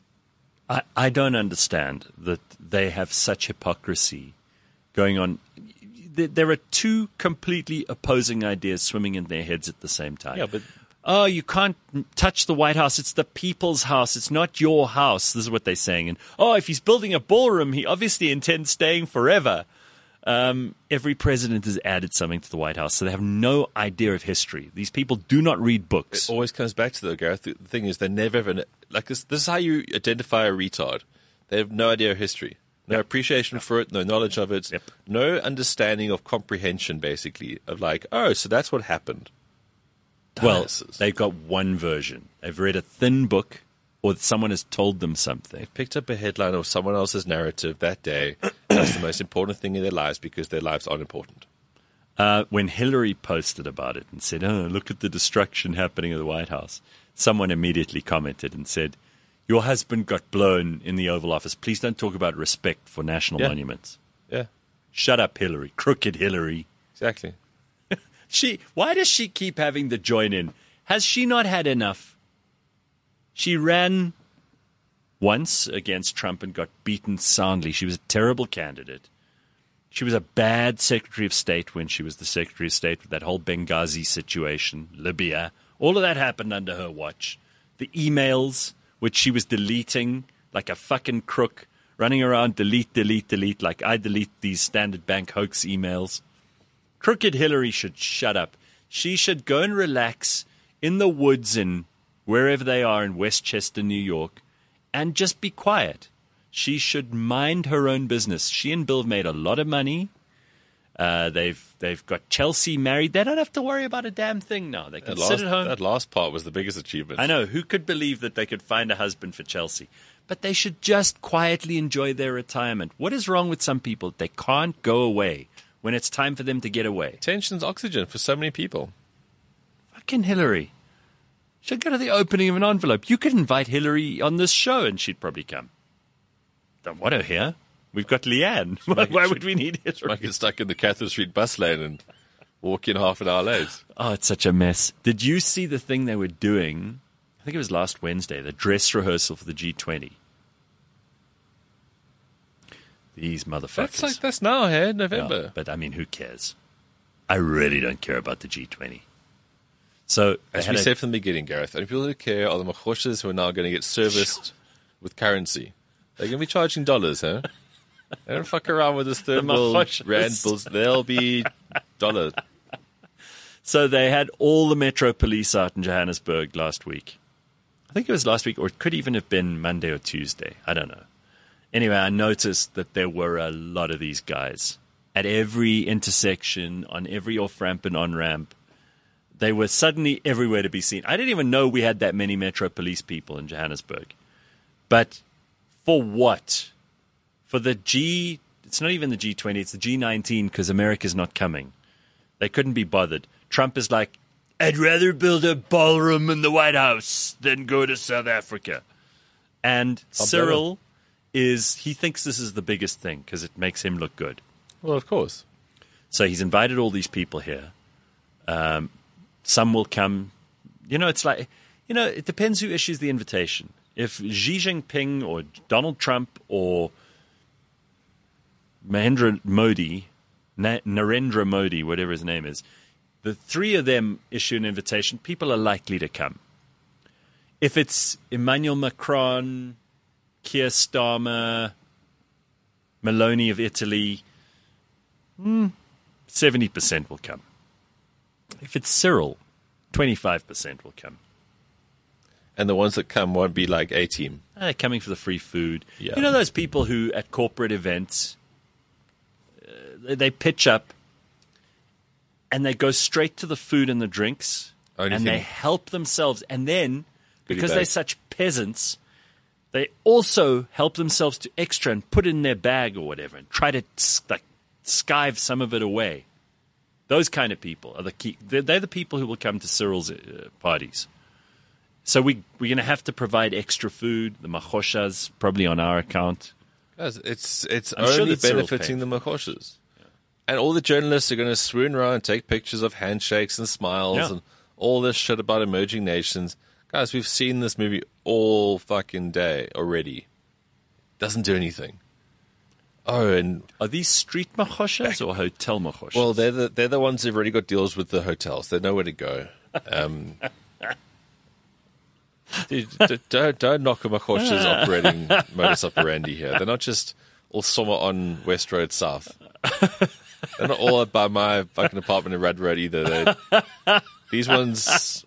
I don't understand that they have such hypocrisy going on. There are two completely opposing ideas swimming in their heads at the same time. Yeah, but you can't touch the White House. It's the people's house. It's not your house. This is what they're saying. And if he's building a ballroom, he obviously intends staying forever. Every president has added something to the White House, so they have no idea of history. These people do not read books. It always comes back to that, Gareth. The thing is, they never ever this is how you identify a retard. They have no idea of history, no appreciation for it, no knowledge of it, no understanding of comprehension, basically, of so that's what happened. Well, Dumbasses. they've got one version. They've read a thin book, or someone has told them something. They've picked up a headline of someone else's narrative that day. That's the most important thing in their lives because their lives aren't important. When Hillary posted about it and said, "Oh, look at the destruction happening at the White House," someone immediately commented and said, "Your husband got blown in the Oval Office. Please don't talk about respect for national monuments." Yeah, Shut up, Hillary. Crooked Hillary. exactly. Why does she keep having the join in? Has she not had enough? She ran once against Trump and got beaten soundly. She was a terrible candidate. She was a bad Secretary of State when she was the Secretary of State with that whole Benghazi situation, Libya. All of that happened under her watch. The emails, which she was deleting like a fucking crook, running around, delete, like I delete these Standard Bank hoax emails. Crooked Hillary should shut up. She should go and relax in the woods in wherever they are in Westchester, New York, and just be quiet. She should mind her own business. She and Bill have made a lot of money. They've got Chelsea married. They don't have to worry about a damn thing now. They can sit at home. That last part was the biggest achievement. I know. Who could believe that they could find a husband for Chelsea? But they should just quietly enjoy their retirement. What is wrong with some people? They can't go away when it's time for them to get away. Tension's oxygen for so many people. Fucking Hillary. She'd go to the opening of an envelope. You could invite Hillary on this show and she'd probably come. Don't want her here. We've got Leanne. Why would we need Hillary? Might get stuck in the Catherine Street bus lane and walk in half an hour late. Oh, it's such a mess. Did you see the thing they were doing? I think it was last Wednesday, the dress rehearsal for the G20. These motherfuckers. That's now, hey, November. Yeah, but I mean, who cares? I really don't care about the G20. So, As we said from the beginning, Gareth, only people who care are the machoshas who are now going to get serviced with currency. They're going to be charging dollars, huh? They don't fuck around with this third world rand bills. They'll be dollars. So they had all the Metro Police out in Johannesburg last week. I think it was last week, or it could even have been Monday or Tuesday. I don't know. Anyway, I noticed that there were a lot of these guys at every intersection, on every off-ramp and on-ramp. They were suddenly everywhere to be seen. I didn't even know we had that many Metro Police people in Johannesburg. But for what? For the it's not even the G20, it's the G19 because America's not coming. They couldn't be bothered. Trump is like, I'd rather build a ballroom in the White House than go to South Africa. And Cyril he thinks this is the biggest thing because it makes him look good. Well, of course. So he's invited all these people here. Some will come. It's like, it depends who issues the invitation. If Xi Jinping or Donald Trump or Narendra Modi, whatever his name is, the three of them issue an invitation, people are likely to come. If it's Emmanuel Macron, Keir Starmer, Meloni of Italy, 70% will come. If it's Cyril, 25% will come. And the ones that come won't be like A-Team. They're coming for the free food. Yeah. You know those people who at corporate events, they pitch up and they go straight to the food and the drinks they help themselves. And then, because they're such peasants, they also help themselves to extra and put it in their bag or whatever and try to skive some of it away. Those kind of people are the key. They're the people who will come to Cyril's parties. So we're going to have to provide extra food. The machoshas probably on our account. Guys, it's I'm sure only that Cyril's benefiting the paying machoshas. Yeah. And all the journalists are going to swoon around and take pictures of handshakes and smiles and all this shit about emerging nations. Guys, we've seen this movie all fucking day already. Doesn't do anything. Oh, and are these street machoshas or hotel machoshas? Well, they're the ones who've already got deals with the hotels. They know where to go. Dude, don't knock a machosha's operating modus operandi here. They're not just all summer on West Road South. They're not all by my fucking apartment in Red Road either. These ones,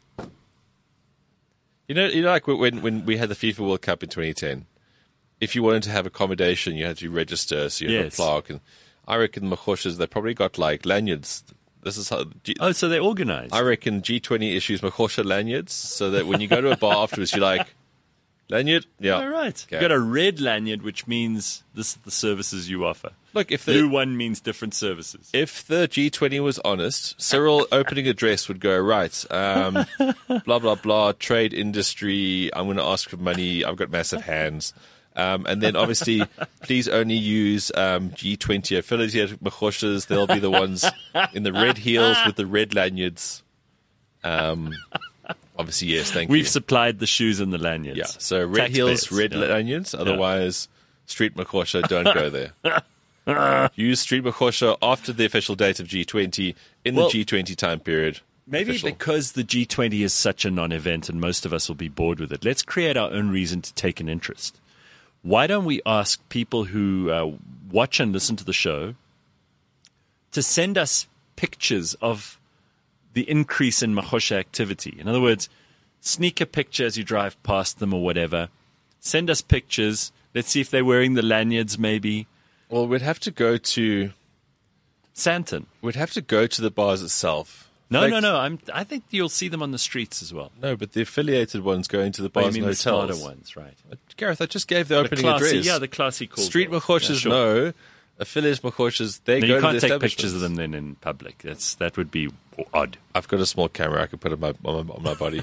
like when we had the FIFA World Cup in 2010. If you wanted to have accommodation, you had to register, so you had a plaque. And I reckon the machoshas, they probably got like lanyards This is how. Oh, so they're organized. I reckon G20 issues Machosha lanyards so that when you go to a bar afterwards, you're like, lanyard? Yeah. All right. Okay. You got a red lanyard, which means this is the services you offer. Look, if Blue one means different services. If the G20 was honest, Cyril opening address would go, right, blah, blah, blah, trade industry, I'm going to ask for money, I've got massive hands. And then obviously, please only use G20 affiliated Machoshas. They'll be the ones in the red heels with the red lanyards. Obviously, yes, thank you. We've supplied the shoes and the lanyards. Yeah, so red heels, red lanyards. Otherwise, Street Machosha, don't go there. Use Street Machosha after the official date of G20 in the G20 time period. Maybe official. because the G20 is such a non-event and most of us will be bored with it, let's create our own reason to take an interest. Why don't we ask people who watch and listen to the show to send us pictures of the increase in Machosha activity? In other words, sneak a picture as you drive past them or whatever. Send us pictures. Let's see if they're wearing the lanyards maybe. Well, we'd have to go to Santon. We'd have to go to the bars itself. No. I think you'll see them on the streets as well. No, but the affiliated ones going to the bars and the hotels. smarter ones, right? Gareth, I just gave the opening classy, address. Yeah, the classy call. Street Machoshas, no. Affiliated Machoshas, they go you to can't the take pictures of them then in public. That would be odd. I've got a small camera I can put on my body.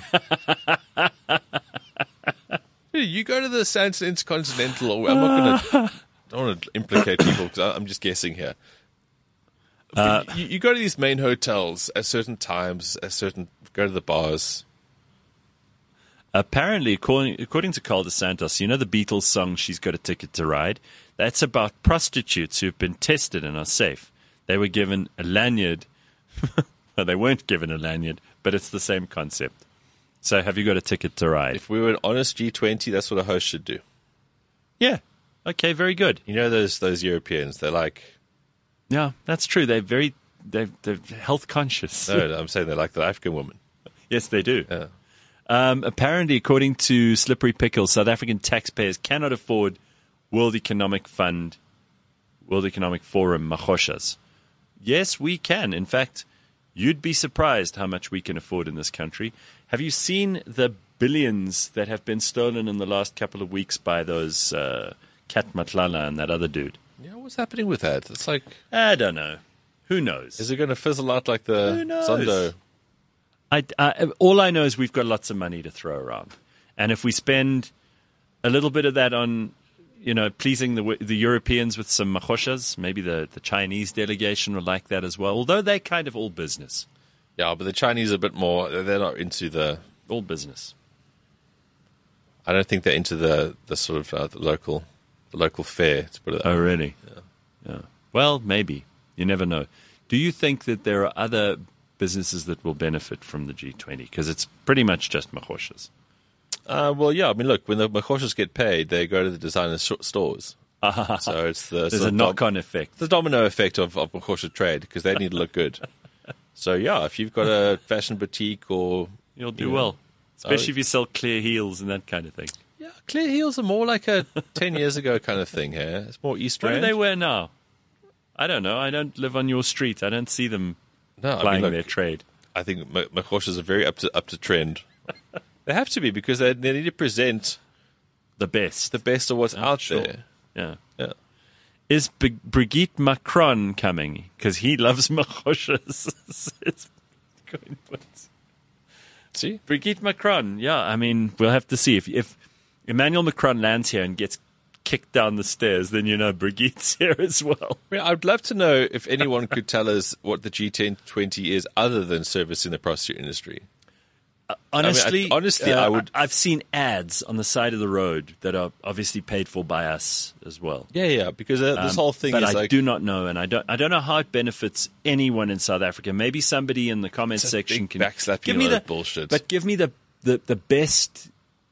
You go to the Santon Intercontinental. Or I'm not going to. I don't want to implicate people because I'm just guessing here. You go to these main hotels at certain times, go to the bars. Apparently, according to Carl DeSantos, you know the Beatles song "She's Got a Ticket to Ride"? That's about prostitutes who've been tested and are safe. They were given a lanyard. Well, they weren't given a lanyard, but it's the same concept. So, have you got a ticket to ride? If we were an honest G20, that's what a host should do. Yeah. Okay. Very good. You know those Europeans? They're like. Yeah, that's true. They're health conscious. No, I'm saying they're like the African woman. Yes, they do. Yeah. Apparently, according to Slippery Pickles, South African taxpayers cannot afford World Economic Forum Machoshas. Yes, we can. In fact, you'd be surprised how much we can afford in this country. Have you seen the billions that have been stolen in the last couple of weeks by those Kat Matlala and that other dude? Yeah, what's happening with that? It's like... I don't know. Who knows? Is it going to fizzle out like the Zondo? All I know is we've got lots of money to throw around. And if we spend a little bit of that on, pleasing the Europeans with some machoshas, maybe the Chinese delegation will like that as well, although they're kind of all business. Yeah, but the Chinese are a bit more, they're not into the... All business. I don't think they're into the sort of the local fare, to put it that way. Oh, really? Yeah. Well, maybe. You never know. Do you think that there are other businesses that will benefit from the G20? Because it's pretty much just machoshas. Well, yeah. I mean, look, when the machoshas get paid, they go to the designer stores. So it's there's a knock-on effect. The domino effect of machosha trade because they need to look good. So, yeah, if you've got a fashion boutique or... You'll do well. Especially if you sell clear heels and that kind of thing. Yeah, clear heels are more like a 10 years ago kind of thing here. It's more East Rand. What do they wear now? I don't know. I don't live on your street. I don't see them plying their trade. I think machoshas are very up to trend. They have to be because they need to present the best of what's out there. Yeah. Is Brigitte Macron coming? Because he loves machoshas. See? Brigitte Macron. Yeah, I mean, we'll have to see. If Emmanuel Macron lands here and gets kicked down the stairs, then Brigitte's here as well. I mean, I'd love to know if anyone could tell us what the G20 is other than servicing the prostitute industry. Honestly, I would. I've seen ads on the side of the road that are obviously paid for by us as well. Yeah, because this whole thing but is I do not know, and I don't know how it benefits anyone in South Africa. Maybe somebody in the comment section can give me the bullshit. But give me the best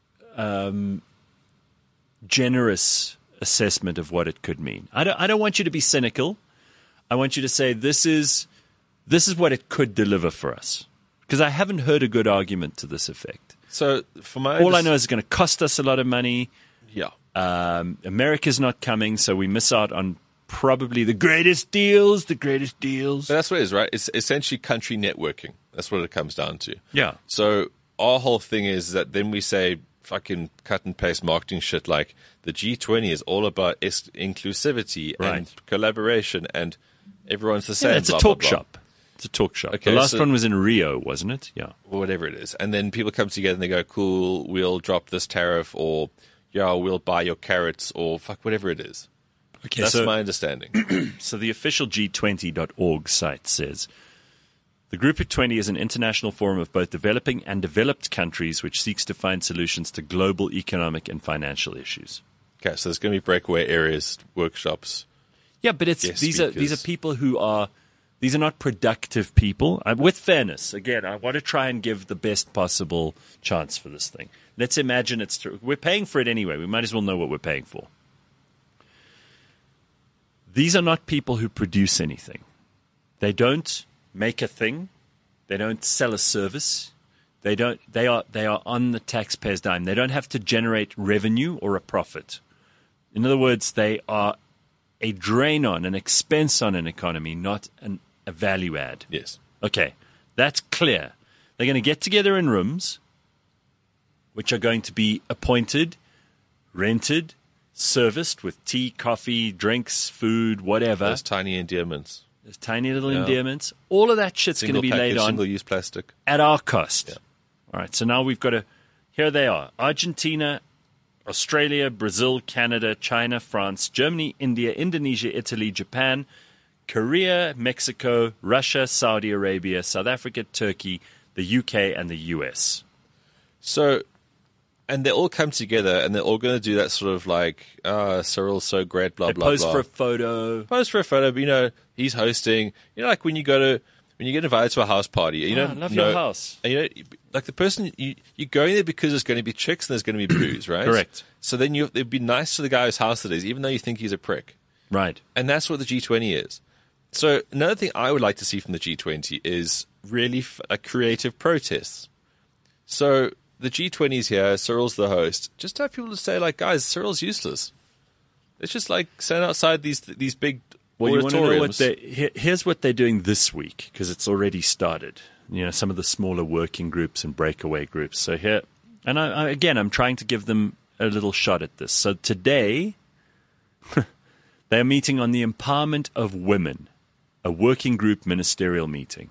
generous assessment of what it could mean. I don't want you to be cynical. I want you to say this is what it could deliver for us. Because I haven't heard a good argument to this effect. So, all I know is it's going to cost us a lot of money. Yeah. America's not coming, so we miss out on probably the greatest deals. But that's what it is, right? It's essentially country networking. That's what it comes down to. Yeah. So our whole thing is that then we say fucking cut and paste marketing shit like the G20 is all about inclusivity and collaboration and everyone's the same. Yeah, it's blah, a talk blah, blah. shop. It's a talk shop. Okay, the last so- one was in Rio, wasn't it? Yeah. Or whatever it is. And then people come together and they go, cool, we'll drop this tariff or, yeah, we'll buy your carrots or fuck, whatever it is. Okay, That's so, my understanding. so the official G20.org site says, the Group of 20 is an international forum of both developing and developed countries which seeks to find solutions to global economic and financial issues. Okay, so there's going to be breakaway areas, workshops. Yeah, but it's Yes, these are because- people who are these are not productive people. With fairness, again, I want to try and give the best possible chance for this thing. Let's imagine we're paying for it anyway. We might as well know what we're paying for. These are not people who produce anything. They don't make a thing. They don't sell a service. They are on the taxpayer's dime. They don't have to generate revenue or a profit. In other words, they are a drain on, an expense on an economy, not a value add. Yes. Okay, that's clear. They're going to get together in rooms, which are going to be appointed, rented, serviced with tea, coffee, drinks, food, whatever. Those tiny endearments. There's tiny little endearments. All of that shit's going to be laid on Single-use plastic. at our cost. Yeah. All right, so now we've got here they are. Argentina, Australia, Brazil, Canada, China, France, Germany, India, Indonesia, Italy, Japan, Korea, Mexico, Russia, Saudi Arabia, South Africa, Turkey, the UK, and the US. So, and they all come together and they're all going to do that sort of like, Cyril's so great, blah, They blah, pose blah. for a photo. Pose for a photo, but, he's hosting. Like when you get invited to a house party, you I don't love know, your house. And, like the person, you're going there because there's going to be chicks and there's going to be booze, right? Correct. So then it'd be nice to the guy whose house it is, even though you think he's a prick. Right. And that's what the G20 is. So another thing I would like to see from the G20 is really creative protests. So the G20 is here, Cyril's the host. Just have people to say, like, guys, Cyril's useless. It's just like stand outside these big Well, you want to know auditoriums. here's what they're doing this week, because it's already started. Some of the smaller working groups and breakaway groups. So here, and I'm trying to give them a little shot at this. So today, they're meeting on the empowerment of women, a working group ministerial meeting.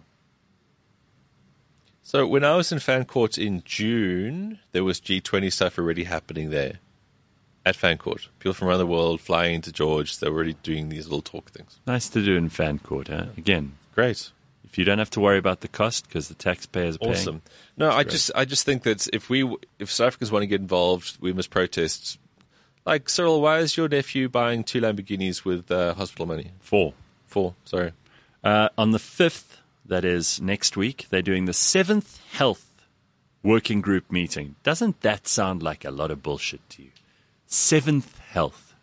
So when I was in Fancourt in June, there was G20 stuff already happening there at Fancourt. People from around the world flying into George. They were already doing these little talk things. Nice to do in Fancourt, huh? Again, Great. if you don't have to worry about the cost because the taxpayers are paying. Awesome. No, I just think that if South Africans want to get involved, we must protest. Like, Cyril, why is your nephew buying 2 Lamborghinis with hospital money? 4. 4, sorry. On the 5th, that is next week, they're doing the 7th Health Working Group meeting. Doesn't that sound like a lot of bullshit to you? 7th Health.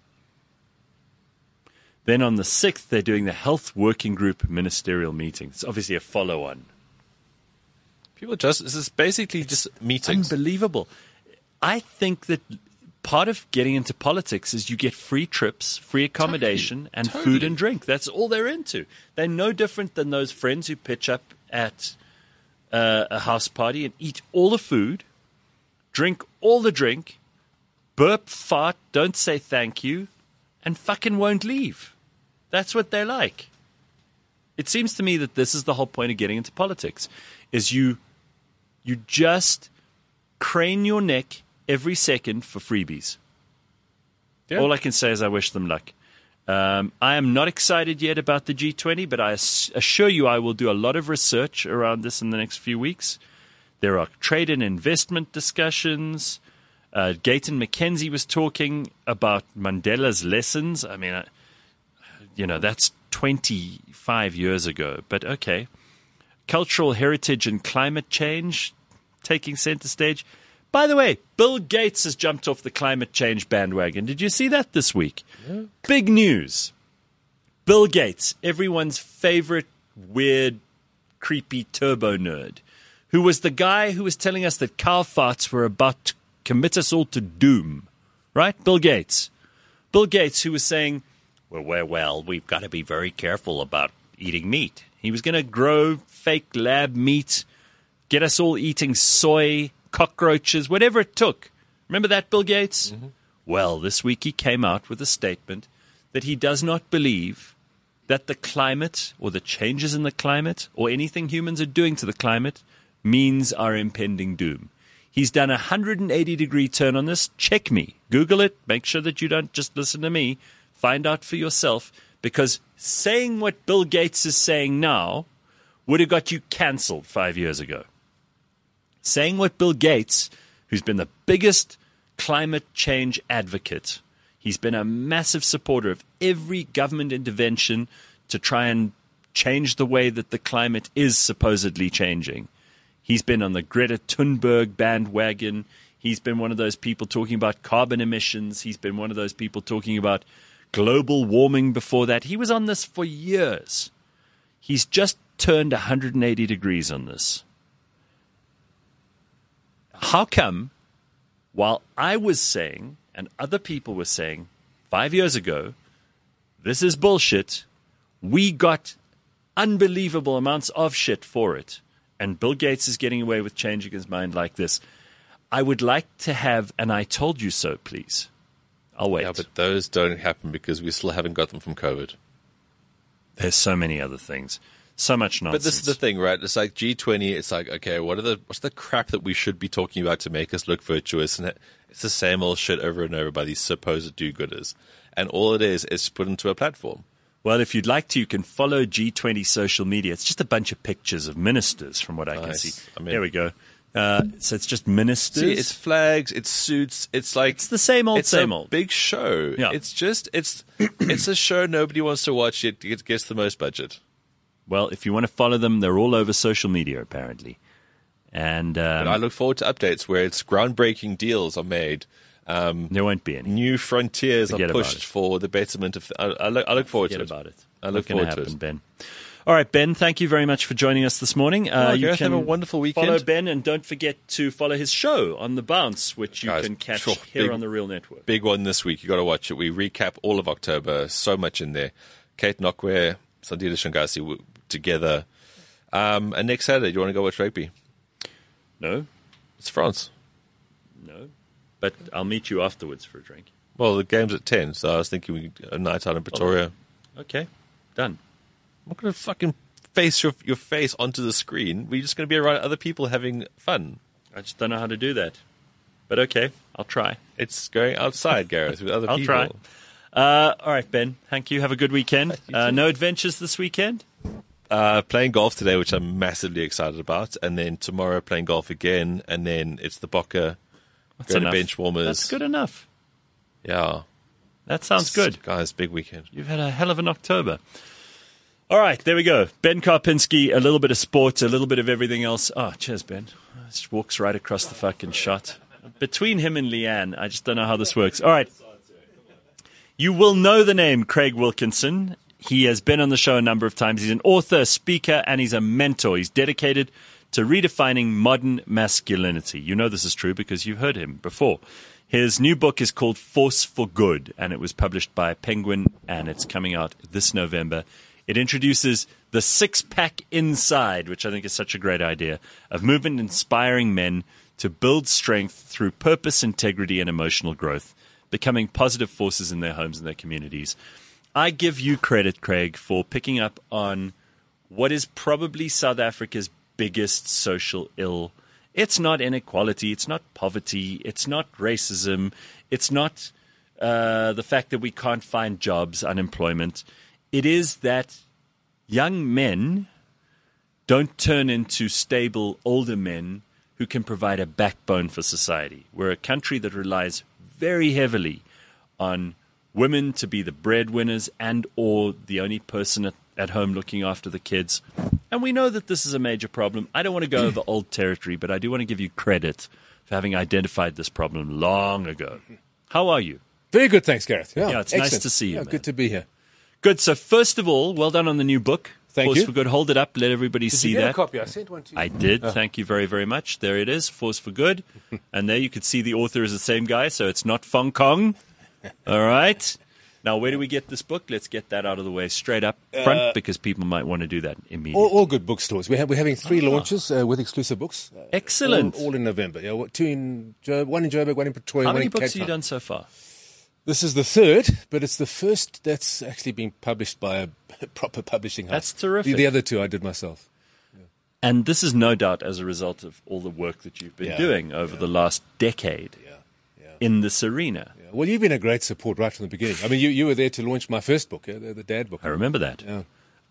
Then on the 6th, they're doing the Health Working Group Ministerial meeting. It's obviously a follow-on. This is basically just meetings. Unbelievable. I think that part of getting into politics is you get free trips, free accommodation, and food and drink. That's all they're into. They're no different than those friends who pitch up at a house party and eat all the food, drink all the drink, burp, fart, don't say thank you, and fucking won't leave. That's what they're like. It seems to me that this is the whole point of getting into politics, is you just crane your neck every second for freebies. Yeah. All I can say is I wish them luck. I am not excited yet about the G20, but I assure you I will do a lot of research around this in the next few weeks. There are trade and investment discussions. Gayton McKenzie was talking about Mandela's lessons. I mean, that's 25 years ago, but okay. Cultural heritage and climate change taking center stage. By the way, Bill Gates has jumped off the climate change bandwagon. Did you see that this week? Yeah. Big news. Bill Gates, everyone's favorite weird, creepy turbo nerd, who was the guy who was telling us that cow farts were about to commit us all to doom. Right? Bill Gates. Bill Gates, who was saying well, we've got to be very careful about eating meat. He was going to grow fake lab meat, get us all eating soy, cockroaches, whatever it took. Remember that, Bill Gates? Mm-hmm. Well, this week he came out with a statement that he does not believe that the climate or the changes in the climate or anything humans are doing to the climate means our impending doom. He's done a 180-degree turn on this. Check me. Google it. Make sure that you don't just listen to me. Find out for yourself, because saying what Bill Gates is saying now would have got you cancelled 5 years ago. Saying what Bill Gates, who's been the biggest climate change advocate, he's been a massive supporter of every government intervention to try and change the way that the climate is supposedly changing. He's been on the Greta Thunberg bandwagon. He's been one of those people talking about carbon emissions. He's been one of those people talking about global warming before that. He was on this for years. He's just turned 180 degrees on this. How come, while I was saying, and other people were saying 5 years ago, this is bullshit, we got unbelievable amounts of shit for it, and Bill Gates is getting away with changing his mind like this? I would like to have an I told you so, please. I'll wait. Yeah, but those don't happen because we still haven't got them from COVID. There's so many other things. So much nonsense. But this is the thing, right? It's like G20. It's like, okay, what's the crap that we should be talking about to make us look virtuous? And it's the same old shit over and over by these supposed do-gooders. And all it is put into a platform. Well, if you'd like to, you can follow G20 social media. It's just a bunch of pictures of ministers from what I can see. There we go. So it's just ministers. See, it's flags, it's suits, it's like... It's the same old, same old. Big show. Yeah. It's a show nobody wants to watch. It gets the most budget. Well, if you want to follow them, they're all over social media, apparently. And I look forward to updates where it's groundbreaking deals are made. There won't be any. New frontiers are pushed for the betterment of... I look forward to it. About it. I look forward to it. Ben. All right, Ben, thank you very much for joining us this morning. You can have a wonderful weekend. Follow Ben, and don't forget to follow his show On The Bounce, which you can catch here on The Real Network. Big one this week. You got to watch it. We recap all of October. So much in there. Kate Nokwe, Sandile Shangasi together. And next Saturday, do you want to go watch rugby? No. It's France. No. But I'll meet you afterwards for a drink. Well, the game's at 10, so I was thinking a night out in Pretoria. Okay. Done. I'm not going to fucking face your face onto the screen. We're just going to be around other people having fun. I just don't know how to do that. But okay, I'll try. It's going outside, Gareth, with other people. I'll try. All right, Ben. Thank you. Have a good weekend. No adventures this weekend? Playing golf today, which I'm massively excited about. And then tomorrow playing golf again. And then it's the Bokke. Go to bench warmers. That's good enough. Yeah. That sounds good. Guys, big weekend. You've had a hell of an October. All right, there we go. Ben Karpinski, a little bit of sports, a little bit of everything else. Oh, cheers, Ben. Just walks right across the fucking shot. Between him and Leanne, I just don't know how this works. All right. You will know the name Craig Wilkinson. He has been on the show a number of times. He's an author, speaker, and he's a mentor. He's dedicated to redefining modern masculinity. You know this is true because you've heard him before. His new book is called Force for Good, and it was published by Penguin, and it's coming out this November. It introduces the six-pack inside, which I think is such a great idea, of movement inspiring men to build strength through purpose, integrity, and emotional growth, becoming positive forces in their homes and their communities. I give you credit, Craig, for picking up on what is probably South Africa's biggest social ill. It's not inequality. It's not poverty. It's not racism. It's not the fact that we can't find jobs, unemployment. It is that young men don't turn into stable older men who can provide a backbone for society. We're a country that relies very heavily on women to be the breadwinners and or the only person at home looking after the kids. And we know that this is a major problem. I don't want to go over old territory, but I do want to give you credit for having identified this problem long ago. How are you? Very good, thanks, Gareth. Yeah, it's nice to see you, man. Good to be here. Good. So first of all, well done on the new book. Thank Force you. for Good. Hold it up. Let everybody see Did you get that. a copy? I sent one to you. I did. Thank you very, very much. There it is. Force for Good. And there you could see the author is the same guy, so it's not Fong Kong. All right. Now, where do we get this book? Let's get that out of the way straight up front because people might want to do that immediately. All good bookstores. We're having 3 launches with exclusive books. Excellent. All in November. Yeah, 2 in one in Joburg, one in Pretoria. How one many in books Cape have you Town. done so far? This is the 3rd, but it's the first that's actually been published by a proper publishing house. That's terrific. The other 2 I did myself. And this is no doubt as a result of all the work that you've been doing over the last decade in this arena. Yeah. Well, you've been a great support right from the beginning. I mean, you were there to launch my first book, the Dad book. I remember that. Yeah.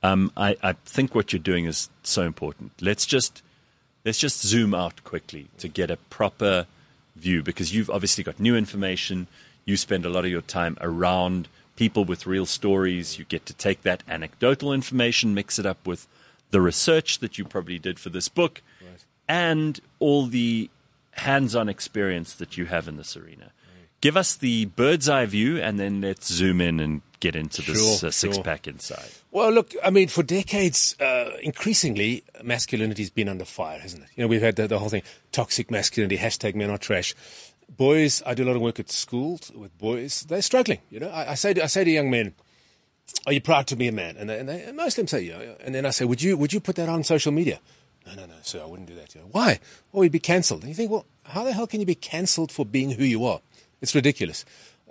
I think what you're doing is so important. Let's just zoom out quickly to get a proper view, because you've obviously got new information. You spend a lot of your time around people with real stories. You get to take that anecdotal information, mix it up with the research that you probably did for this book, and all the hands-on experience that you have in this arena. Give us the bird's eye view, and then let's zoom in and get into this six-pack inside. Well, look, I mean, for decades, increasingly, masculinity's been under fire, hasn't it? You know, we've had the whole thing, toxic masculinity, #men are trash. Boys, I do a lot of work at schools with boys. They're struggling. You know, I say to young men, "Are you proud to be a man?" And most of them say, "Yeah." And then I say, "Would you put that on social media?" No, sir, I wouldn't do that. You know, why? Or you'd be cancelled. And you think, well, how the hell can you be cancelled for being who you are? It's ridiculous.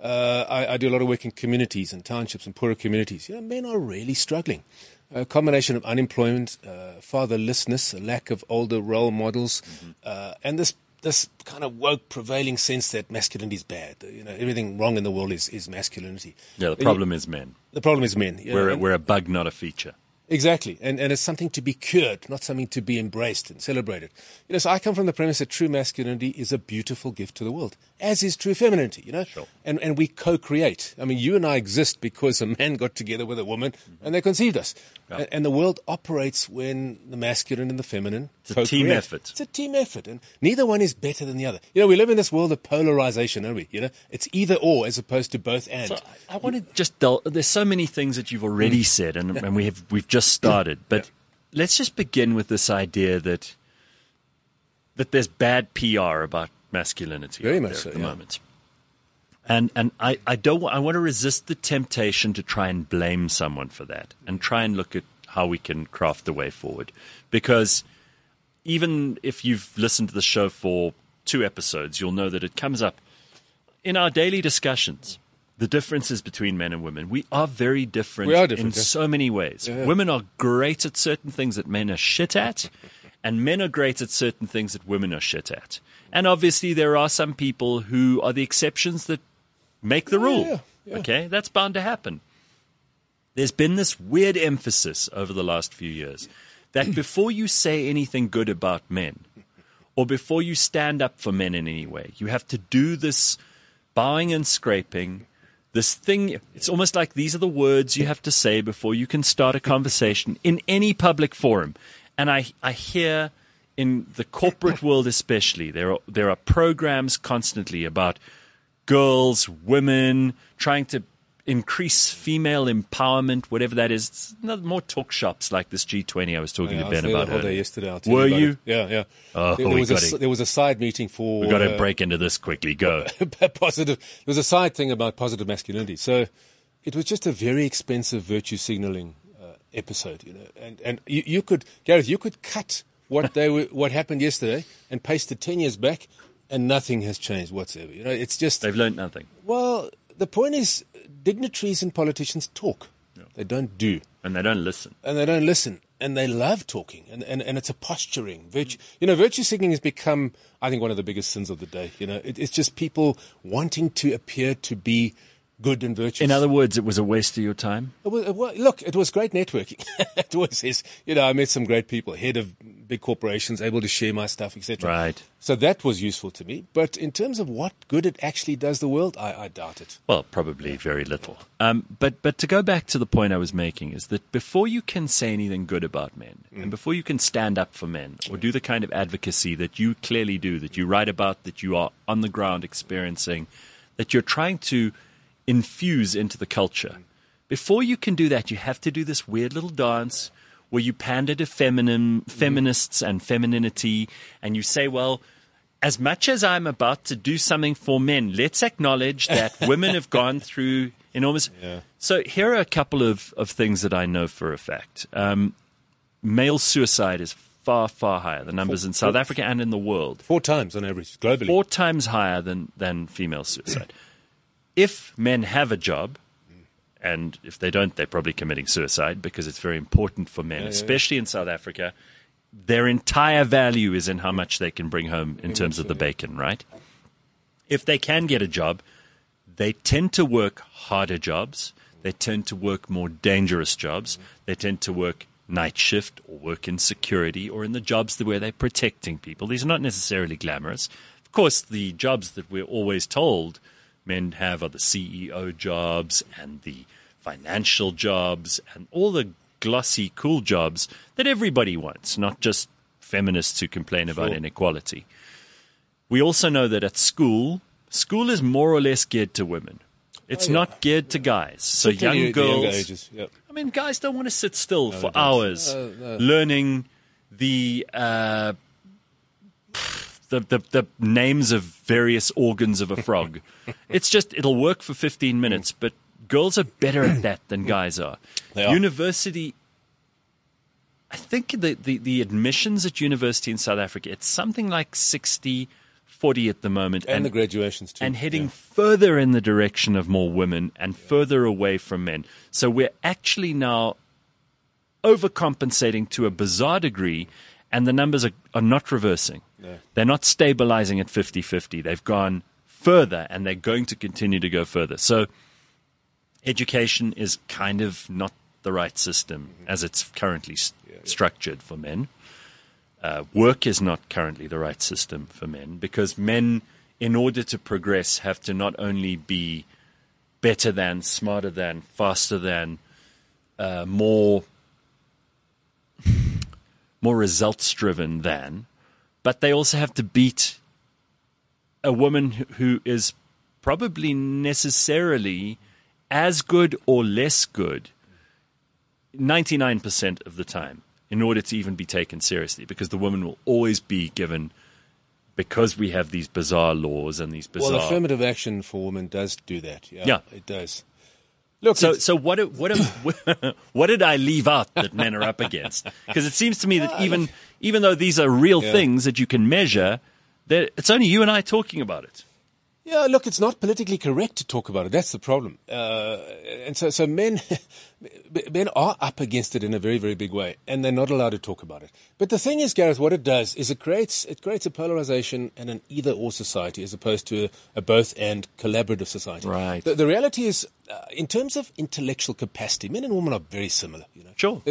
I do a lot of work in communities and townships and poorer communities. You know, men are really struggling. A combination of unemployment, fatherlessness, a lack of older role models, and this kind of woke prevailing sense that masculinity is bad. You know, everything wrong in the world is masculinity. Yeah, the problem is men. The problem is men. We're a bug, not a feature. Exactly. And it's something to be cured, not something to be embraced and celebrated. You know, so I come from the premise that true masculinity is a beautiful gift to the world, as is true femininity, you know. Sure. And we co-create. I mean, you and I exist because a man got together with a woman and they conceived us. Yeah. And the world operates when the masculine and the feminine It's a co-create. team effort. It's a team effort. And neither one is better than the other. You know, we live in this world of polarization, don't we? You know, it's either or as opposed to both and. So I want to just there's so many things that you've already said, and we've just started. But let's just begin with this idea that there's bad PR about masculinity Very out much there so, at the yeah. moment. And I want to resist the temptation to try and blame someone for that, and try and look at how we can craft the way forward. Because even if you've listened to the show for 2 episodes, you'll know that it comes up in our daily discussions. The differences between men and women. We are very different, in so many ways. Yeah. Women are great at certain things that men are shit at, and men are great at certain things that women are shit at. And obviously there are some people who are the exceptions that make the rule. Yeah. Okay? That's bound to happen. There's been this weird emphasis over the last few years that before you say anything good about men, or before you stand up for men in any way, you have to do this bowing and scraping, this thing. It's almost like these are the words you have to say before you can start a conversation in any public forum. And I hear in the corporate world especially, there are programs constantly about girls, women, trying to increase female empowerment, whatever that is. It's more talk shops like this G20 I was talking to Ben about earlier. Yesterday. Were you? Yeah. Oh, there was a side meeting for. We've got to break into this quickly. Go. Positive. There was a side thing about positive masculinity. So it was just a very expensive virtue signaling episode, you know. And you could, Gareth, you could cut what happened yesterday and paste it 10 years back, and nothing has changed whatsoever. You know, it's just They've learned nothing. Well, the point is, dignitaries and politicians talk. Yeah. They don't do. And they don't listen. And they don't listen. And they love talking. And it's a posturing. Virtue signaling has become, I think, one of the biggest sins of the day. You know, it's just people wanting to appear to be good and virtuous. In other words, it was a waste of your time? Look, it was great networking. It was, I met some great people, head of big corporations, able to share my stuff, etc. Right. So that was useful to me. But in terms of what good it actually does the world, I doubt it. Well, probably very little. But to go back to the point I was making is that before you can say anything good about men, and before you can stand up for men or do the kind of advocacy that you clearly do, that you write about, that you are on the ground experiencing, that you're trying to infuse into the culture. Before you can do that, you have to do this weird little dance where you pander to feminists and femininity, and you say, well, as much as I'm about to do something for men, let's acknowledge that women have gone through enormous. Yeah. So here are a couple of things that I know for a fact. Male suicide is far, far higher. The numbers in South Africa and in the world. 4 times on average, globally. 4 times higher than female suicide. If men have a job, and if they don't, they're probably committing suicide because it's very important for men, especially in South Africa. Their entire value is in how much they can bring home in terms of the bacon, right? If they can get a job, they tend to work harder jobs. They tend to work more dangerous jobs. They tend to work night shift or work in security or in the jobs where they're protecting people. These are not necessarily glamorous. Of course, the jobs that we're always told men have are the CEO jobs and the financial jobs and all the glossy, cool jobs that everybody wants, not just feminists who complain about inequality. We also know that at school is more or less geared to women. It's not geared to guys. So young girls, younger ages, yep. I mean, guys don't want to sit still for hours learning the names of various organs of a frog. It'll work for 15 minutes, but girls are better at that than guys are. University, I think the admissions at university in South Africa, it's something like 60-40 at the moment. And the graduations too. And heading further in the direction of more women and further away from men. So we're actually now overcompensating to a bizarre degree, and the numbers are not reversing. No. They're not stabilizing at 50-50. They've gone further, and they're going to continue to go further. So education is kind of not the right system as it's currently structured for men. Work is not currently the right system for men because men, in order to progress, have to not only be better than, smarter than, faster than, more results-driven than, but they also have to beat a woman who is probably necessarily as good or less good 99% of the time in order to even be taken seriously, because the woman will always be given, because we have these bizarre laws and these bizarre... Well, affirmative action for women does do that. Yeah. It does. Look, so what did I leave out that men are up against? Because it seems to me that even though these are real things that you can measure, it's only you and I talking about it. Yeah, look, it's not politically correct to talk about it. That's the problem. And so men are up against it in a very, very big way, and they're not allowed to talk about it. But the thing is, Gareth, what it does is it creates a polarization and an either-or society as opposed to a both-and collaborative society. Right. The reality is, in terms of intellectual capacity, men and women are very similar. You know? Sure.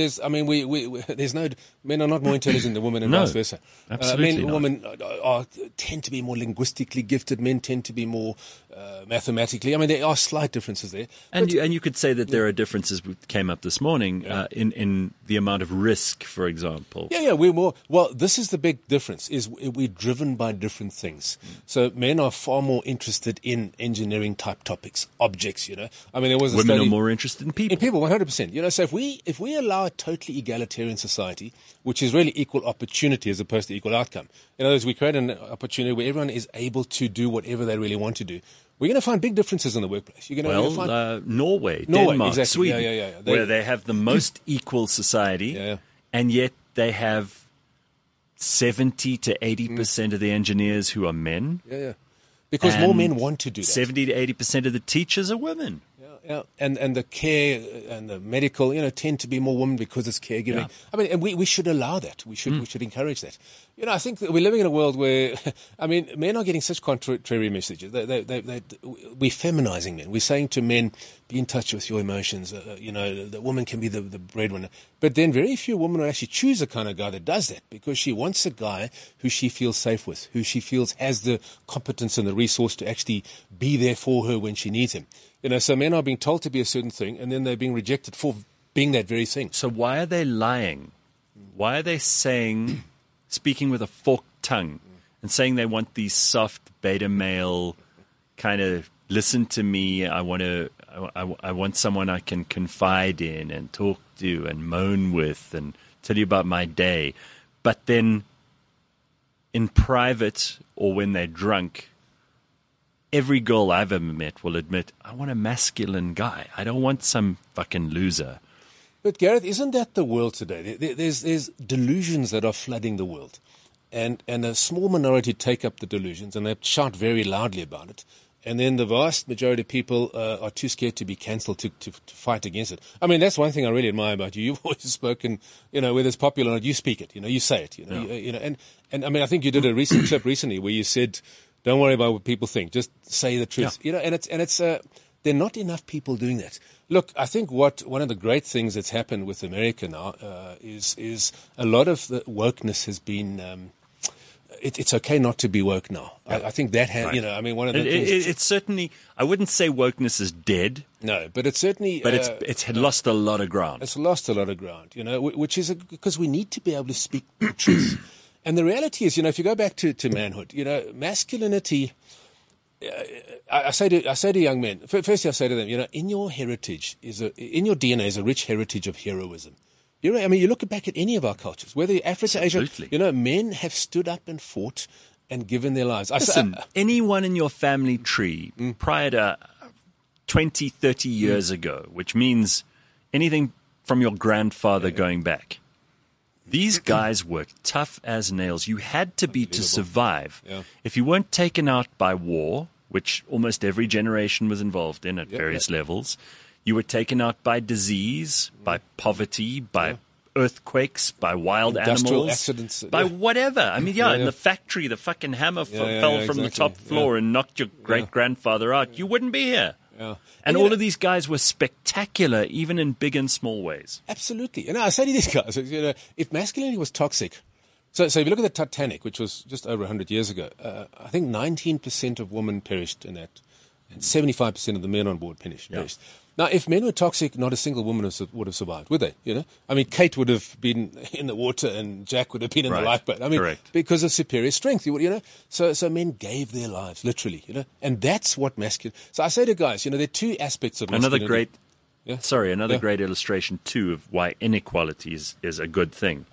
Men are not more intelligent than women and vice versa. Absolutely women tend to be more linguistically gifted. Men tend to be more mathematically. I mean, there are slight differences there. And you could say that there are differences that came up this morning in the amount of risk, for example. Yeah, we're more. Well, this is the big difference: is we're driven by different things. So men are far more interested in engineering type topics, objects. You know, I mean, there was a women study, are more interested in people. In people, 100%. You know, so if we allow a totally egalitarian society, which is really equal opportunity as opposed to equal outcome, in other words, we create an opportunity where everyone is able to do whatever they really want to do. We're going to find big differences in the workplace. Norway, Denmark, exactly. Sweden, where they have the most equal society, and yet they have 70 to 80% of the engineers who are men. Yeah. Because more men want to do that. 70 to 80% of the teachers are women. Yeah, and the care and the medical, tend to be more women because it's caregiving. Yeah. I mean, and we should allow that. We should encourage that. I think that we're living in a world where, men are getting such contrary messages. We're feminizing men. We're saying to men, be in touch with your emotions. The woman can be the breadwinner. But then very few women will actually choose the kind of guy that does that, because she wants a guy who she feels safe with, who she feels has the competence and the resource to actually be there for her when she needs him. So men are being told to be a certain thing, and then they're being rejected for being that very thing. So why are they lying? Why are they speaking with a forked tongue and saying they want these soft beta male kind of, listen to me, I want someone I can confide in and talk to and moan with and tell you about my day. But then in private or when they're drunk, every girl I've ever met will admit, I want a masculine guy. I don't want some fucking loser. But Gareth, isn't that the world today? There's delusions that are flooding the world. And a small minority take up the delusions and they shout very loudly about it. And then the vast majority of people are too scared to be cancelled to fight against it. I mean, that's one thing I really admire about you. You've always spoken, whether it's popular or not, you speak it, you say it, and I mean, I think you did a recent clip recently where you said, don't worry about what people think, just say the truth, and it's there are not enough people doing that. Look, I think one of the great things that's happened with America now is a lot of the wokeness has been. It's okay not to be woke now. Yeah. I think that has, right. One of the things. It's certainly, I wouldn't say wokeness is dead. No, but it's certainly. But it's lost a lot of ground. It's lost a lot of ground, which is because we need to be able to speak the truth. And the reality is, if you go back to manhood, masculinity. I say to young men, firstly I say to them, in your heritage in your DNA is a rich heritage of heroism. You look back at any of our cultures, whether Africa, Absolutely. Asia, men have stood up and fought and given their lives. Listen, anyone in your family tree prior to 20, 30 years ago, which means anything from your grandfather going back, these guys were tough as nails. You had to be to survive. Yeah. If you weren't taken out by war, which almost every generation was involved in at various levels, you were taken out by disease, by poverty, by earthquakes, by wild industrial animals, accidents, by whatever. I mean, in the factory, the fucking hammer fell from the top floor and knocked your great-grandfather out. You wouldn't be here. Yeah. And all of these guys were spectacular, even in big and small ways. Absolutely. And I say to these guys, if masculinity was toxic, so if you look at the Titanic, which was just over 100 years ago, I think 19% of women perished in that, and 75% of the men on board perished. Now, if men were toxic, not a single woman would have survived, would they? Kate would have been in the water and Jack would have been in the lifeboat. Correct. Because of superior strength, So men gave their lives, literally, And that's what masculine. So I say to guys, there are two aspects of masculinity. Another great illustration too of why inequality is a good thing.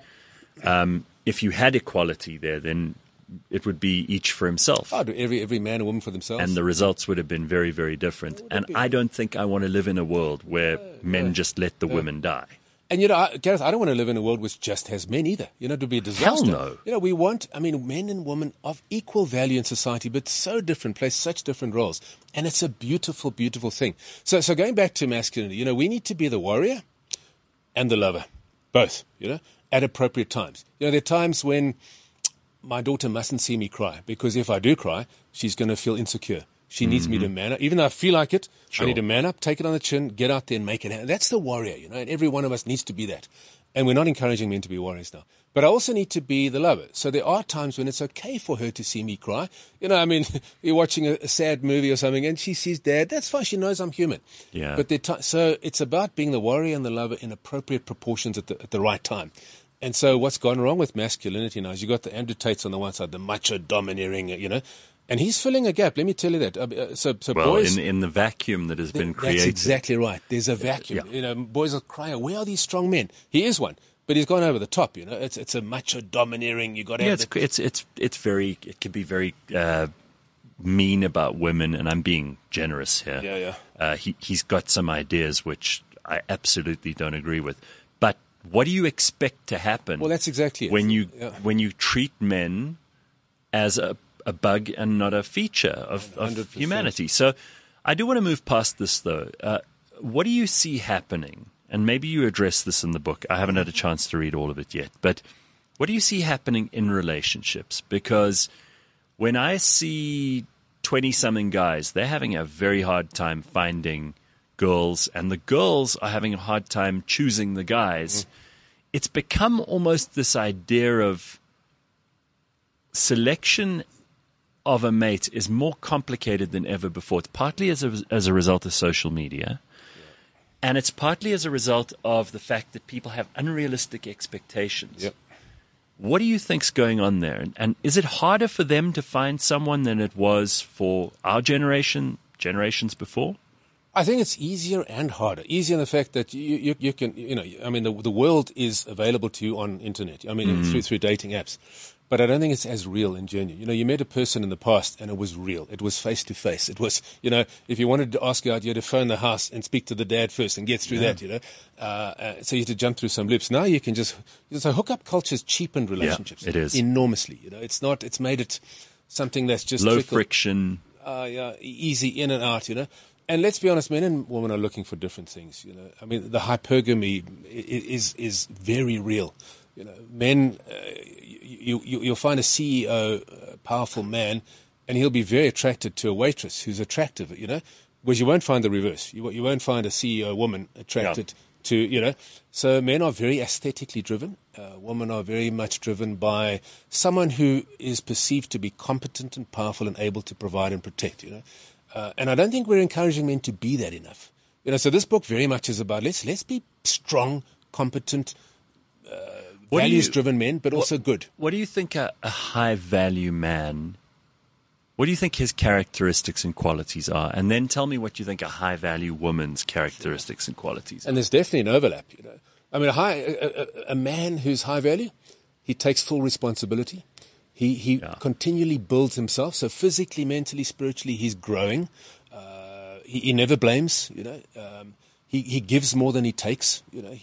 If you had equality there, then it would be each for himself. Every man and woman for themselves. And the results would have been very, very different. And I don't think I want to live in a world where men just let the women die. And, Gareth, I don't want to live in a world which just has men either. To be a disaster. Hell no. We want, men and women of equal value in society, but so different, play such different roles. And it's a beautiful, beautiful thing. So going back to masculinity, we need to be the warrior and the lover. Both, at appropriate times. There are times when my daughter mustn't see me cry, because if I do cry, she's going to feel insecure. She needs me to man up. Even though I feel like it, I need to man up, take it on the chin, get out there and make it happen. That's the warrior, and every one of us needs to be that. And we're not encouraging men to be warriors now. But I also need to be the lover. So there are times when it's okay for her to see me cry. You're watching a sad movie or something and she sees Dad. That's fine. She knows I'm human. Yeah. But so it's about being the warrior and the lover in appropriate proportions at the right time. And so what's gone wrong with masculinity now is you've got the Andrew Tates on the one side, the macho domineering, and he's filling a gap. Let me tell you that. So boys, in the vacuum that has been created. That's exactly right. There's a vacuum. Yeah. Boys will cry, where are these strong men? He is one, but he's gone over the top. It's a macho domineering. You got to. It can be very mean about women, and I'm being generous here. Yeah. He's got some ideas which I absolutely don't agree with, but. What do you expect to happen? Well, that's exactly it. When you treat men as a bug and not a feature of humanity. So I do want to move past this, though. What do you see happening? And maybe you address this in the book. I haven't had a chance to read all of it yet. But what do you see happening in relationships? Because when I see 20-something guys, they're having a very hard time finding girls, and the girls are having a hard time choosing the guys. It's become almost this idea of selection of a mate is more complicated than ever before. It's partly as a result of social media, and it's partly as a result of the fact that people have unrealistic expectations. Yep. What do you think's going on there? And is it harder for them to find someone than it was for our generations before? I think it's easier and harder. Easier in the fact that you can, the world is available to you on internet. Through dating apps. but I don't think it's as real and genuine. You know, you met a person in the past and it was real. It was face to face. It was, you know, if you wanted to ask out, you had to phone the house and speak to the dad first and get through that, you know. So you had to jump through some loops. Now you can just, so hookup culture's cheapened relationships. Yeah, it is. Enormously. You know, it's made it something that's just low friction. Easy in and out, you know. And let's be honest, men and women are looking for different things, you know. I mean, the hypergamy is very real. You know, men, you'll find a CEO, a powerful man, and he'll be very attracted to a waitress who's attractive, you know, whereas you won't find the reverse. You won't find a CEO woman attracted to, you know. So men are very aesthetically driven. Women are very much driven by someone who is perceived to be competent and powerful and able to provide and protect, you know. And I don't think we're encouraging men to be that enough. You know, so this book very much is about let's be strong, competent, values-driven men, but also good. What do you think a high-value man, what do you think his characteristics and qualities are? And then tell me what you think a high-value woman's characteristics and qualities are. And there's definitely an overlap, you know. I mean, a man who's high value, he takes full responsibility. He continually builds himself. So physically, mentally, spiritually, he's growing. He never blames, you know. He gives more than he takes. You know,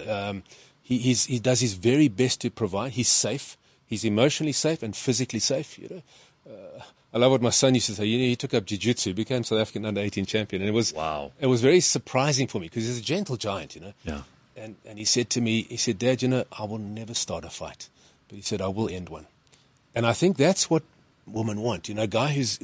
he does his very best to provide. He's safe. He's emotionally safe and physically safe. You know, I love what my son used to say. You know, he took up jiu-jitsu, became South African under-18 champion, and it was very surprising for me because he's a gentle giant. You know. Yeah. And he said to me, he said, "Dad, you know, I will never start a fight, but he said I will end one." And I think that's what women want. You know, a guy who's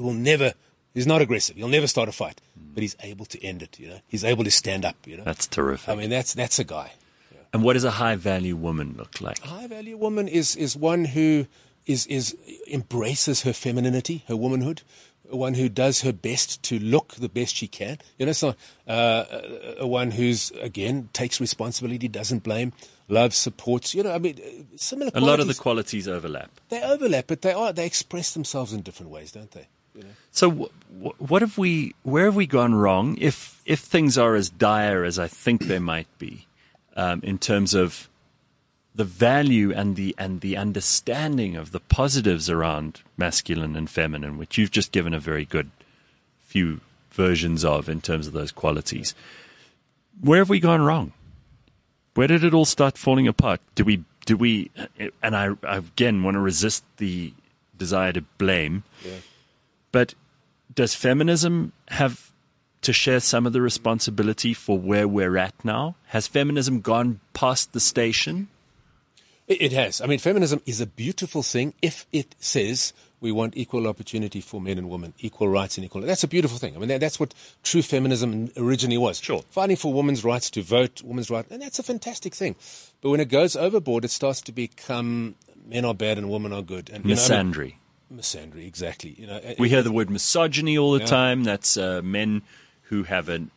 not aggressive. He'll never start a fight, but he's able to end it. You know, he's able to stand up. You know, that's terrific. I mean, that's a guy. Yeah. And what does a high value woman look like? A high value woman is one who is embraces her femininity, her womanhood, one who does her best to look the best she can. You know, it's not one who's again takes responsibility, doesn't blame, loves, supports. You know, I mean, similar. A lot of the qualities overlap. They overlap, but they express themselves in different ways, don't they? You know? So, where have we gone wrong? If things are as dire as I think they might be, in terms of the value and the understanding of the positives around masculine and feminine, which you've just given a very good few versions of in terms of those qualities. Where have we gone wrong? Where did it all start falling apart? Do we? And I again want to resist the desire to blame. Yeah. But does feminism have to share some of the responsibility for where we're at now? Has feminism gone past the station? It has. I mean, feminism is a beautiful thing if it says we want equal opportunity for men and women, equal rights and equal. That's a beautiful thing. I mean, that's what true feminism originally was. Sure. Fighting for women's rights to vote, women's rights, and that's a fantastic thing. But when it goes overboard, it starts to become men are bad and women are good. And, misandry. Misandry, exactly. You know, we hear the word misogyny all the time. That's men who have an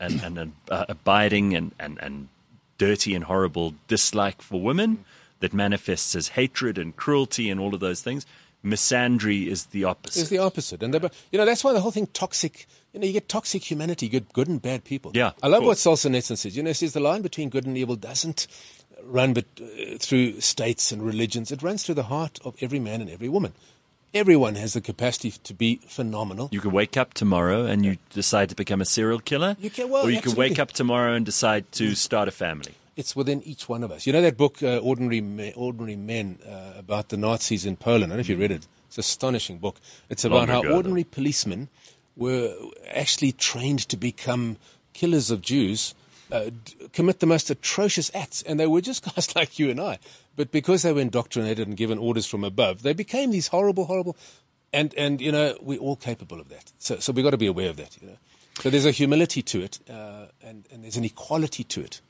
abiding and dirty and horrible dislike for women that manifests as hatred and cruelty and all of those things. Misandry is the opposite. It's the opposite. And that's why the whole thing toxic, you get toxic humanity, you get good and bad people. Yeah, I love what Solzhenitsyn says. He says the line between good and evil doesn't run through states and religions. It runs through the heart of every man and every woman. Everyone has the capacity to be phenomenal. You can wake up tomorrow and you decide to become a serial killer. Or you can wake up tomorrow and decide to start a family. It's within each one of us. You know that book, Ordinary Men, about the Nazis in Poland? I don't know if you read it. It's an astonishing book. It's about how ordinary policemen were actually trained to become killers of Jews, commit the most atrocious acts. And they were just guys like you and I. But because they were indoctrinated and given orders from above, they became these horrible, and we're all capable of that. So we've got to be aware of that, you know. So there's a humility to it, and there's an equality to it.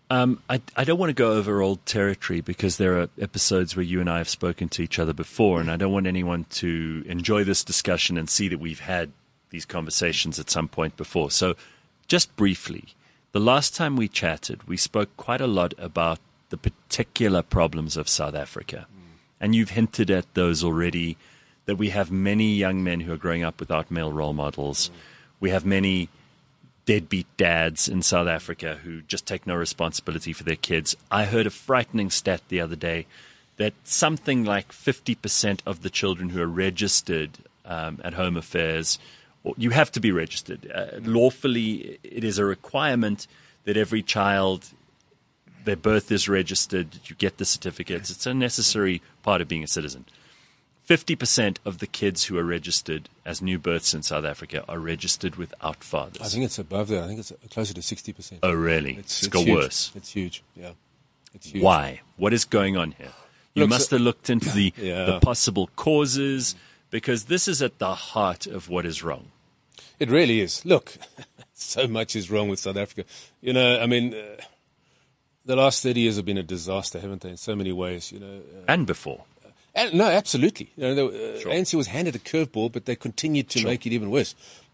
I don't want to go over old territory because there are episodes where you and I have spoken to each other before, and I don't want anyone to enjoy this discussion and see that we've had these conversations at some point before. So just briefly, the last time we chatted, we spoke quite a lot about the particular problems of South Africa. And you've hinted at those already, that we have many young men who are growing up without male role models. We have many deadbeat dads in South Africa who just take no responsibility for their kids. I heard a frightening stat the other day that something like 50% of the children who are registered at Home Affairs, you have to be registered. Lawfully, it is a requirement that every child, their birth is registered, you get the certificates. It's a necessary part of being a citizen. 50% of the kids who are registered as new births in South Africa are registered without fathers. I think it's above that. I think it's closer to 60%. Oh, really? It's got huge. worse. It's huge, yeah. It's huge. Why? What is going on here? You must have looked into the possible causes, because this is at the heart of what is wrong. It really is. Look, so much is wrong with South Africa. You know, I mean, the last 30 years have been a disaster, haven't they, in so many ways, you know. And before. No, absolutely. You know, ANC was handed a curveball, but they continued to make it even worse.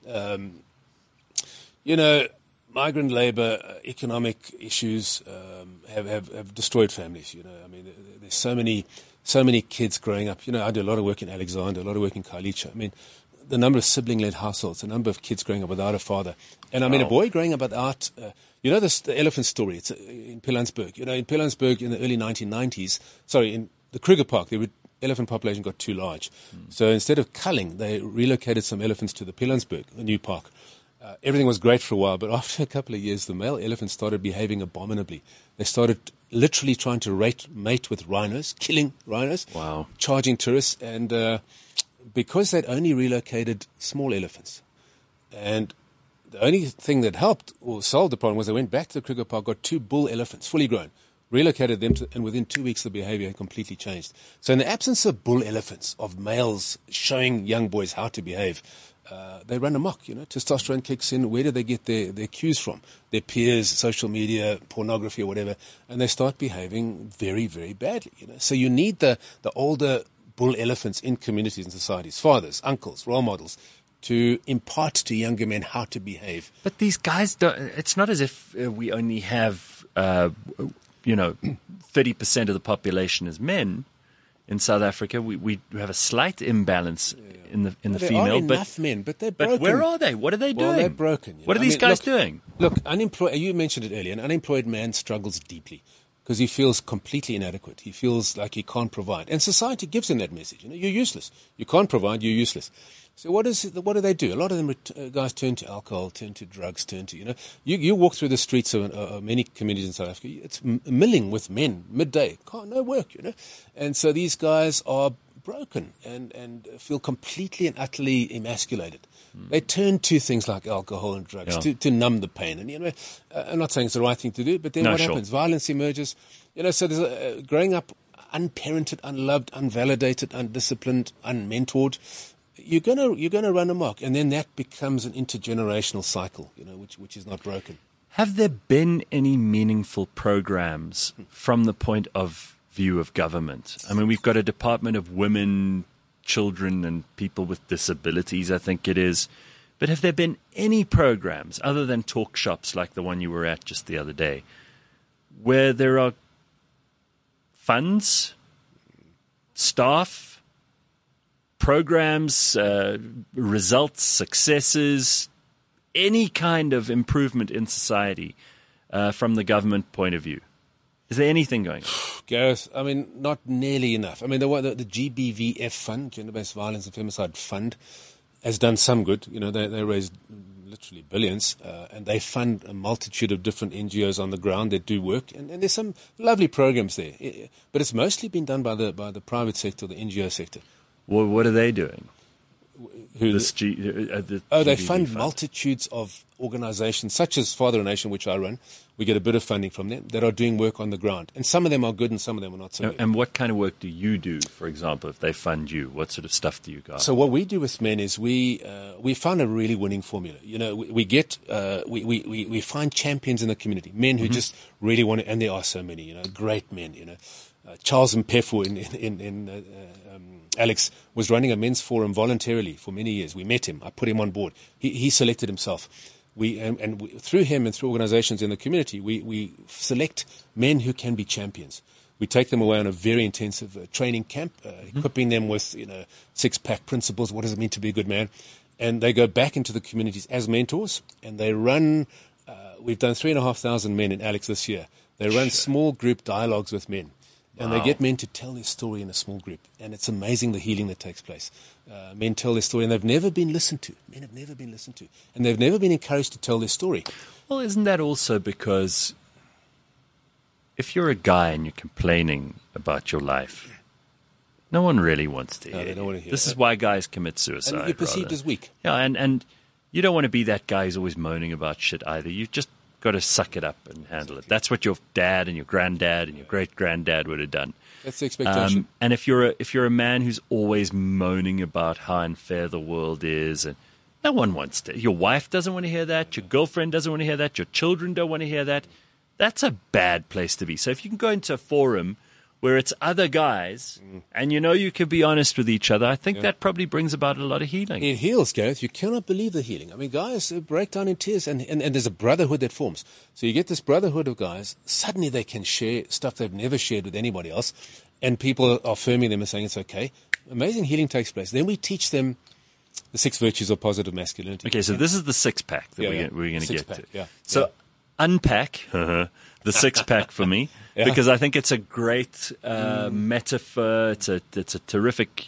You know, migrant labor, economic issues have destroyed families. You know, I mean, there's so many kids growing up. You know, I do a lot of work in Alexander, a lot of work in Khayelitsha. I mean, the number of sibling-led households, the number of kids growing up without a father, and I mean, a boy growing up without. You know, the elephant story. It's in Pilanesberg. You know, in Pilanesberg in the early 1990s. Sorry, in the Kruger Park, the elephant population got too large. So instead of culling, they relocated some elephants to the Pilanesberg, a new park. Everything was great for a while, but after a couple of years, the male elephants started behaving abominably. They started literally trying to mate with rhinos, killing rhinos, charging tourists, and because they'd only relocated small elephants. And the only thing that helped or solved the problem was they went back to the Kruger Park, got 2 bull elephants, fully grown, relocated them, and within 2 weeks the behavior had completely changed. So in the absence of bull elephants, of males showing young boys how to behave, they run amok, you know. Testosterone kicks in. Where do they get their cues from? Their peers, social media, pornography or whatever, and they start behaving very, very badly, you know. So you need the older bull elephants in communities and societies, fathers, uncles, role models, to impart to younger men how to behave. But these guys don't. It's not as if we only have, 30% of the population as men in South Africa. We have a slight imbalance in the female. There are enough men, but they're broken. But where are they? What are they doing? Well, they're broken. What are these guys doing? Look, you mentioned it earlier. An unemployed man struggles deeply because he feels completely inadequate. He feels like he can't provide, and society gives him that message. You know, you're useless. You can't provide. You're useless. So what do they do? A lot of them guys turn to alcohol, turn to drugs, you walk through the streets of many communities in South Africa. It's milling with men midday, no work, you know, and so these guys are broken and feel completely and utterly emasculated. They turn to things like alcohol and drugs to numb the pain. And you know, I'm not saying it's the right thing to do, but then what happens? Violence emerges. You know, so there's growing up unparented, unloved, unvalidated, undisciplined, unmentored. You're gonna run amok, and then that becomes an intergenerational cycle, you know, which is not broken. Have there been any meaningful programs from the point of view of government? I mean, we've got a Department of Women, Children, and People with Disabilities, I think it is. But have there been any programs other than talk shops like the one you were at just the other day, where there are funds, staff, programs, results, successes, any kind of improvement in society from the government point of view? Is there anything going on? Gareth, I mean, not nearly enough. I mean, the GBVF fund, Gender-Based Violence and Femicide Fund, has done some good. You know, they raised literally billions, and they fund a multitude of different NGOs on the ground that do work, and there's some lovely programs there. But it's mostly been done by the private sector, the NGO sector. Well, what are they doing? They fund multitudes of organizations, such as Father of a Nation, which I run. We get a bit of funding from them that are doing work on the ground. And some of them are good and some of them are not so good. And what kind of work do you do, for example, if they fund you? What sort of stuff do you got? So what we do with men is we find a really winning formula. You know, we find champions in the community, men who just really want to, and there are so many, you know, great men, you know. Charles Mpefu in Alex was running a men's forum voluntarily for many years. We met him. I put him on board. He selected himself. Through him and through organizations in the community, we select men who can be champions. We take them away on a very intensive training camp, equipping them with, you know, 6-pack principles. What does it mean to be a good man? And they go back into the communities as mentors, and they run. We've done 3,500 men in Alex this year. They run small group dialogues with men. And they get men to tell their story in a small group. And it's amazing the healing that takes place. Men tell their story, and they've never been listened to. Men have never been listened to. And they've never been encouraged to tell their story. Well, isn't that also because if you're a guy and you're complaining about your life, no one really wants to hear they don't you. want to hear This that. is why guys commit suicide. And you're perceived rather. as weak. Yeah, and you don't want to be that guy who's always moaning about shit either. You've just got to suck it up and handle it. That's what your dad and your granddad and your great-granddad would have done. That's the expectation. And if you're a man who's always moaning about how unfair the world is, and no one wants to. Your wife doesn't want to hear that. Your girlfriend doesn't want to hear that. Your children don't want to hear that. That's a bad place to be. So if you can go into a forum where it's other guys and you can be honest with each other, I think that probably brings about a lot of healing. It heals, Gareth. You cannot believe the healing. I mean, guys break down in tears, and there's a brotherhood that forms. So you get this brotherhood of guys. Suddenly they can share stuff they've never shared with anybody else, and people are affirming them and saying it's okay. Amazing healing takes place. Then we teach them the 6 virtues of positive masculinity. Okay, so this is the 6-pack that Yeah, we're going to get Six-pack, to. yeah. So unpack the 6-pack for me, because I think it's a great metaphor. It's a terrific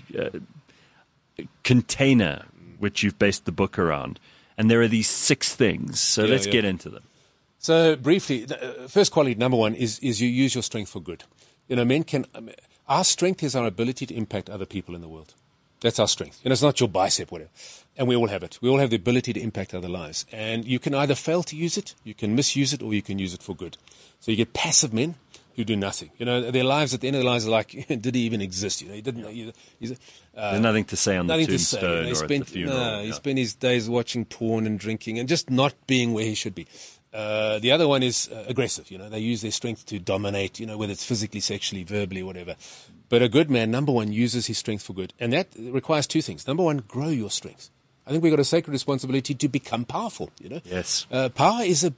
container which you've based the book around. And there are these 6 things. So let's get into them. So briefly, the first quality, number 1, is you use your strength for good. Men can. Our strength is our ability to impact other people in the world. That's our strength. It's not your bicep, whatever. And we all have it. We all have the ability to impact other lives. And you can either fail to use it, you can misuse it, or you can use it for good. So you get passive men who do nothing. Their lives, at the end of their lives, are like, did he even exist? He didn't. There's nothing to say on the Nothing to say. tombstone or at the funeral. No, he spent his days watching porn and drinking and just not being where he should be. The other one is aggressive. They use their strength to dominate, whether it's physically, sexually, verbally, whatever. But a good man, number 1, uses his strength for good. And that requires 2 things. Number 1, grow your strength. I think we've got a sacred responsibility to become powerful, Yes. Power is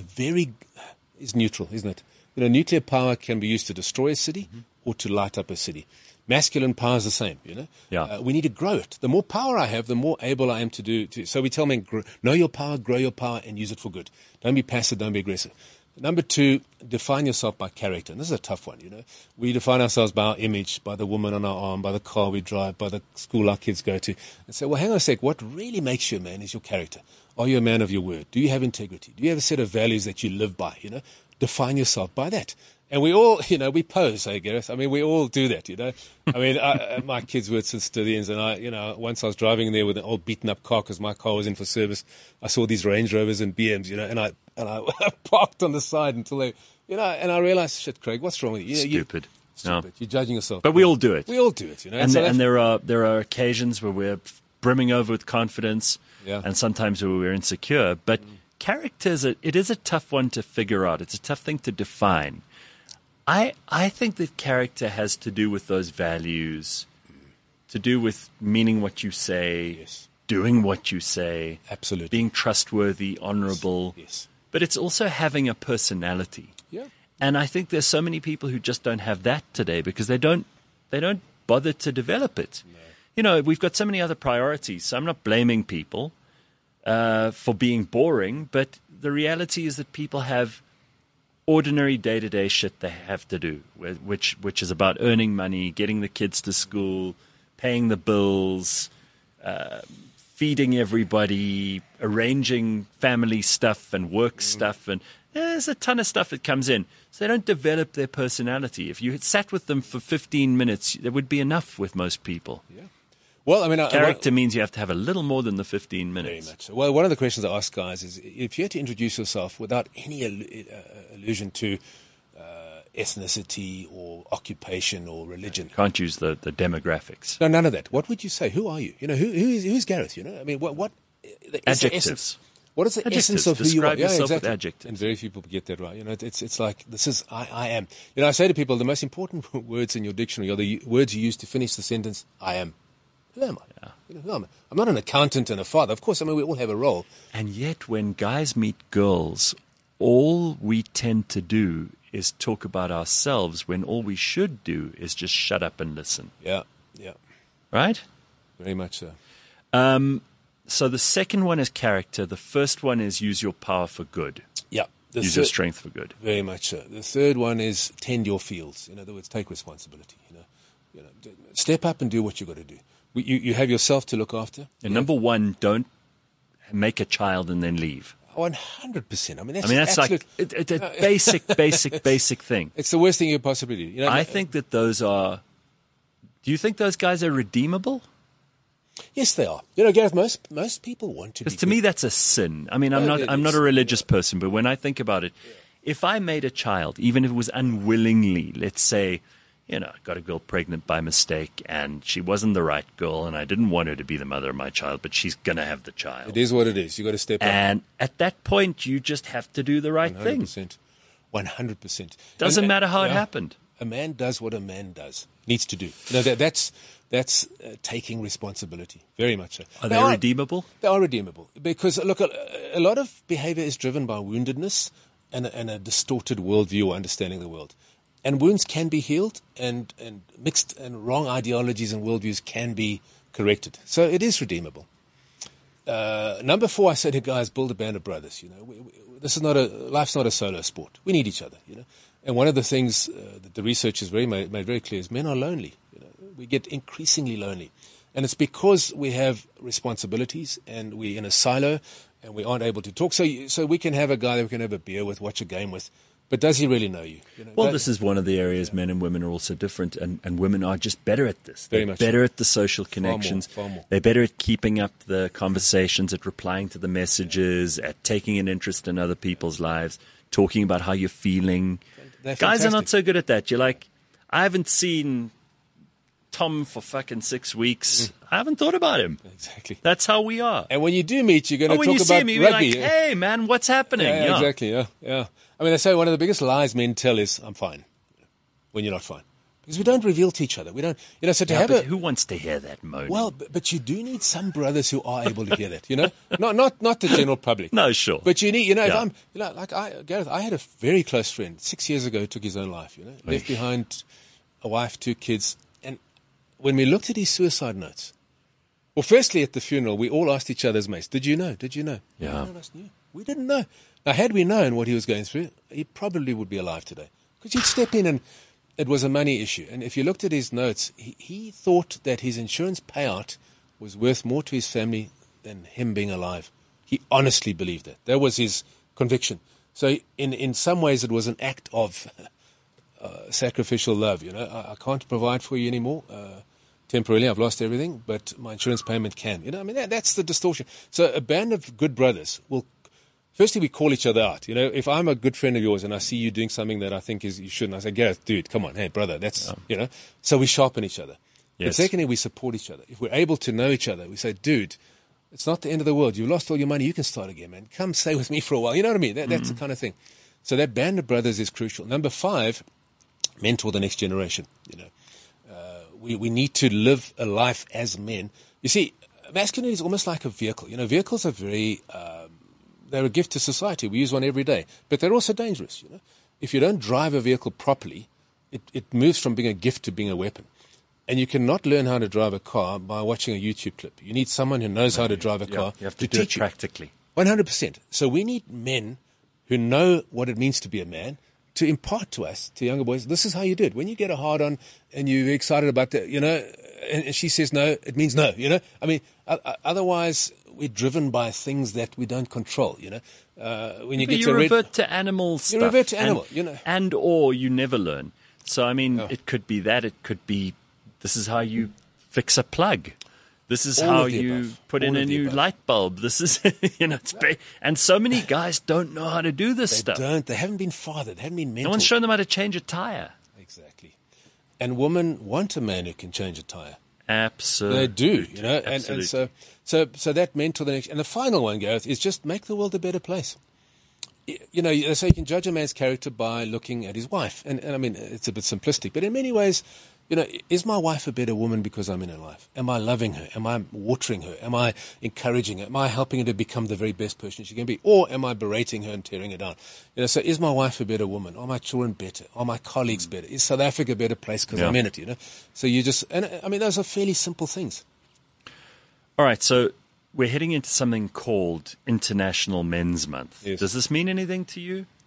neutral, isn't it? Nuclear power can be used to destroy a city or to light up a city. Masculine power is the same, Yeah. We need to grow it. The more power I have, the more able I am to do. So we tell men, know your power, grow your power, and use it for good. Don't be passive, don't be aggressive. Number 2, define yourself by character. And this is a tough one, We define ourselves by our image, by the woman on our arm, by the car we drive, by the school our kids go to. And say, well, hang on a sec, what really makes you a man is your character. Are you a man of your word? Do you have integrity? Do you have a set of values that you live by, Define yourself by that. And we all, we pose, hey, Gareth. I mean, we all do that, I mean, my kids were Cistercians, and once I was driving there with an old beaten-up car because my car was in for service. I saw these Range Rovers and BMs, and I parked on the side until they, and I realized, shit, Craig, what's wrong with you? Stupid. Stupid. No. You're judging yourself. But we all do it. We all do it, And, and there are occasions where we're brimming over with confidence, and sometimes where we're insecure. But character it is a tough one to figure out. It's a tough thing to define. I think that character has to do with those values, to do with meaning what you say, doing what you say, absolutely, being trustworthy, honorable. Yes. But it's also having a personality. Yeah. And I think there's so many people who just don't have that today because they don't bother to develop it. No. We've got so many other priorities. So I'm not blaming people for being boring, but the reality is that people have ordinary day-to-day shit they have to do, which is about earning money, getting the kids to school, paying the bills, feeding everybody, arranging family stuff and work stuff, and there's a ton of stuff that comes in. So they don't develop their personality. If you had sat with them for 15 minutes, that would be enough with most people. Yeah. Well, I mean, character means you have to have a little more than the 15 minutes. Very much so. Well, one of the questions I ask guys is if you had to introduce yourself without any allusion to ethnicity or occupation or religion. Can't use the demographics. No, none of that. What would you say? Who are you? Who's Gareth? I mean, what adjectives. What is the adjectives. essence of who you are? Describe yourself exactly. with adjectives. And very few people get that right. It's like, this is, I am. I say to people, the most important words in your dictionary are the words you use to finish the sentence, I am. Who am I? Yeah. Who am I? I'm not an accountant and a father. Of course, I mean, we all have a role. And yet, when guys meet girls, all we tend to do is talk about ourselves when all we should do is just shut up and listen. Yeah. Right? Very much so. So the second one is character. The first one is use your power for good. Yeah. Use your strength for good. Very much so. The third one is tend your fields. In other words, take responsibility. Step up and do what you got to do. You have yourself to look after. And number one, don't make a child and then leave. 100%. I mean, that's like it's a basic thing. It's the worst thing you could possibly do. I think that those are. Do you think those guys are redeemable? Yes, they are. Gareth, most people want to be. Because to me, that's a sin. I mean, I'm not a religious person, but when I think about it, if I made a child, even if it was unwillingly, let's say, got a girl pregnant by mistake and she wasn't the right girl and I didn't want her to be the mother of my child, but she's going to have the child. It is what it is. You got to step up. And at that point, you just have to do the right 100%. thing. 100%. Doesn't matter how it happened. A man does what a man needs to do. That's taking responsibility. Very much so. Are they redeemable? They are redeemable. Because, look, a lot of behavior is driven by woundedness and a distorted worldview or understanding of the world. And wounds can be healed, and mixed and wrong ideologies and worldviews can be corrected. So it is redeemable. Number 4, I say to guys, build a band of brothers. This is life's not a solo sport. We need each other. And one of the things that the research has made very clear is men are lonely. We get increasingly lonely, and it's because we have responsibilities and we're in a silo and we aren't able to talk. So we can have a guy that we can have a beer with, watch a game with. But does he really know you? This is one of the areas men and women are also different, and women are just better at this. They're better at the social connections. Far more. They're better at keeping up the conversations, at replying to the messages, at taking an interest in other people's lives, talking about how you're feeling. Guys are not so good at that. You're like, I haven't seen Tom for fucking 6 weeks. I haven't thought about him. Exactly. That's how we are. And when you do meet, you're going to talk when you see about him, you're rugby. like, hey, man, what's happening? Yeah, exactly. Yeah. I mean, I say one of the biggest lies men tell is, I'm fine, when you're not fine. Because we don't reveal to each other. We don't, so to have who wants to hear that moaning? Well, but you do need some brothers who are able to hear that, Not the general public. No, sure. But you need, if I'm, Gareth, I had a very close friend 6 years ago who took his own life, left behind a wife, 2 kids. And when we looked at his suicide notes, well, firstly, at the funeral, we all asked each other's mates, did you know? Yeah. None of us knew. We didn't know. Now, had we known what he was going through, he probably would be alive today. Because you'd step in and it was a money issue. And if you looked at his notes, he thought that his insurance payout was worth more to his family than him being alive. He honestly believed that. That was his conviction. So in some ways, it was an act of sacrificial love. I can't provide for you anymore. Temporarily, I've lost everything, but my insurance payment can. That's the distortion. So a band of good brothers will, firstly, we call each other out. If I'm a good friend of yours and I see you doing something that I think you shouldn't, I say, Gareth, dude, come on, hey, brother, that's, So we sharpen each other. Yes. But secondly, we support each other. If we're able to know each other, we say, dude, it's not the end of the world. You lost all your money. You can start again, man. Come stay with me for a while. You know what I mean? That's the kind of thing. So that band of brothers is crucial. Number 5, mentor the next generation. We need to live a life as men. You see, masculinity is almost like a vehicle. Vehicles are very, they're a gift to society. We use one every day. But they're also dangerous. If you don't drive a vehicle properly, it moves from being a gift to being a weapon. And you cannot learn how to drive a car by watching a YouTube clip. You need someone who knows how to drive a car you have to do teach it practically. 100%. So we need men who know what it means to be a man to impart to us, to younger boys, this is how you do it. When you get a hard on and you're excited about that, and she says no, it means no, I mean, otherwise we're driven by things that we don't control, When you get revert to animal stuff. You revert to animal, And or you never learn. So, I mean, It could be that. It could be, this is how you fix a plug. This is how you put in a new light bulb. This is, and so many guys don't know how to do this stuff. They haven't been fathered. They haven't been mentored. No one's shown them how to change a tire. Exactly. And women want a man who can change a tire. Absolutely. They do, and so that mentor the next. And the final one, Gareth, is just make the world a better place. So you can judge a man's character by looking at his wife. And I mean, it's a bit simplistic, but in many ways, is my wife a better woman because I'm in her life? Am I loving her? Am I watering her? Am I encouraging her? Am I helping her to become the very best person she can be? Or am I berating her and tearing her down? So is my wife a better woman? Are my children better? Are my colleagues better? Is South Africa a better place because I'm in it, So you just, and I mean, those are fairly simple things. All right, so we're heading into something called International Men's Month. Yes. Does this mean anything to you?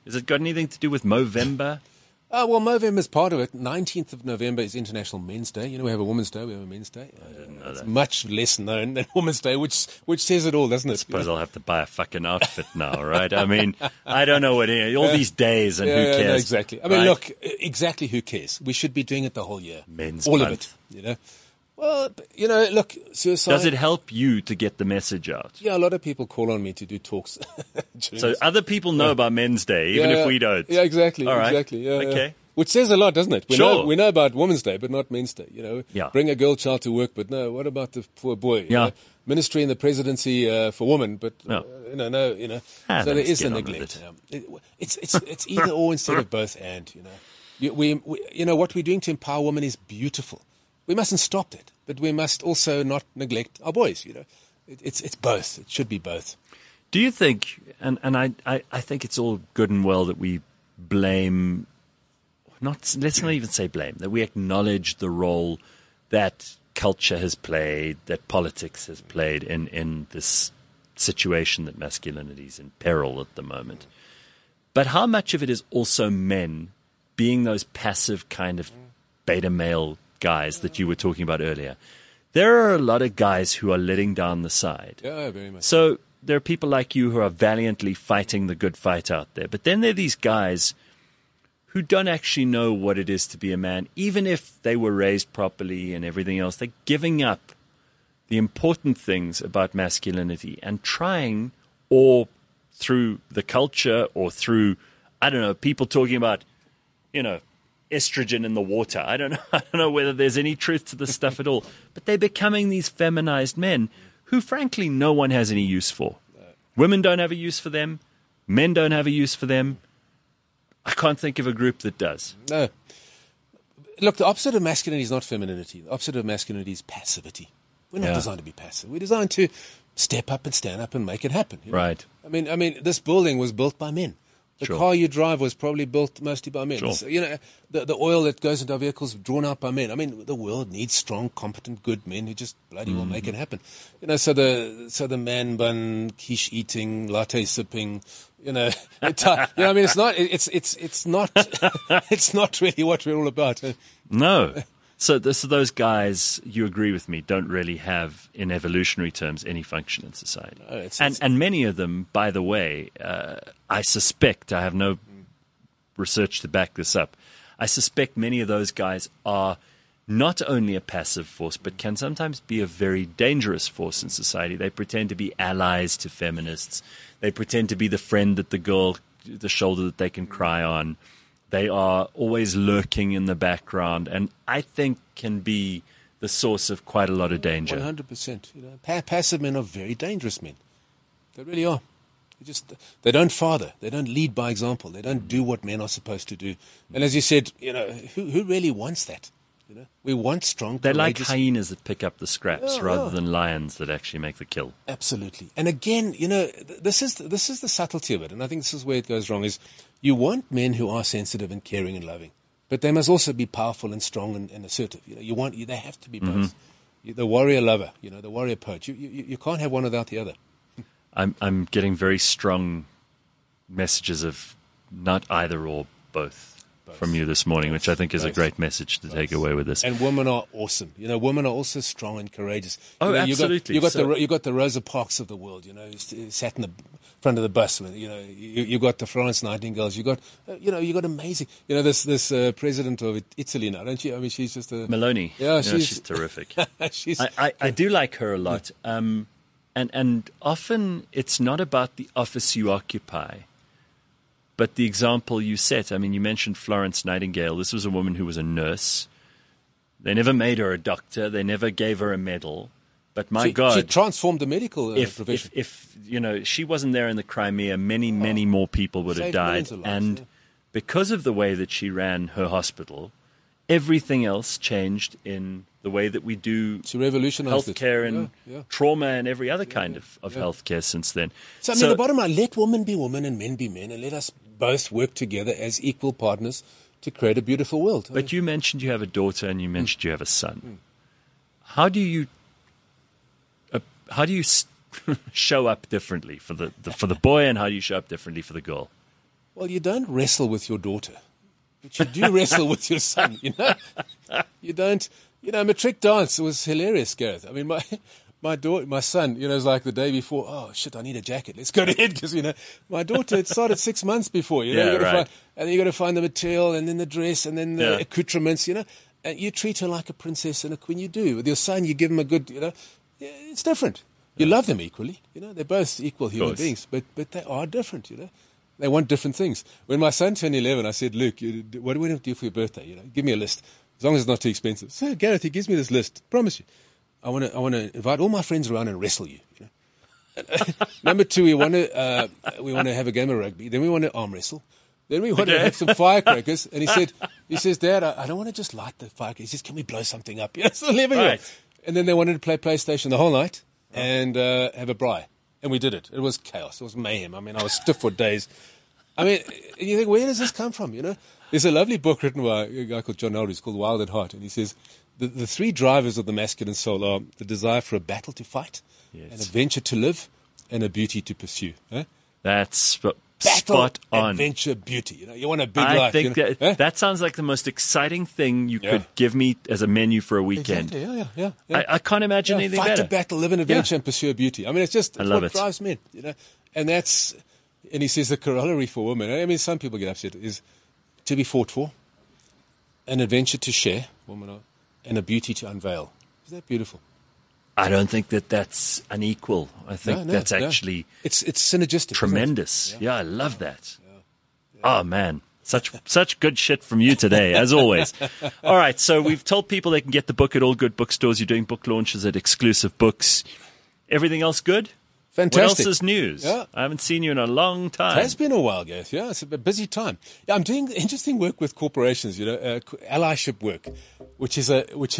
Has it got anything to do with Movember? Well, Movember is part of it. 19th of November is International Men's Day. We have a Women's Day, we have a Men's Day. It's much less known than Women's Day, which says it all, doesn't it? I suppose I'll have to buy a fucking outfit now, right? I mean, I don't know all these days and who cares. No, exactly. I mean, look, exactly who cares? We should be doing it the whole year. Men's all month. of it, Well, look, suicide. Does it help you to get the message out? Yeah, a lot of people call on me to do talks. So other people know about Men's Day, even if we don't. Yeah, exactly. All right. Exactly. Yeah, okay. Yeah. Which says a lot, doesn't it? We Sure. know about Women's Day, but not Men's Day. Yeah. Bring a girl child to work, but no. What about the poor boy? Yeah. Ministry in the presidency for women, but No. no. Ah, So there let's is a get on with neglect. it. It's either or instead of both and. We what we're doing to empower women is beautiful. We mustn't stop that, but we must also not neglect our boys. It's both. It should be both. Do you think, and I think it's all good and well that we blame, let's not even say blame, that we acknowledge the role that culture has played, that politics has played in this situation that masculinity is in peril at the moment. But how much of it is also men being those passive kind of beta male guys that you were talking about earlier? There are a lot of guys who are letting down the side. Yeah, very much. So there are people like you who are valiantly fighting the good fight out there. But then there are these guys who don't actually know what it is to be a man, even if they were raised properly and everything else. They're giving up the important things about masculinity and trying, or through the culture or through, I don't know, people talking about, estrogen in the water. I don't know whether there's any truth to this stuff at all. But they're becoming these feminized men who, frankly, no one has any use for. Women don't have a use for them. Men don't have a use for them. I can't think of a group that does. No. Look, the opposite of masculinity is not femininity. The opposite of masculinity is passivity. We're not designed to be passive. We're designed to step up and stand up and make it happen. Right. I mean, this building was built by men. The car you drive was probably built mostly by men. Sure. So, the oil that goes into our vehicles is drawn out by men. I mean, the world needs strong, competent, good men who just bloody well make it happen. So the man bun, quiche eating, latte sipping, it's not it's not really what we're all about. No. So those guys, you agree with me, don't really have, in evolutionary terms, any function in society. No, and many of them, by the way, I suspect, I have no research to back this up, I suspect many of those guys are not only a passive force, but can sometimes be a very dangerous force in society. They pretend to be allies to feminists. They pretend to be the friend that the shoulder that they can cry on. They are always lurking in the background, and I think can be the source of quite a lot of danger. 100%. Passive men are very dangerous men. They really are. They don't father. They don't lead by example. They don't do what men are supposed to do. And as you said, who really wants that? We want strong. They're like hyenas that pick up the scraps rather than lions that actually make the kill. Absolutely. And again, this is the subtlety of it, and I think this is where it goes wrong. Is you want men who are sensitive and caring and loving, but they must also be powerful and strong and assertive. They have to be both. The warrior lover, the warrior poet. You can't have one without the other. I'm getting very strong messages of not either or both from you this morning, which I think is a great message to take away with this. And women are awesome. Women are also strong and courageous. Absolutely. You got the Rosa Parks of the world. Who sat in the front of the bus. You got the Florence Nightingales. You got amazing. This president of Italy now, don't you? I mean, she's just a Meloni. Yeah, she's terrific. I do like her a lot. And often it's not about the office you occupy, but the example you set. I mean, you mentioned Florence Nightingale. This was a woman who was a nurse. They never made her a doctor. They never gave her a medal. But God, she transformed the medical profession. If she wasn't there in the Crimea, many more people would have died. And because of the way that she ran her hospital, everything else changed in the way that we do healthcare and trauma and every other kind of healthcare since then. So, I mean, the bottom line, let women be women and men be men, and let us both work together as equal partners to create a beautiful world. But you mentioned you have a daughter and you mentioned you have a son. How do you show up differently for the boy, and how do you show up differently for the girl? well, you don't wrestle with your daughter, but you do wrestle with your son, you know? You don't, matric dance was hilarious, Gareth. I mean, my son, is like the day before, oh, shit, I need a jacket. Let's go to bed because, my daughter, it started 6 months before, you Yeah, right. and then you got to find the material and then the dress and then the accoutrements, And you treat her like a princess and a queen. You do. With your son, you give him a good, it's different. You love them equally, They're both equal human beings, but they are different, They want different things. When my son turned 11, I said, Luke, what do we want to do for your birthday? Give me a list. As long as it's not too expensive. So Gareth, he gives me this list. Promise you. I want to invite all my friends around and wrestle you. Number 2, we want to have a game of rugby. Then we want to arm wrestle. Then we want to have some firecrackers. And he says, Dad, I don't want to just light the firecrackers. He says, can we blow something up? So 11-year-old. Right. And then they wanted to play PlayStation the whole night and have a braai. And we did it. It was chaos. It was mayhem. I mean, I was stiff for days. I mean, you think, where does this come from, There's a lovely book written by a guy called John Elrod. It's called Wild at Heart. And he says, the 3 drivers of the masculine soul are the desire for a battle to fight, an adventure to live, and a beauty to pursue. That's Battle, spot on. adventure, beauty. You want a big I life. think that sounds like the most exciting thing you could give me as a menu for a weekend. Exactly. Yeah. I can't imagine anything fight better. a battle, live an adventure, and pursue beauty. I mean, it's love what drives men. And that's. And he says the corollary for women. I mean, some people get upset. Is to be fought for, an adventure to share, women are, and a beauty to unveil. Is that beautiful? I don't think that's unequal. I think that's actually it's synergistic. Tremendous. Yeah, I love that. Oh man, such good shit from you today, as always. All right, so we've told people they can get the book at all good bookstores. You're doing book launches at Exclusive Books. Everything else good? Fantastic. What else is news? Yeah. I haven't seen you in a long time. It has been a while, Gareth. Yeah, it's a busy time. Yeah, I'm doing interesting work with corporations. Allyship work, which is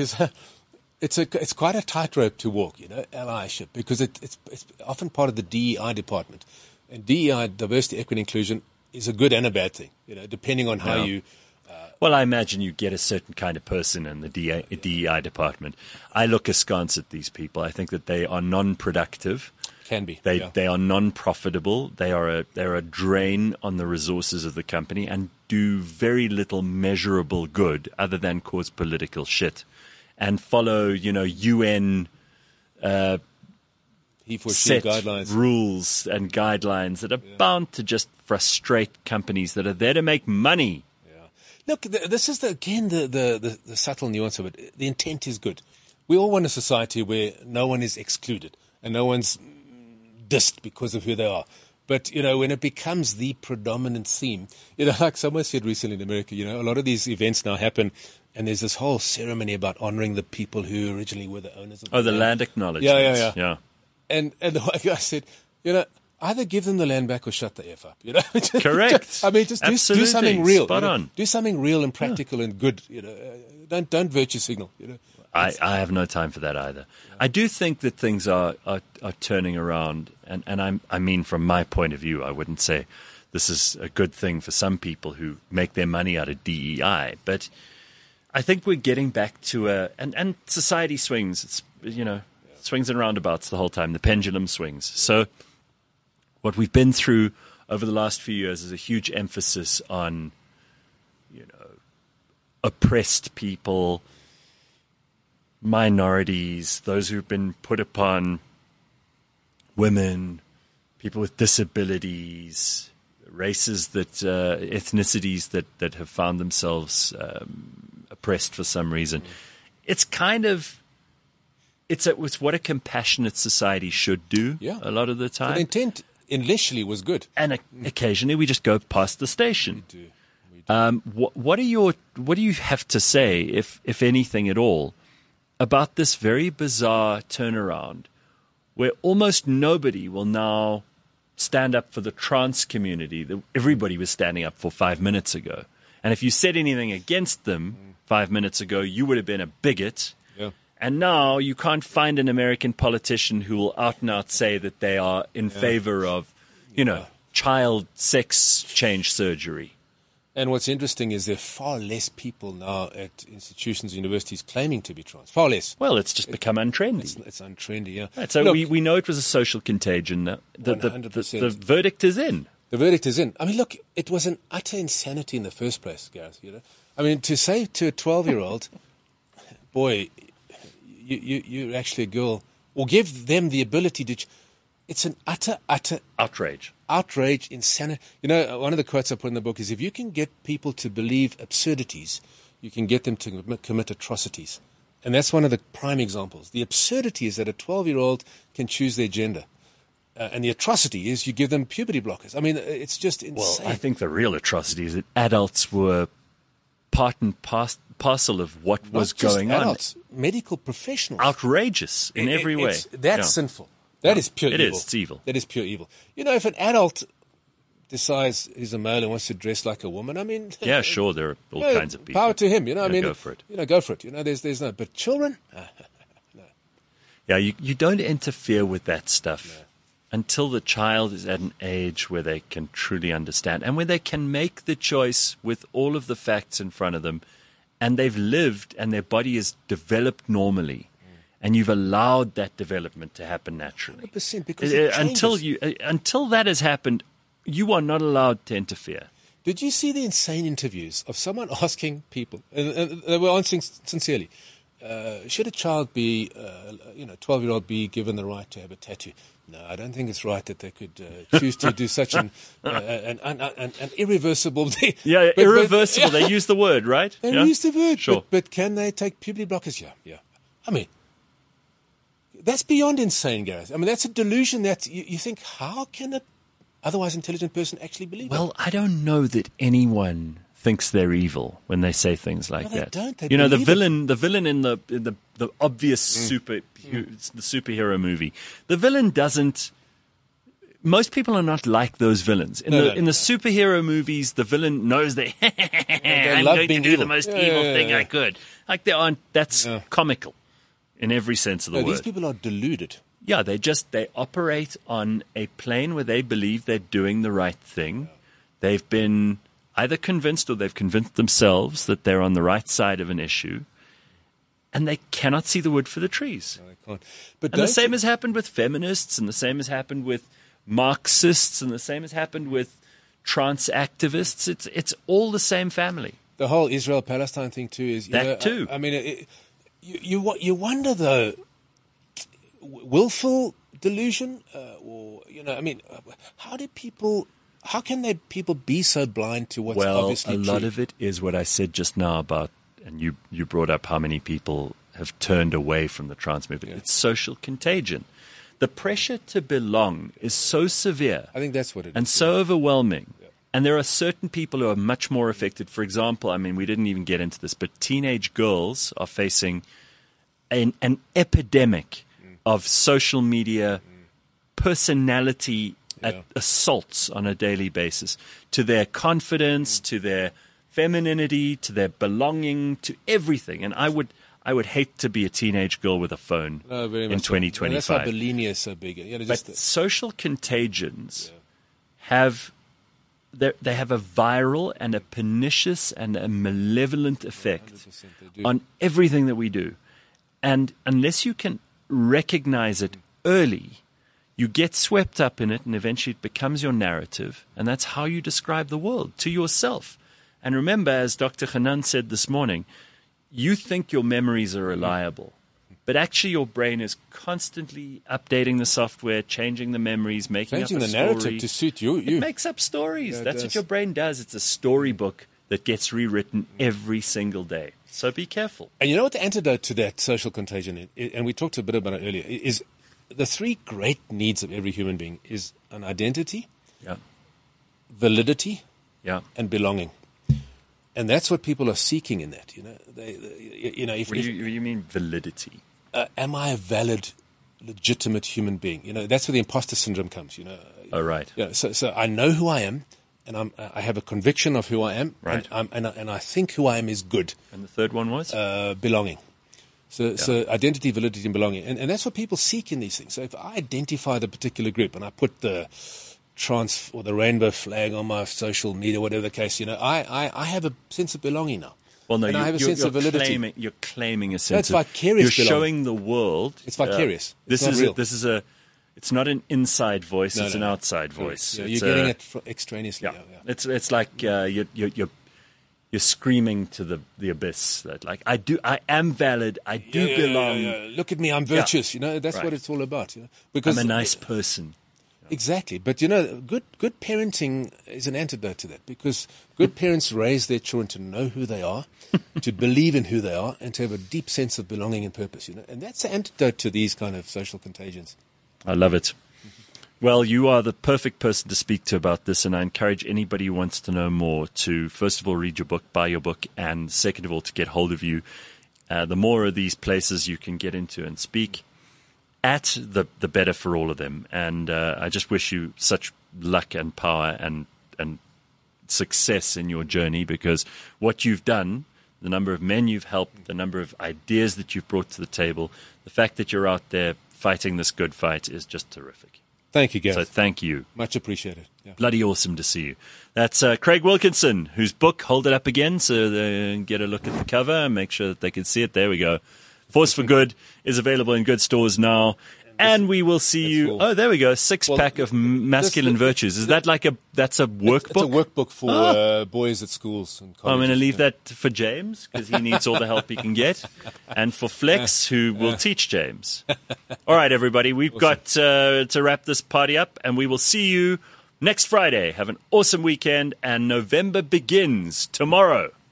it's quite a tightrope to walk. Allyship, because it's often part of the DEI department, and DEI, diversity, equity, inclusion, is a good and a bad thing. Depending on how you. Well, I imagine you get a certain kind of person in the DEI department. I look askance at these people. I think that they are non-productive. Can be. They are non-profitable. They're a drain on the resources of the company and do very little measurable good other than cause political shit and follow, UN he for she set guidelines, rules and guidelines that are bound to just frustrate companies that are there to make money. Look, this is the subtle nuance of it. The intent is good. We all want a society where no one is excluded and no one's dissed because of who they are. But, when it becomes the predominant theme, like someone said recently in America, a lot of these events now happen and there's this whole ceremony about honoring the people who originally were the owners of the land acknowledgements. Yeah. And the white guy said, either give them the land back or shut the F up. Correct. Just do something real. Spot on. Do something real and practical and good. Don't virtue signal. I have no time for that either. I do think that things are turning around, and I mean from my point of view, I wouldn't say this is a good thing for some people who make their money out of DEI, but I think we're getting back to and society swings. It's swings and roundabouts the whole time. The pendulum swings. So what we've been through over the last few years is a huge emphasis on oppressed people, minorities, those who've been put upon, women, people with disabilities, races ethnicities that have found themselves oppressed for some reason. It's kind of it's what a compassionate society should do. A lot of the time. The intent initially was good, and occasionally we just go past the station. We do. What do you have to say, if anything at all, about this very bizarre turnaround where almost nobody will now stand up for the trans community that everybody was standing up for 5 minutes ago? And if you said anything against them 5 minutes ago, you would have been a bigot. Yeah. And now you can't find an American politician who will out and out say that they are in favor of, child sex change surgery. And what's interesting is there are far less people now at institutions, universities claiming to be trans. Far less. Well, it's just become untrendy. It's untrendy, yeah. Right, so we know it was a social contagion. The verdict is in. The verdict is in. I mean, look, it was an utter insanity in the first place, Gareth. I mean, to say to a 12-year-old, boy, you're actually a girl, or give them the ability to. It's an utter outrage, insanity. One of the quotes I put in the book is, if you can get people to believe absurdities, you can get them to commit atrocities. And that's one of the prime examples. The absurdity is that a 12-year-old can choose their gender. And the atrocity is you give them puberty blockers. I mean, it's just insane. Well, I think the real atrocity is that adults were part and parcel of what was going adults, on. Medical professionals. Outrageous in every way. That's sinful. That is pure evil. It is. It's evil. That is pure evil. If an adult decides he's a male and wants to dress like a woman, I mean... Yeah, sure, there are all kinds of people. Power to him, I mean... Go for it. Go for it. There's no... But children? No. Yeah, you don't interfere with that stuff until the child is at an age where they can truly understand and where they can make the choice with all of the facts in front of them, and they've lived and their body is developed normally. And you've allowed that development to happen naturally. 100%, because until that has happened, you are not allowed to interfere. Did you see the insane interviews of someone asking people, and they were answering sincerely, should a child be, 12-year-old be given the right to have a tattoo? No, I don't think it's right that they could choose to do such an irreversible thing. Yeah, irreversible. They use the word, right? They use the word. Sure. But can they take puberty blockers? Yeah. I mean, that's beyond insane, Gareth. I mean, that's a delusion that you think, how can an otherwise intelligent person actually believe Well, I don't know that anyone thinks they're evil when they say things like that. They don't. They the villain in the obvious the superhero movie, the villain doesn't. Most people are not like those villains. In the superhero movies, the villain knows that I'm going to do the most evil thing I could. Like they aren't. That's comical in every sense of the word. These people are deluded. Yeah, they operate on a plane where they believe they're doing the right thing. They've been either convinced or they've convinced themselves that they're on the right side of an issue, and they cannot see the wood for the trees. No, they can't. But and the same has happened with feminists, and the same has happened with Marxists, and the same has happened with trans activists. It's all the same family. The whole Israel-Palestine thing too is too. I mean, you wonder though, willful delusion, how can people be so blind to what's obviously true? Well, a lot of it is what I said just now about, and you brought up how many people have turned away from the trans movement. Yeah. It's social contagion. The pressure to belong is so severe. I think that's what it is. And so overwhelming. Yeah. And there are certain people who are much more affected. For example, I mean, we didn't even get into this, but teenage girls are facing an epidemic of social media personality assaults on a daily basis to their confidence, to their femininity, to their belonging, to everything. And I would hate to be a teenage girl with a phone in 2025. That's why bulimia is so big. But social contagions have a viral and a pernicious and a malevolent effect on everything that we do. And unless you can recognize it early, you get swept up in it, and eventually it becomes your narrative, and that's how you describe the world to yourself. And remember, as Dr. Hanan said this morning, you think your memories are reliable, but actually your brain is constantly updating the software, changing the memories, making up a the story. Narrative to suit you. It makes up stories. That's what your brain does. It's a storybook that gets rewritten every single day. So be careful. And you know what the antidote to that social contagion is, and we talked a bit about it earlier, is the three great needs of every human being is an identity, validity, and belonging. And that's what people are seeking in that. What do you mean validity? Am I a valid, legitimate human being? That's where the imposter syndrome comes. Oh, right. Yeah. So I know who I am, and I have a conviction of who I am, right. and I think who I am is good. And the third one was belonging. So identity, validity, and belonging, and that's what people seek in these things. So if I identify the particular group and I put the trans or the rainbow flag on my social media, whatever the case, I have a sense of belonging now. Well, no, and I have a sense of validity. You're claiming a sense of vicarious. You're showing the world. It's vicarious. This is It's not an inside voice; No, it's no, an no. outside voice. Yeah, It's you're getting it extraneously. Yeah, Yeah. it's like you're screaming to the abyss that like I am valid, I do belong. Yeah. Look at me, I'm virtuous. You know, that's Right. what it's all about. You know? Because I'm a nice person. Exactly, but you know, good parenting is an antidote to that, because good parents raise their children to know who they are, to believe in who they are, and to have a deep sense of belonging and purpose. You know, and that's the antidote to these kind of social contagions. I love it. Well, you are the perfect person to speak to about this, and I encourage anybody who wants to know more to, first of all, read your book, buy your book, and second of all, to get hold of you. The more of these places you can get into and speak at, the better for all of them. And I just wish you such luck and power and success in your journey, because what you've done, the number of men you've helped, the number of ideas that you've brought to the table, the fact that you're out there fighting this good fight is just terrific. Thank you, Gareth. So thank you. Much appreciated. Yeah. Bloody awesome to see you. That's Craig Wilkinson, whose book, hold it up again so they can get a look at the cover and make sure that they can see it. There we go. Force for Good is available in good stores now. And we will see you. full. Oh, there we go. Six-pack of masculine virtues. Is that like that's a workbook? It's a workbook for boys at schools and colleges. I'm going to leave that for James because he needs all the help he can get, and for Flex, who will teach James. All right, everybody, we've got to wrap this party up, and we will see you next Friday. Have an awesome weekend, and November begins tomorrow.